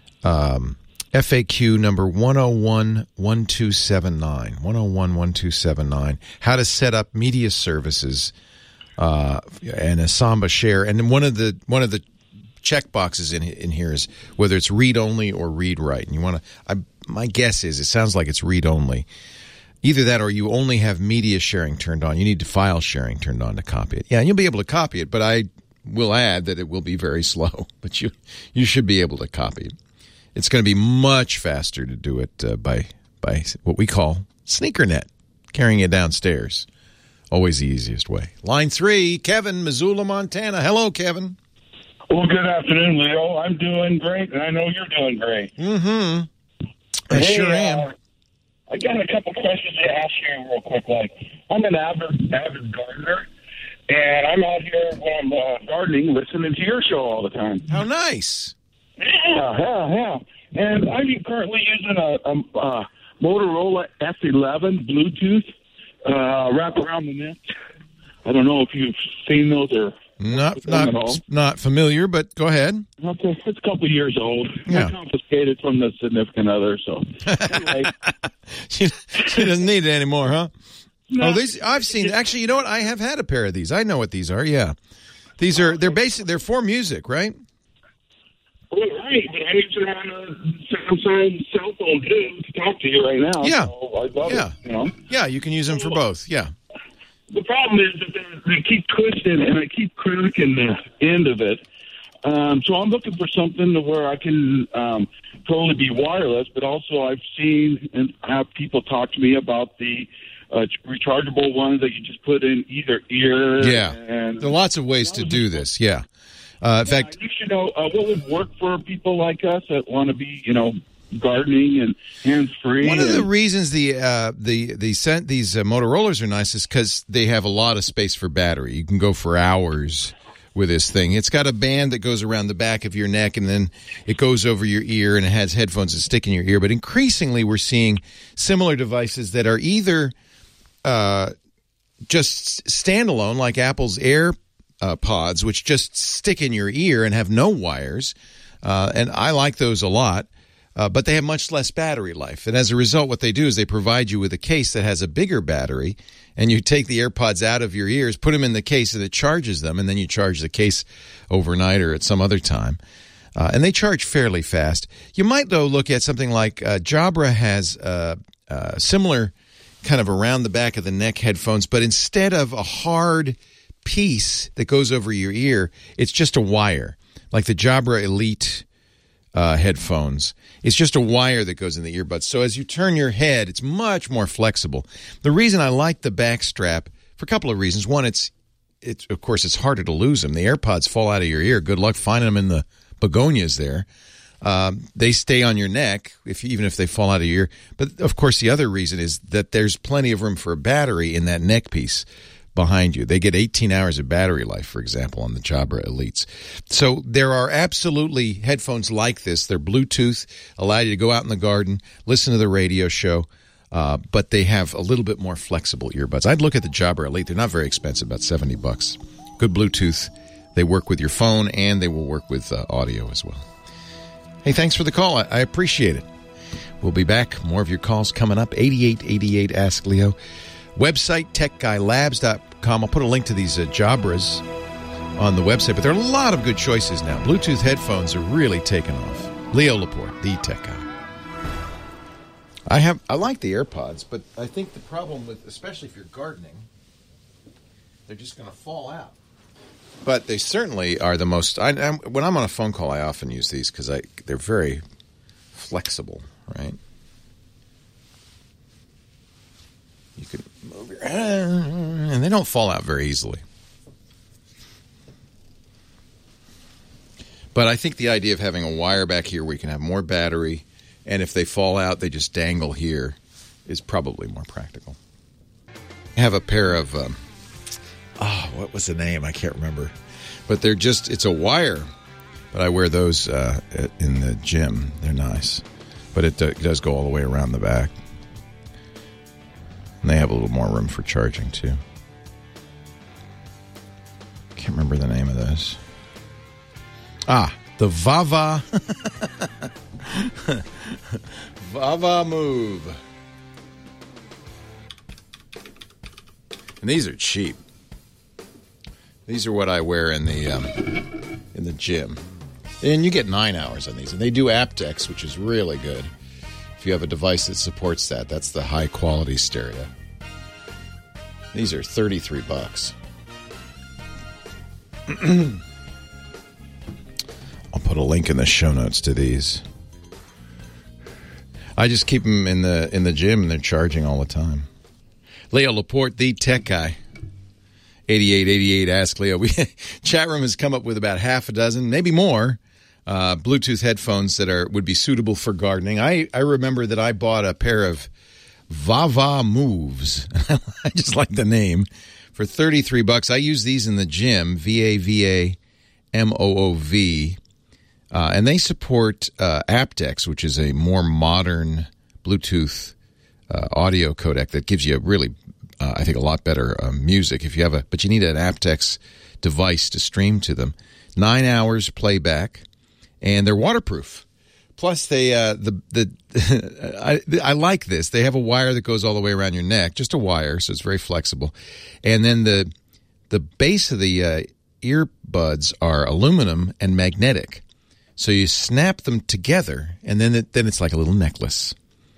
Um, F A Q number one oh one one two seven nine, one oh one one two seven nine, how to set up media services uh, and a Samba share. And one of the one of the check boxes in in here is whether it's read only or read write. And you want to, my guess is it sounds like it's read only. Either that or you only have media sharing turned on. You need file sharing turned on to copy it. Yeah, and you'll be able to copy it, but I will add that it will be very slow. But you you should be able to copy it. It's going to be much faster to do it uh, by by what we call SneakerNet, carrying it downstairs. Always the easiest way. Line three, Kevin, Missoula, Montana. Hello, Kevin. Well, good afternoon, Leo. I'm doing great, and I know you're doing great. Mm-hmm. I hey, sure am. Uh, I got a couple questions to ask you real quick. Like, I'm an avid, avid gardener, and I'm out here when I'm uh, gardening listening to your show all the time. How nice. Yeah, yeah, yeah. And I'm currently using a, a, a Motorola S eleven Bluetooth uh, wrap around the neck. I don't know if you've seen those or not. Not not familiar, but go ahead. Okay, it's a couple of years old. Yeah. I confiscated from the significant other. So anyway, she, she doesn't need it anymore, huh? No. Oh, these I've seen. Actually, you know what? I have had a pair of these. I know what these are. Yeah, these are they're basic. They're for music, right? Well, right, but I need to have a Samsung cell phone too to talk to you right now. Yeah, so I love yeah, it, you know? Yeah. You can use them for both. Yeah. The problem is that they, they keep twisting and I keep cracking the end of it. Um, so I'm looking for something to where I can um, totally be wireless, but also I've seen and have people talk to me about the uh, rechargeable ones that you just put in either ear. Yeah, and there are lots of ways to do this. Yeah. Uh, in yeah, fact, you should know uh, what would work for people like us that want to be, you know, gardening and hands free. One and, of the reasons the uh, the the sent these uh, Motorola's are nice is because they have a lot of space for battery. You can go for hours with this thing. It's got a band that goes around the back of your neck, and then it goes over your ear, and it has headphones that stick in your ear. But increasingly, we're seeing similar devices that are either uh, just standalone, like Apple's Air. Uh, pods, which just stick in your ear and have no wires, uh, and I like those a lot, uh, but they have much less battery life. And as a result, what they do is they provide you with a case that has a bigger battery, and you take the AirPods out of your ears, put them in the case, and it charges them, and then you charge the case overnight or at some other time. Uh, and they charge fairly fast. You might, though, look at something like uh, Jabra has uh, uh, similar kind of around the back of the neck headphones, but instead of a hard piece that goes over your ear, it's just a wire, like the Jabra Elite uh, headphones. It's just a wire that goes in the earbuds. So as you turn your head, it's much more flexible. The reason I like the back strap for a couple of reasons. One, it's it's of course it's harder to lose them. The AirPods fall out of your ear. Good luck finding them in the begonias there. Um, they stay on your neck, if even if they fall out of your ear. But, of course, the other reason is that there's plenty of room for a battery in that neck piece behind you. They get eighteen hours of battery life, for example, on the Jabra Elites. So there are absolutely headphones like this. They're Bluetooth, allow you to go out in the garden, listen to the radio show, uh, but they have a little bit more flexible earbuds. I'd look at the Jabra Elite. They're not very expensive, about seventy bucks. Good Bluetooth. They work with your phone, and they will work with uh, audio as well. Hey, thanks for the call. I, I appreciate it. We'll be back. More of your calls coming up. eighty-eight eighty-eight Ask Leo. Website, tech guy labs dot com. I'll put a link to these uh, Jabras on the website, but there are a lot of good choices now. Bluetooth headphones are really taking off. Leo Laporte, the tech guy. I have I like the AirPods, but I think the problem with, especially if you're gardening, they're just going to fall out. But they certainly are the most. I, I'm, when I'm on a phone call, I often use these because I they're very flexible, right? You can move your and they don't fall out very easily. But I think the idea of having a wire back here where you can have more battery, and if they fall out, they just dangle here, is probably more practical. I have a pair of. Um, Oh, what was the name? I can't remember. But they're just, it's a wire. But I wear those uh, in the gym. They're nice. But it, do, it does go all the way around the back. And they have a little more room for charging, too. Can't remember the name of those. Ah, the Vava. Vava Move. And these are cheap. These are what I wear in the um, in the gym. And you get nine hours on these. And they do aptX, which is really good. If you have a device that supports that, that's the high-quality stereo. These are thirty-three bucks. I'll put a link in the show notes to these. I just keep them in the in the gym, and they're charging all the time. Leo Laporte, the tech guy. eighty-eight eighty-eight Ask Leo. We, chat room has come up with about half a dozen, maybe more, uh, Bluetooth headphones that are would be suitable for gardening. I, I remember that I bought a pair of Vava Moves. I just like the name. For thirty-three bucks. I use these in the gym, V A V A M O O V. Uh, and they support uh, aptX, which is a more modern Bluetooth uh, audio codec that gives you a really Uh, I think a lot better uh, music if you have a, but you need an aptX device to stream to them. Nine hours playback, and they're waterproof. Plus, they uh, the the I, I like this. They have a wire that goes all the way around your neck, just a wire, so it's very flexible. And then the the base of the uh, earbuds are aluminum and magnetic, so you snap them together, and then it, then it's like a little necklace.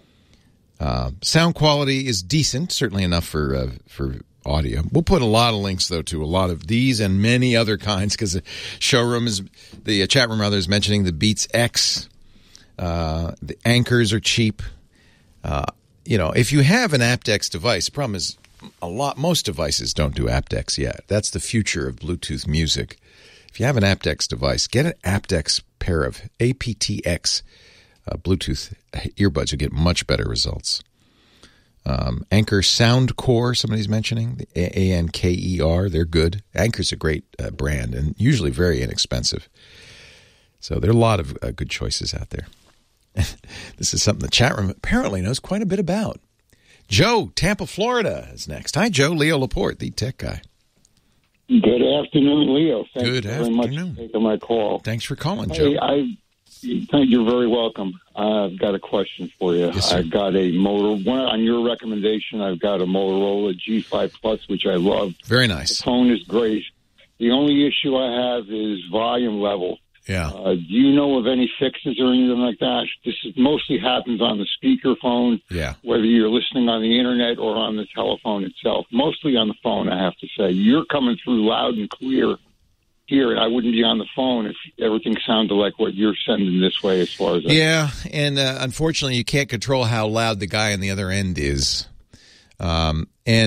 Uh, sound quality is decent, certainly enough for uh, for audio. We'll put a lot of links, though, to a lot of these and many other kinds, because the showroom is, the uh, chat room rather is mentioning the Beats X. Uh, the anchors are cheap. Uh, you know, if you have an aptX device, the problem is a lot, most devices don't do aptX yet. That's the future of Bluetooth music. If you have an aptX device, get an aptX pair of A P T X Uh, Bluetooth earbuds. You get much better results. Um, Anker Soundcore, somebody's mentioning, the A N K E R, they're good. Anker's a great uh, brand and usually very inexpensive. So there are a lot of uh, good choices out there. This is something the chat room apparently knows quite a bit about. Joe, Tampa, Florida is next. Hi, Joe. Leo Laporte, the tech guy. Good afternoon, Leo. Thank good you very afternoon. much for taking my call. Thanks for calling, Joe. Hey, I Thank you. Very welcome. I've got a question for you. Yes, sir. I've got a motor. One, on your recommendation, I've got a Motorola G five Plus, which I love. Very nice. The phone is great. The only issue I have is volume level. Yeah. Uh, do you know of any fixes or anything like that? This is, mostly happens on the speakerphone. Yeah. Whether you're listening on the internet or on the telephone itself. Mostly on the phone, I have to say. You're coming through loud and clear here, and I wouldn't be on the phone if everything sounded like what you're sending this way as far as I Yeah, and uh, unfortunately, you can't control how loud the guy on the other end is. Um, and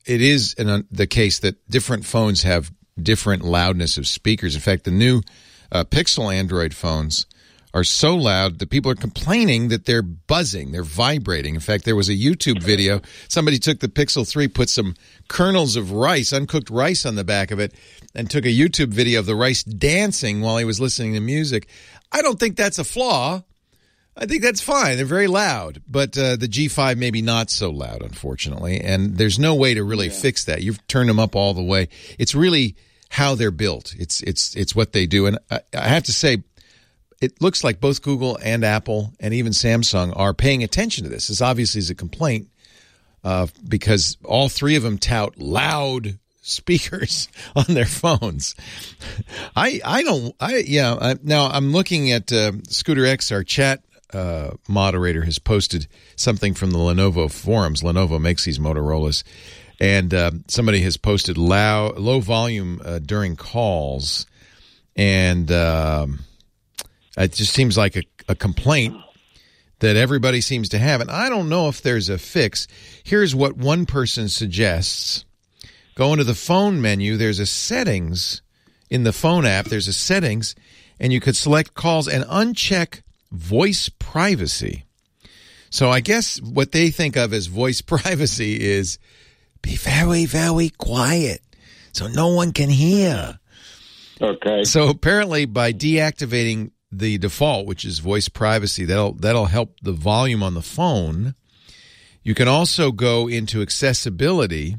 it is an, the case that different phones have different loudness of speakers. In fact, the new uh, Pixel Android phones are so loud that people are complaining that they're buzzing, they're vibrating. In fact, there was a YouTube video. Somebody took the Pixel three, put some kernels of rice, uncooked rice on the back of it, and took a YouTube video of the rice dancing while he was listening to music. I don't think that's a flaw. I think that's fine. They're very loud. But uh, the G five maybe not so loud, unfortunately. And there's no way to really yeah. fix that. You've turned them up all the way. It's really how they're built. It's it's it's what they do. And I, I have to say, it looks like both Google and Apple and even Samsung are paying attention to this. This obviously is a complaint uh, because all three of them tout loud speakers on their phones. I I don't I yeah. I, now I'm looking at uh, Scooter X, our chat uh, moderator, has posted something from the Lenovo forums. Lenovo makes these Motorola's, and uh, somebody has posted low low volume uh, during calls, and. Um, It just seems like a, a complaint that everybody seems to have. And I don't know if there's a fix. Here's what one person suggests. Go into the phone menu. There's a settings in the phone app. There's a settings, and you could select calls and uncheck voice privacy. So I guess what they think of as voice privacy is be very, very quiet so no one can hear. Okay. So apparently by deactivating the default, which is voice privacy, that'll that'll help the volume on the phone. You can also go into accessibility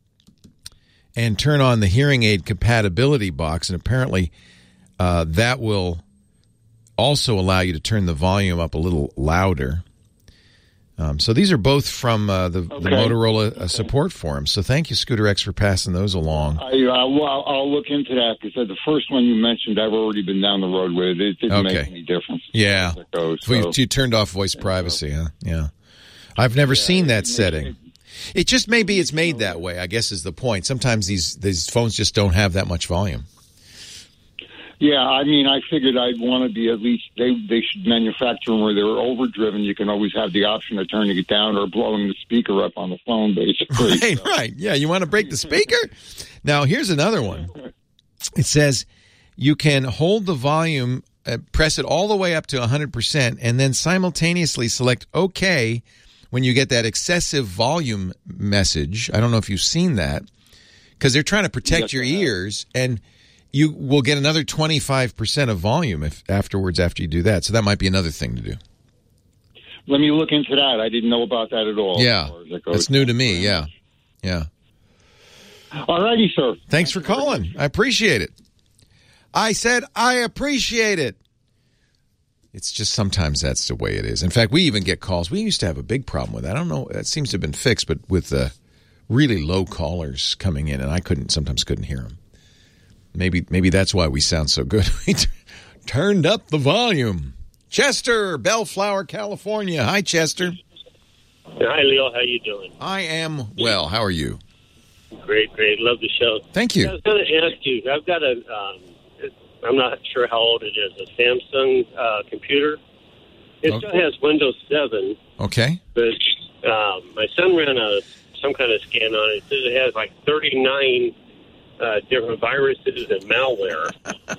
and turn on the hearing aid compatibility box, and apparently uh, that will also allow you to turn the volume up a little louder. Um, so these are both from uh, the, okay. the Motorola uh, support forum. So thank you, Scooter X, for passing those along. I, uh, well, I'll look into that because the first one you mentioned, I've already been down the road with. It didn't okay. make any difference. Yeah. It goes, so so. You, you turned off voice privacy, huh? Yeah. I've never yeah, seen that it, setting. It, it just may be it's made that way, I guess is the point. Sometimes these, these phones just don't have that much volume. Yeah, I mean, I figured I'd want to be at least, they they should manufacture them where they're overdriven. You can always have the option of turning it down or blowing the speaker up on the phone, basically. Right, so. right. Yeah, you want to break the speaker? Now, here's another one. It says you can hold the volume, uh, press it all the way up to one hundred percent, and then simultaneously select OK when you get that excessive volume message. I don't know if you've seen that, because they're trying to protect yes, your ears, and you will get another twenty-five percent of volume if afterwards after you do that. So that might be another thing to do. Let me look into that. I didn't know about that at all. Yeah, that's new to me. Yeah, yeah. All righty, sir. Thanks for calling. I appreciate it. I said I appreciate it. It's just sometimes that's the way it is. In fact, we even get calls. We used to have a big problem with that. I don't know. That seems to have been fixed, but with the really low callers coming in, and I couldn't sometimes couldn't hear them. Maybe maybe that's why we sound so good. We t- turned up the volume. Chester, Bellflower, California. Hi, Chester. Hi, Leo. How you doing? I am well. How are you? Great, great. Love the show. Thank you. I was going to ask you. I've got a. Um, I'm not sure how old it is. A Samsung uh, computer. It okay. still has Windows seven. Okay. But um, my son ran a some kind of scan on it. It says it has like thirty-nine. Uh, different viruses and malware.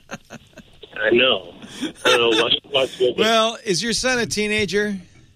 I know. I don't know what, what's with Well, is your son a teenager?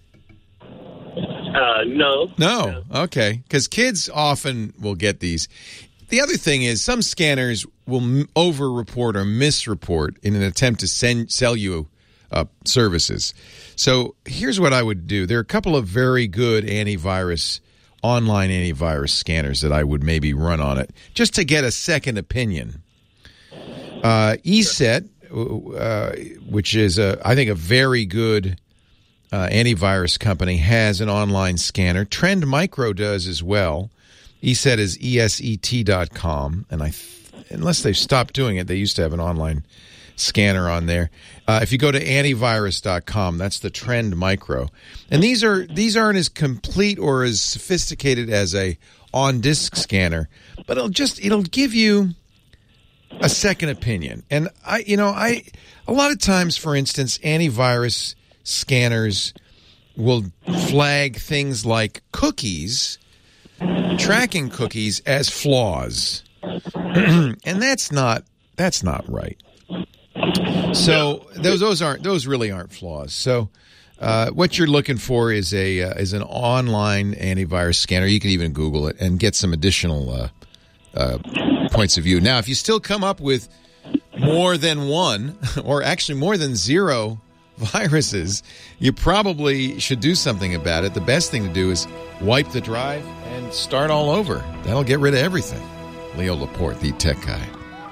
Uh, no. No. Okay. Because kids often will get these. The other thing is some scanners will over-report or misreport in an attempt to send sell you uh, services. So here's what I would do. There are a couple of very good antivirus online antivirus scanners that I would maybe run on it just to get a second opinion. Uh, ESET, uh, which is, a, I think, a very good uh, antivirus company, has an online scanner. Trend Micro does as well. ESET is E S E T dot com, and I, unless they've stopped doing it, they used to have an online scanner on there. Uh, if you go to antivirus dot com, that's the Trend Micro. And these are these aren't as complete or as sophisticated as a on-disk scanner, but it'll just it'll give you a second opinion. And I you know, I a lot of times, for instance, antivirus scanners will flag things like cookies tracking cookies as flaws. And that's not that's not right. So those those aren't those really aren't flaws. So uh, what you're looking for is a uh, is an online antivirus scanner. You can even Google it and get some additional uh, uh, points of view. Now, if you still come up with more than one, or actually more than zero viruses, you probably should do something about it. The best thing to do is wipe the drive and start all over. That'll get rid of everything. Leo Laporte, the tech guy.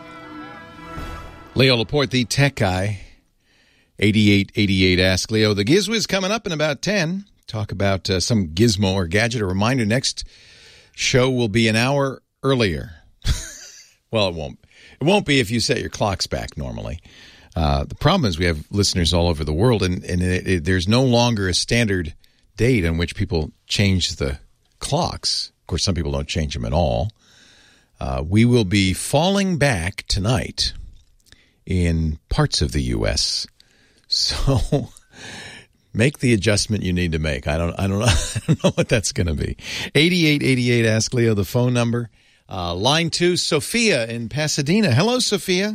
Leo Laporte, the tech guy. eighty-eight eighty-eight Ask Leo. The Gizwiz coming up in about ten. Talk about uh, some gizmo or gadget. A reminder, next show will be an hour earlier. Well, it won't. It won't be if you set your clocks back normally. Uh, the problem is we have listeners all over the world, and, and it, it, there's no longer a standard date on which people change the clocks. Of course, some people don't change them at all. Uh, we will be falling back tonight in parts of the U S So make the adjustment you need to make. I don't. I don't know. I don't know what that's going to be. eighty-eight eighty-eight Ask Leo, the phone number. Uh, line two, Sophia in Pasadena. Hello, Sophia.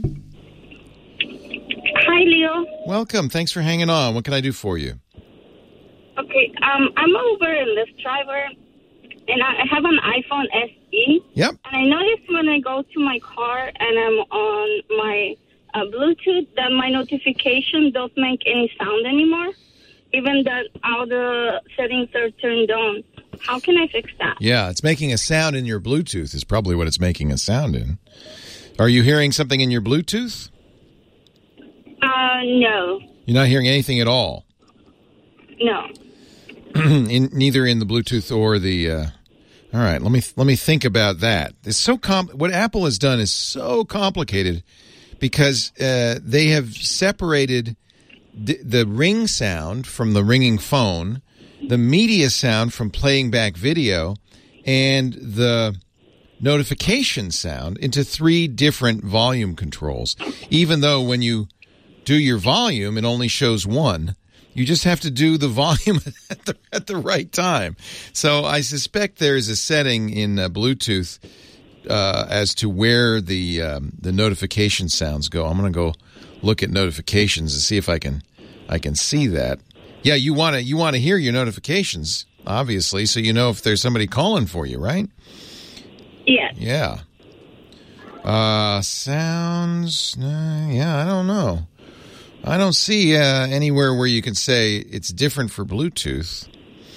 Hi, Leo. Welcome. Thanks for hanging on. What can I do for you? Okay, um, I'm a Uber and Lyft driver, and I have an iPhone S E. Yep. And I noticed when I go to my car and I'm on my uh, Bluetooth that my notification don't make any sound anymore, even that all the settings are turned on. How can I fix that? Yeah, it's making a sound in your Bluetooth is probably what it's making a sound in. Are you hearing something in your Bluetooth? Uh, no. You're not hearing anything at all? No. in, neither in the Bluetooth or the... Uh, all right, let me let me think about that. It's so com- What Apple has done is so complicated because uh, they have separated d- the ring sound from the ringing phone, the media sound from playing back video, and the notification sound into three different volume controls. Even though when you do your volume, it only shows one. You just have to do the volume at the, at the right time. So I suspect there's a setting in uh, Bluetooth uh, as to where the um, the notification sounds go. I'm going to go look at notifications and see if I can I can see that. Yeah, you want to you want to hear your notifications, obviously, so you know if there's somebody calling for you, right? Yeah. Yeah. Uh, sounds. Uh, yeah, I don't know. I don't see uh, anywhere where you can say it's different for Bluetooth.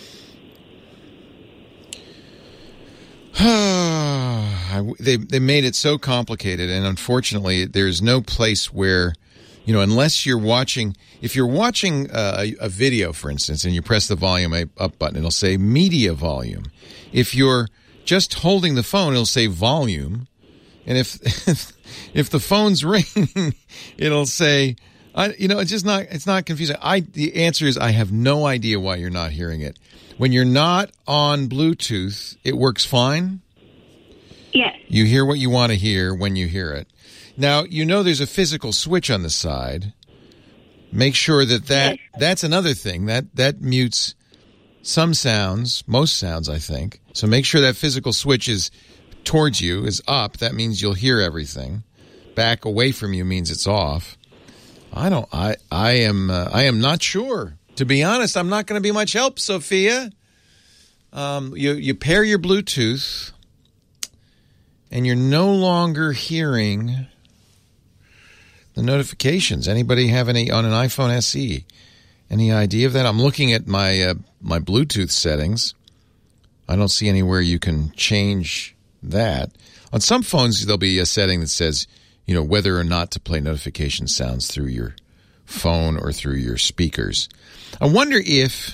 they they made it so complicated, and unfortunately, there's no place where, you know, unless you're watching. If you're watching uh, a, a video, for instance, and you press the volume up button, it'll say media volume. If you're just holding the phone, it'll say volume, and if if the phone's ringing, it'll say. I, you know, it's just not, it's not confusing. I, the answer is I have no idea why you're not hearing it. When you're not on Bluetooth, it works fine. Yes. You hear what you want to hear when you hear it. Now, you know there's a physical switch on the side. Make sure that that, yes. That's another thing. That, that mutes some sounds, most sounds, I think. So make sure that physical switch is towards you, is up. That means you'll hear everything. Back away from you means it's off. I don't. I. I am. Uh, I am not sure. To be honest, I'm not going to be much help, Sophia. Um, you you pair your Bluetooth, and you're no longer hearing the notifications. Anybody have any on an iPhone S E? Any idea of that? I'm looking at my uh, my Bluetooth settings. I don't see anywhere you can change that. On some phones, there'll be a setting that says, you know, whether or not to play notification sounds through your phone or through your speakers. I wonder if,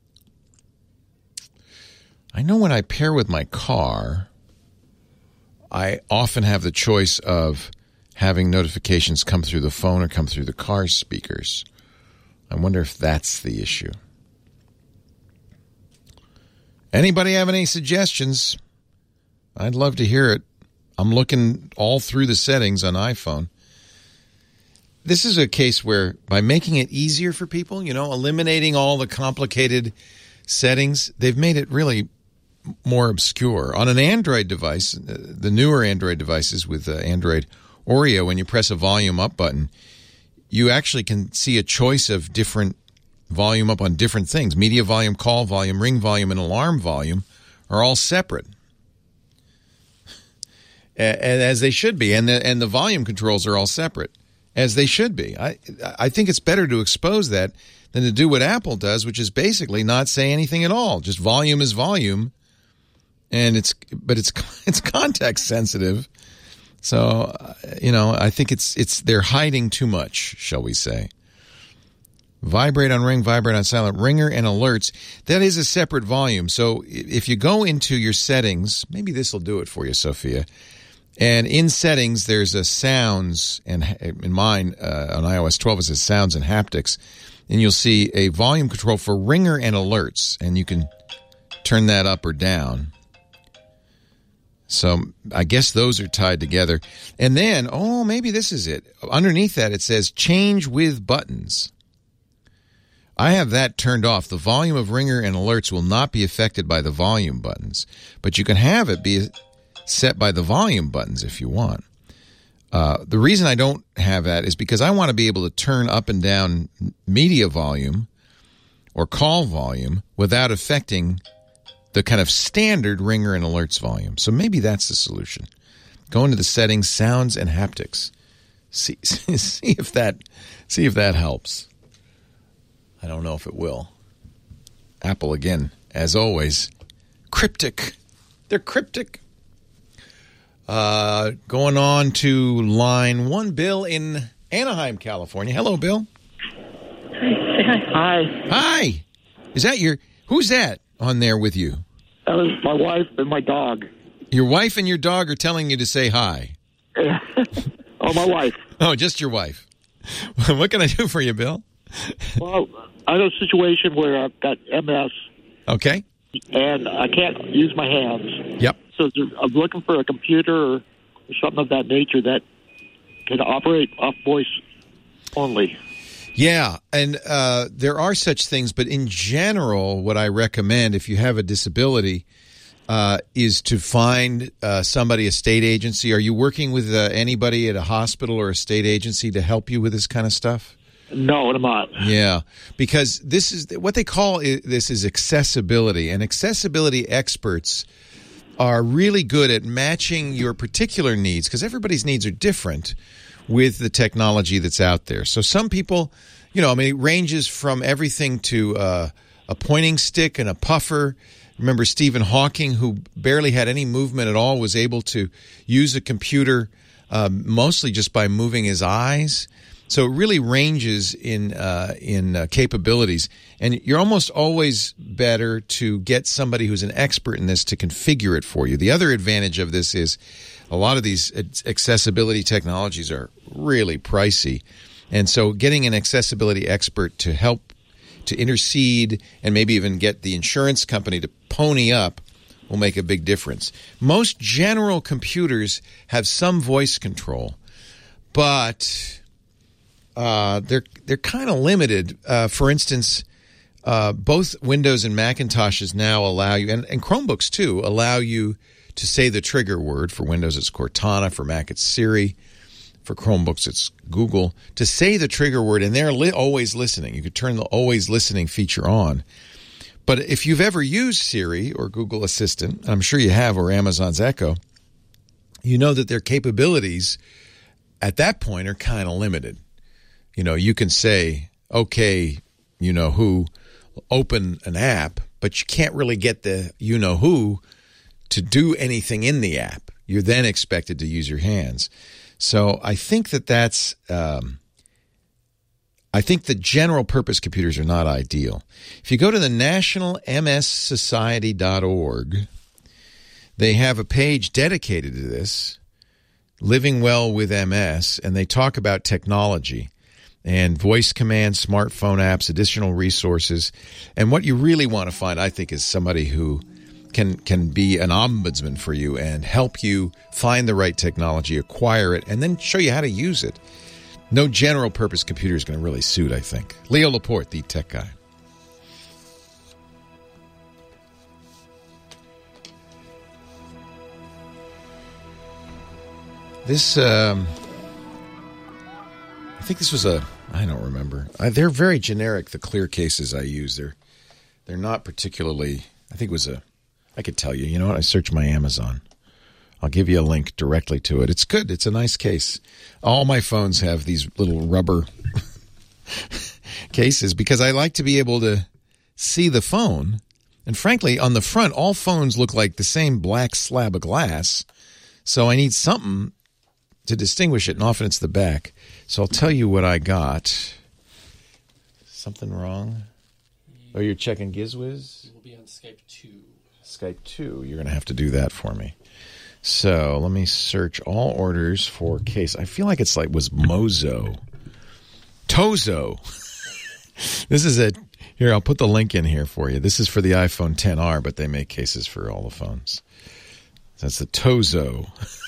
I know when I pair with my car, I often have the choice of having notifications come through the phone or come through the car speakers. I wonder if that's the issue. Anybody have any suggestions? I'd love to hear it. I'm looking all through the settings on iPhone. This is a case where by making it easier for people, you know, eliminating all the complicated settings, they've made it really more obscure. On an Android device, the newer Android devices with uh, Android Oreo, when you press a volume up button, you actually can see a choice of different volume up on different things. Media volume, call volume, ring volume, and alarm volume are all separate, as they should be. And the, and the volume controls are all separate, as they should be. I, I think it's better to expose that than to do what Apple does, which is basically not say anything at all. Just volume is volume, and it's but it's it's context sensitive. So, uh, you know, I think it's it's they're hiding too much, shall we say. Vibrate on ring, vibrate on silent, ringer and alerts. That is a separate volume. So if you go into your settings, maybe this will do it for you, Sophia. And in settings, there's a sounds, and in mine, uh, on iOS twelve, it says sounds and haptics. And you'll see a volume control for ringer and alerts, and you can turn that up or down. So I guess those are tied together. And then, oh, maybe this is it. Underneath that, it says change with buttons. I have that turned off. The volume of ringer and alerts will not be affected by the volume buttons, but you can have it be set by the volume buttons if you want. Uh, the reason I don't have that is because I want to be able to turn up and down media volume or call volume without affecting the kind of standard ringer and alerts volume. So maybe that's the solution. Go into the settings, sounds and haptics. See, see if that, see if that helps. I don't know if it will. Apple, again, as always, cryptic. They're cryptic. Uh, going on to line one, Bill in Anaheim, California. Hello, Bill. Hi. Hi. Hi. Is that your, who's that on there with you? That was my wife and my dog. Your wife and your dog are telling you to say hi. Oh, my wife. Oh, just your wife. What can I do for you, Bill? Well, I have a situation where I've got M S. Okay. And I can't use my hands. Yep. So I'm looking for a computer or something of that nature that can operate off voice only. Yeah, and uh, there are such things, but in general, what I recommend if you have a disability uh, is to find uh, somebody, a state agency. Are you working with uh, anybody at a hospital or a state agency to help you with this kind of stuff? No, I'm not. Yeah, because this is what they call it, this is accessibility, and accessibility experts are really good at matching your particular needs, because everybody's needs are different, with the technology that's out there. So some people, you know, I mean, it ranges from everything to uh, a pointing stick and a puffer. Remember Stephen Hawking, who barely had any movement at all, was able to use a computer uh, mostly just by moving his eyes. So it really ranges in uh, in uh, capabilities, and you're almost always better to get somebody who's an expert in this to configure it for you. The other advantage of this is a lot of these accessibility technologies are really pricey, and so getting an accessibility expert to help to intercede and maybe even get the insurance company to pony up will make a big difference. Most general computers have some voice control, but Uh, they're they're kind of limited. Uh, for instance, uh, both Windows and Macintoshes now allow you, and, and Chromebooks too, allow you to say the trigger word. For Windows, it's Cortana. For Mac, it's Siri. For Chromebooks, it's Google. To say the trigger word, and they're li- always listening. You could turn the always listening feature on. But if you've ever used Siri or Google Assistant, I'm sure you have, or Amazon's Echo, you know that their capabilities at that point are kind of limited. You know, you can say, okay, you know who, open an app, but you can't really get the you know who to do anything in the app. You're then expected to use your hands. So I think that that's, um, I think the general purpose computers are not ideal. If you go to the national m s society dot org, they have a page dedicated to this, Living Well with M S, and they talk about technology and voice commands, smartphone apps, additional resources. And what you really want to find, I think, is somebody who can can be an ombudsman for you and help you find the right technology, acquire it, and then show you how to use it. No general purpose computer is going to really suit, I think. Leo Laporte, the tech guy. This, um, I think this was a, I don't remember. I, they're very generic, the clear cases I use. They're, they're not particularly, I think it was a, I could tell you, you know what? I searched my Amazon. I'll give you a link directly to it. It's good. It's a nice case. All my phones have these little rubber cases because I like to be able to see the phone. And frankly, on the front, all phones look like the same black slab of glass. So I need something to distinguish it, and often it's the back. So I'll tell you what I got. Something wrong? Oh, you're checking GizWiz? We'll be on Skype two. Skype two. You're going to have to do that for me. So let me search all orders for case. I feel like it's like was Mozo. Tozo. This is a, here, I'll put the link in here for you. This is for the iPhone X R, but they make cases for all the phones. That's the Tozo.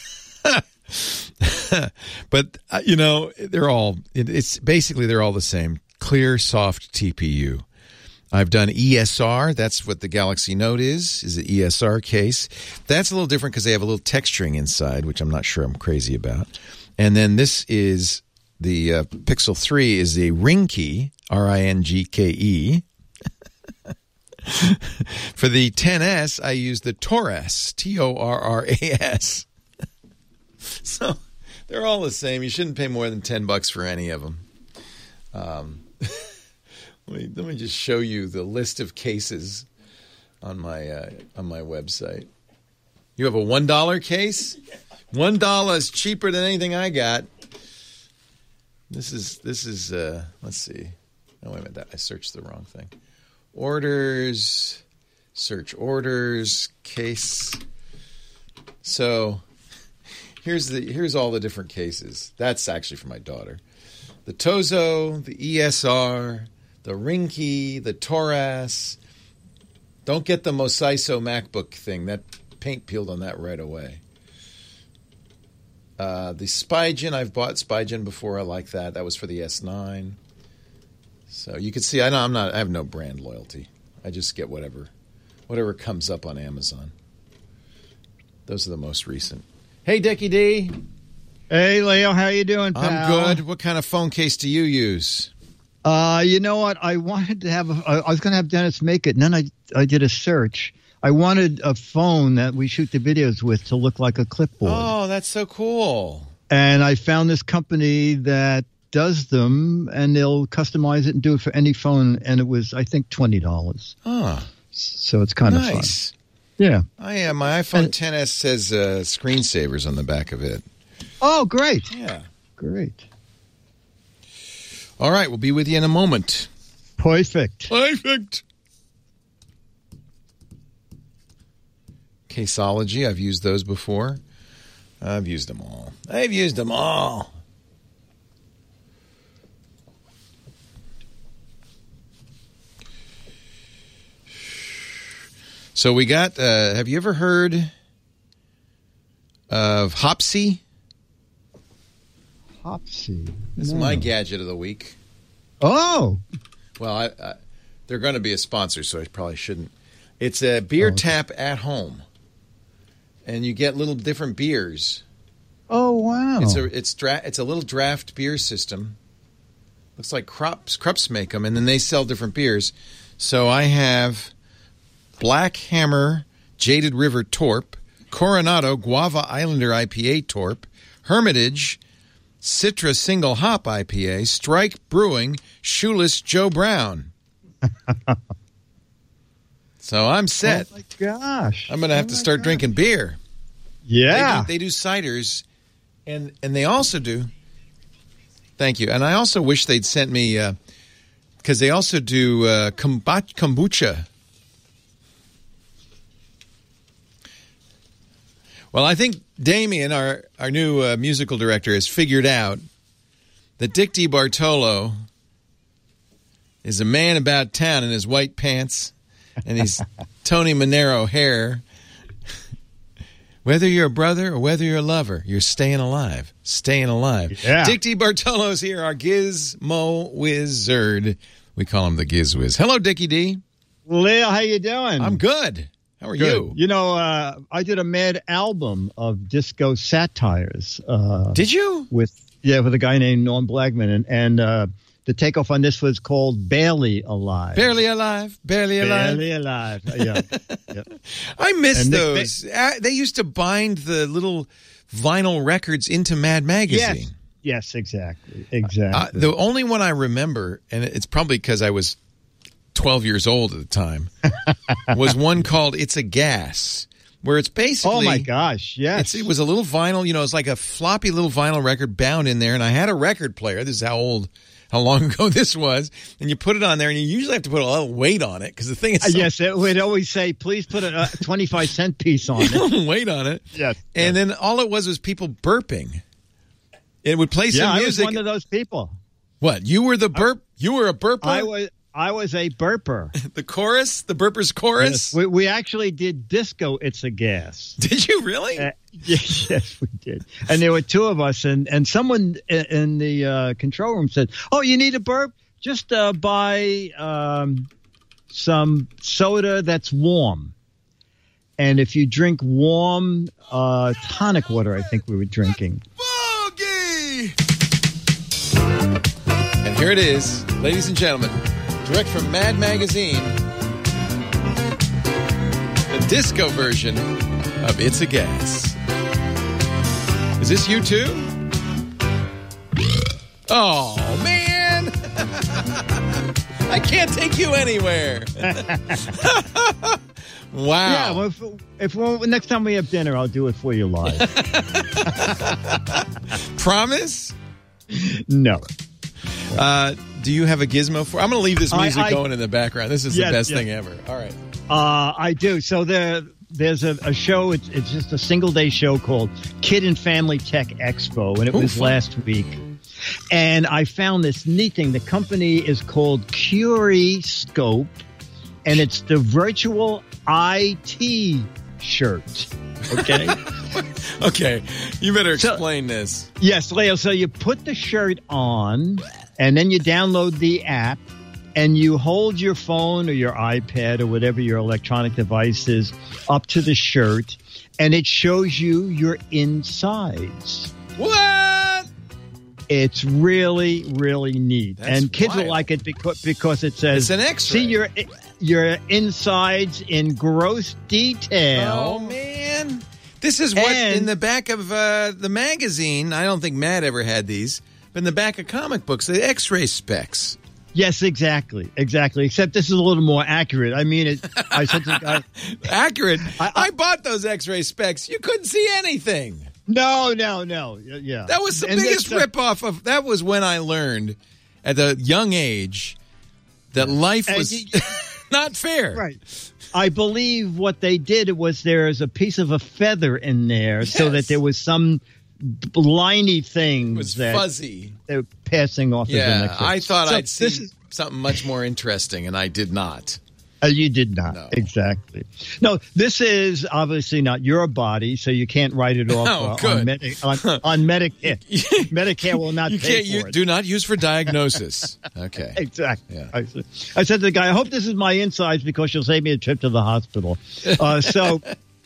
But, uh, you know, they're all, it, it's basically they're all the same. Clear, soft T P U. I've done E S R. That's what the Galaxy Note is, is an E S R case. That's a little different because they have a little texturing inside, which I'm not sure I'm crazy about. And then this is the uh, Pixel three is the Ringke, R I N G K E. For the X S, I use the Torras, T O R R A S. So they're all the same. You shouldn't pay more than ten bucks for any of them. Um, let me let me just show you the list of cases on my uh, on my website. You have a one dollar case? One dollar is cheaper than anything I got. This is this is uh, let's see. Oh wait a minute, I searched the wrong thing. Orders, search orders, case. So here's the here's all the different cases. That's actually for my daughter. The Tozo, the E S R, the Ringke, the Torras. Don't get the Mosiso MacBook thing. That paint peeled on that right away. Uh, the Spigen, I've bought Spigen before. I like that. That was for the S nine. So you can see, I know I'm not. I have no brand loyalty. I just get whatever, whatever comes up on Amazon. Those are the most recent. Hey, Dickie D. Hey, Leo. How you doing, pal? I'm good. What kind of phone case do you use? Uh, you know what? I wanted to have. A, I was going to have Dennis make it, and then I I did a search. I wanted a phone that we shoot the videos with to look like a clipboard. Oh, that's so cool. And I found this company that does them, and they'll customize it and do it for any phone. And it was, I think, twenty dollars. Oh. So it's kind nice. of fun. Yeah. I, uh, my iPhone X S says uh, screensavers on the back of it. Oh, great. Yeah. Great. All right. We'll be with you in a moment. Perfect. Perfect. Caseology, I've used those before. I've used them all. I've used them all. So we got, uh, have you ever heard of Hopsy? Hopsy? This no. is my gadget of the week. Oh! Well, I, I, they're going to be a sponsor, so I probably shouldn't. It's a beer oh, okay. tap at home. And you get little different beers. Oh, wow. It's a it's dra- it's a little draft beer system. Looks like Krups, Krups make them, and then they sell different beers. So I have Black Hammer Jaded River Torp, Coronado Guava Islander I P A Torp, Hermitage Citra Single Hop I P A, Strike Brewing Shoeless Joe Brown. So I'm set. Oh, my gosh. I'm going to have oh to start God. drinking beer. Yeah. They do, they do ciders, and and they also do. Thank you. And I also wish they'd sent me, because uh, they also do uh, kombucha. Well, I think Damien, our, our new uh, musical director, has figured out that Dick DiBartolo is a man about town in his white pants and his Tony Manero hair. Whether you're a brother or whether you're a lover, you're staying alive. Staying alive. Yeah. Dick DiBartolo's here, our gizmo wizard. We call him the Giz Wiz. Hello, Dickie D. Leo, how you doing? I'm good. How are Good. you? You know, uh, I did a mad album of disco satires. Uh, Did you? With yeah, with a guy named Norm Blackman, and and uh, the takeoff on this was called "Barely Alive." Barely alive. Barely alive. Barely alive. Yeah. yeah. I miss And they- those. They, uh, they used to bind the little vinyl records into Mad Magazine. Yes. Yes. Exactly. Exactly. Uh, the only one I remember, and it's probably because I was twelve years old at the time, was one called "It's a Gas," where it's basically. Oh my gosh! Yes, it's, it was a little vinyl. You know, it's like a floppy little vinyl record bound in there, and I had a record player. This is how old, how long ago this was, and you put it on there, and you usually have to put a lot of weight on it because the thing is. Uh, So yes, it would always say, "Please put a twenty-five cent piece on it." weight on it. Yes, and then all it was was people burping. It would play some yeah, I was music. one of those people. What? You were the burp? You were a burper? I was. I was a burper. The chorus? The burper's chorus? Yes, we, we actually did disco It's a Gas. Did you really? Uh, yes, yes, we did. And there were two of us, and, and someone in, in the uh, control room said, oh, you need a burp? Just uh, buy um, some soda that's warm. And if you drink warm uh, tonic water, I think we were drinking. Boogie! And here it is, ladies and gentlemen. Direct from Mad Magazine, the disco version of It's a Gas. Is this you too? Oh, man! I can't take you anywhere. Wow. Yeah, well, if, if well, next time we have dinner, I'll do it for you live. Promise? No. Uh, do you have a gizmo for? I'm going to leave this music I, I, going in the background. This is yes, the best yes. thing ever. All right. Uh, I do. So there, there's a, a show. It's, it's just a single day show called Kid and Family Tech Expo, and it Ooh, was fun. last week. And I found this neat thing. The company is called Curiscope, and it's the virtual I T shirt. Okay. Okay. You better explain so, this. Yes, Leo. So you put the shirt on, and then you download the app, and you hold your phone or your iPad or whatever your electronic device is up to the shirt, and it shows you your insides. What? It's really, really neat. That's and kids wild. will like it because, because it says, It's an X-ray. see your, your insides in gross detail. Oh, man. This is what And- in the back of uh, the magazine, I don't think Matt ever had these, but in the back of comic books, the X-ray specs. Yes, exactly, exactly. Except this is a little more accurate. I mean, it. I said to the guy, Accurate. I, I- I bought those X-ray specs. You couldn't see anything. no, no, no. Yeah, That was the And biggest it's, uh, ripoff of. That was when I learned at a young age that life And was you- not fair. Right. I believe what they did was there's a piece of a feather in there, so that Yes. there was some liney things It was that fuzzy. they were passing off. as the Yeah, next I thought So I'd see this is- something much more interesting, and I did not. Uh, you did not. No. Exactly. No, this is obviously not your body, so you can't write it off Oh, uh, good. on, Medi- on, on Medicare. Medicare will not You pay can't. for You it. do not use for diagnosis. Okay. Exactly. Yeah. I, said, I said to the guy, I hope this is my insides because you'll save me a trip to the hospital. Uh, so,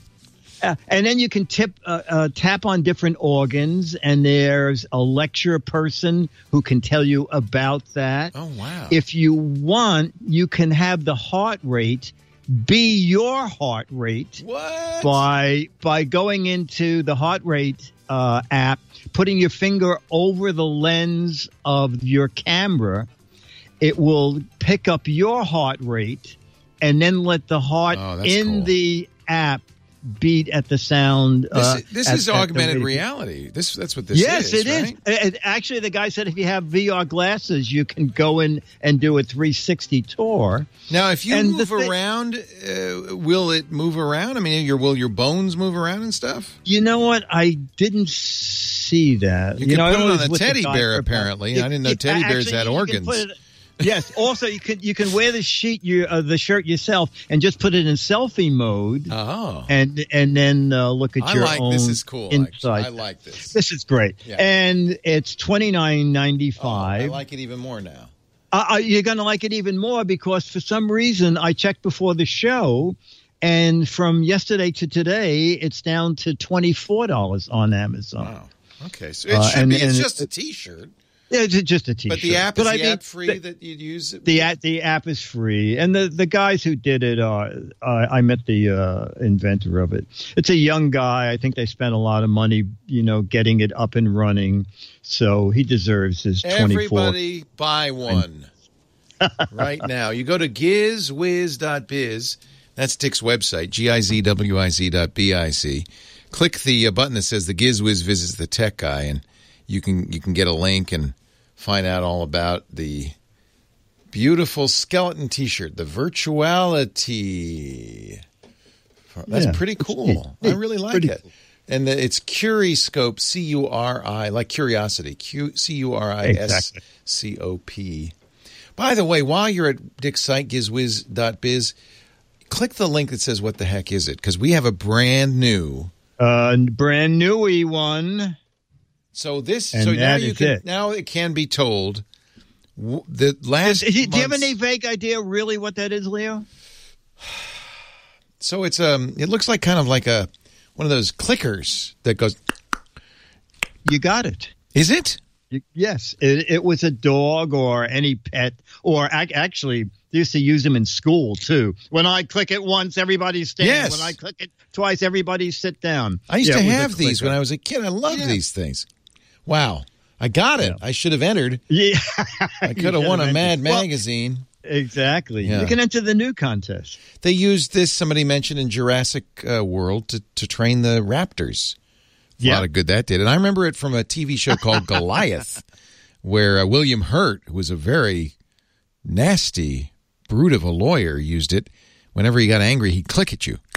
uh, and then you can tip, uh, uh, tap on different organs, and there's a lecture person who can tell you about that. Oh wow. If you want, you can have the heart rate be your heart rate What? by by going into the heart rate uh, app, putting your finger over the lens of your camera. It will pick up your heart rate and then let the heart Oh, that's in cool. the app beat at the sound. This, uh, this at- is at the augmented rate. reality. This that's what this Yes, is. it is. right? And- and actually, the guy said if you have V R glasses, you can go in and do a three sixty tour. Now, if you And the move thing- around, uh, will it move around? I mean, your will your bones move around and stuff? You know what? I didn't see that. You, You, can know, put I it was on a with the teddy guy bear. for- Apparently, It- I didn't know it- teddy bears actually, had you can organs. put it- yes. Also, you can you can wear the sheet, you uh, the shirt yourself, and just put it in selfie mode. Oh, and and then uh, look at I your like own this. Is cool. inside. Actually. I like this. This is great, Yeah. and it's twenty nine ninety Oh, I five. like it even more now. Uh, you're going to like it even more because for some reason I checked before the show, And from yesterday to today, it's down to twenty-four dollars on Amazon. Wow. Okay, so it Uh, should and- be. It's and just a it- T-shirt. Yeah, it's just a T-shirt. But the app is But I the mean, app free the- that you'd use it. The app, the app is free, and the, the guys who did it, uh, I, I met the uh, inventor of it. It's a young guy. I think they spent a lot of money, you know, getting it up and running. So he deserves his twenty-four. Everybody buy one right now. You go to gizwiz dot biz. That's Dick's website, G I Z W I Z dot B I Z. Click the uh, button that says the GizWiz visits the tech guy, and you can you can get a link and find out all about the beautiful skeleton T-shirt, the Virtuality. That's Yeah, pretty it's cool. neat. I really like Pretty it. And the, it's Curiscope, C U R I, like curiosity, Q C U R I S C O P. By the way, while you're at Dick's site, gizwiz dot biz, click the link that says what the heck is it? Because we have a brand new, uh, brand newy one. So this, And so now that you is can it. now it can be told. w- The last, Do you do you have month's- any vague idea really what that is, Leo? So it's um, it looks like kind of like a one of those clickers that goes. You got it. Is it? You, yes, it, it was a dog or any pet, or ac- actually, they used to use them in school too. When I click it once, everybody stand. Yes. When I click it twice, everybody sit down. I used Yeah, to it was a have these clicker. when I was a kid. I loved Yeah. these things. Wow, I got it. I should have entered. Yeah, I could have won a Mad Well, magazine. Exactly. Yeah. You can enter the new contest. They used this. Somebody mentioned in Jurassic uh, World to to train the raptors. A Yeah. lot of good that did. And I remember it from a T V show called Goliath, where uh, William Hurt, who was a very nasty brute of a lawyer, used it. Whenever he got angry, he'd click at you.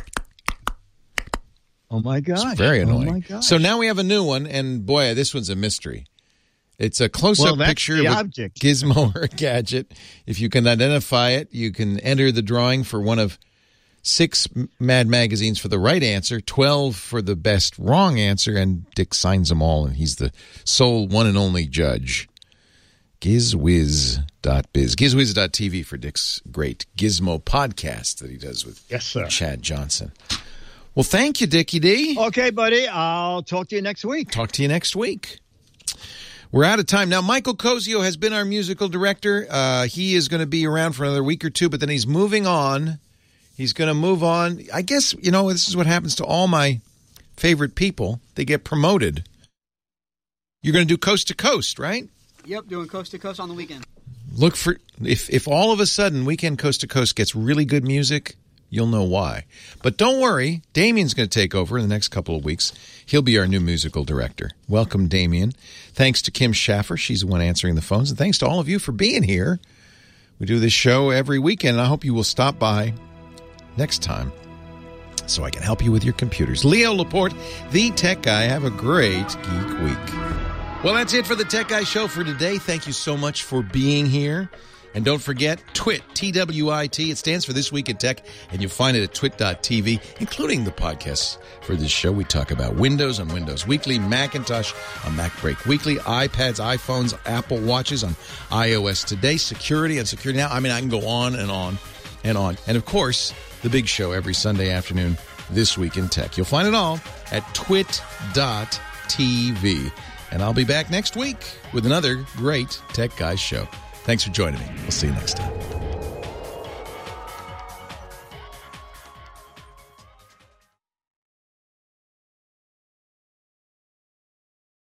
Oh my gosh! It's very annoying. Oh my gosh! So now we have a new one, and boy, this one's a mystery. It's a close-up Well, that's picture the of a object. gizmo or a gadget. If you can identify it, you can enter the drawing for one of six Mad magazines for the right answer, twelve for the best wrong answer, and Dick signs them all, and he's the sole one and only judge. Gizwiz dot biz. Gizwiz dot T V for Dick's great Gizmo podcast that he does with Yes, sir. Chad Johnson. Well, thank you, Dickie D. Okay, buddy. I'll talk to you next week. Talk to you next week. We're out of time. Now, Michael Cozio has been our musical director. Uh, he is going to be around for another week or two, but then he's moving on. He's going to move on. I guess, you know, this is what happens to all my favorite people. They get promoted. You're going to do Coast to Coast, right? Yep, doing coast to coast on the weekend. Look for, if, if all of a sudden Weekend Coast to Coast gets really good music, you'll know why. But don't worry, Damien's going to take over in the next couple of weeks. He'll be our new musical director. Welcome, Damien. Thanks to Kim Schaffer. She's the one answering the phones. And thanks to all of you for being here. We do this show every weekend, and I hope you will stop by next time so I can help you with your computers. Leo Laporte, the Tech Guy. Have a great Geek Week. Well, that's it for the Tech Guy Show for today. Thank you so much for being here. And don't forget, Twit, T W I T. It stands for This Week in Tech, and you'll find it at twit dot t v, including the podcasts for this show. We talk about Windows on Windows Weekly, Macintosh on Mac Break Weekly, iPads, iPhones, Apple Watches on iOS Today, security on Security Now. I mean, I can go on and on and on. And, of course, the big show every Sunday afternoon, This Week in Tech. You'll find it all at twit dot t v. And I'll be back next week with another great Tech Guys show. Thanks for joining me. We'll see you next time.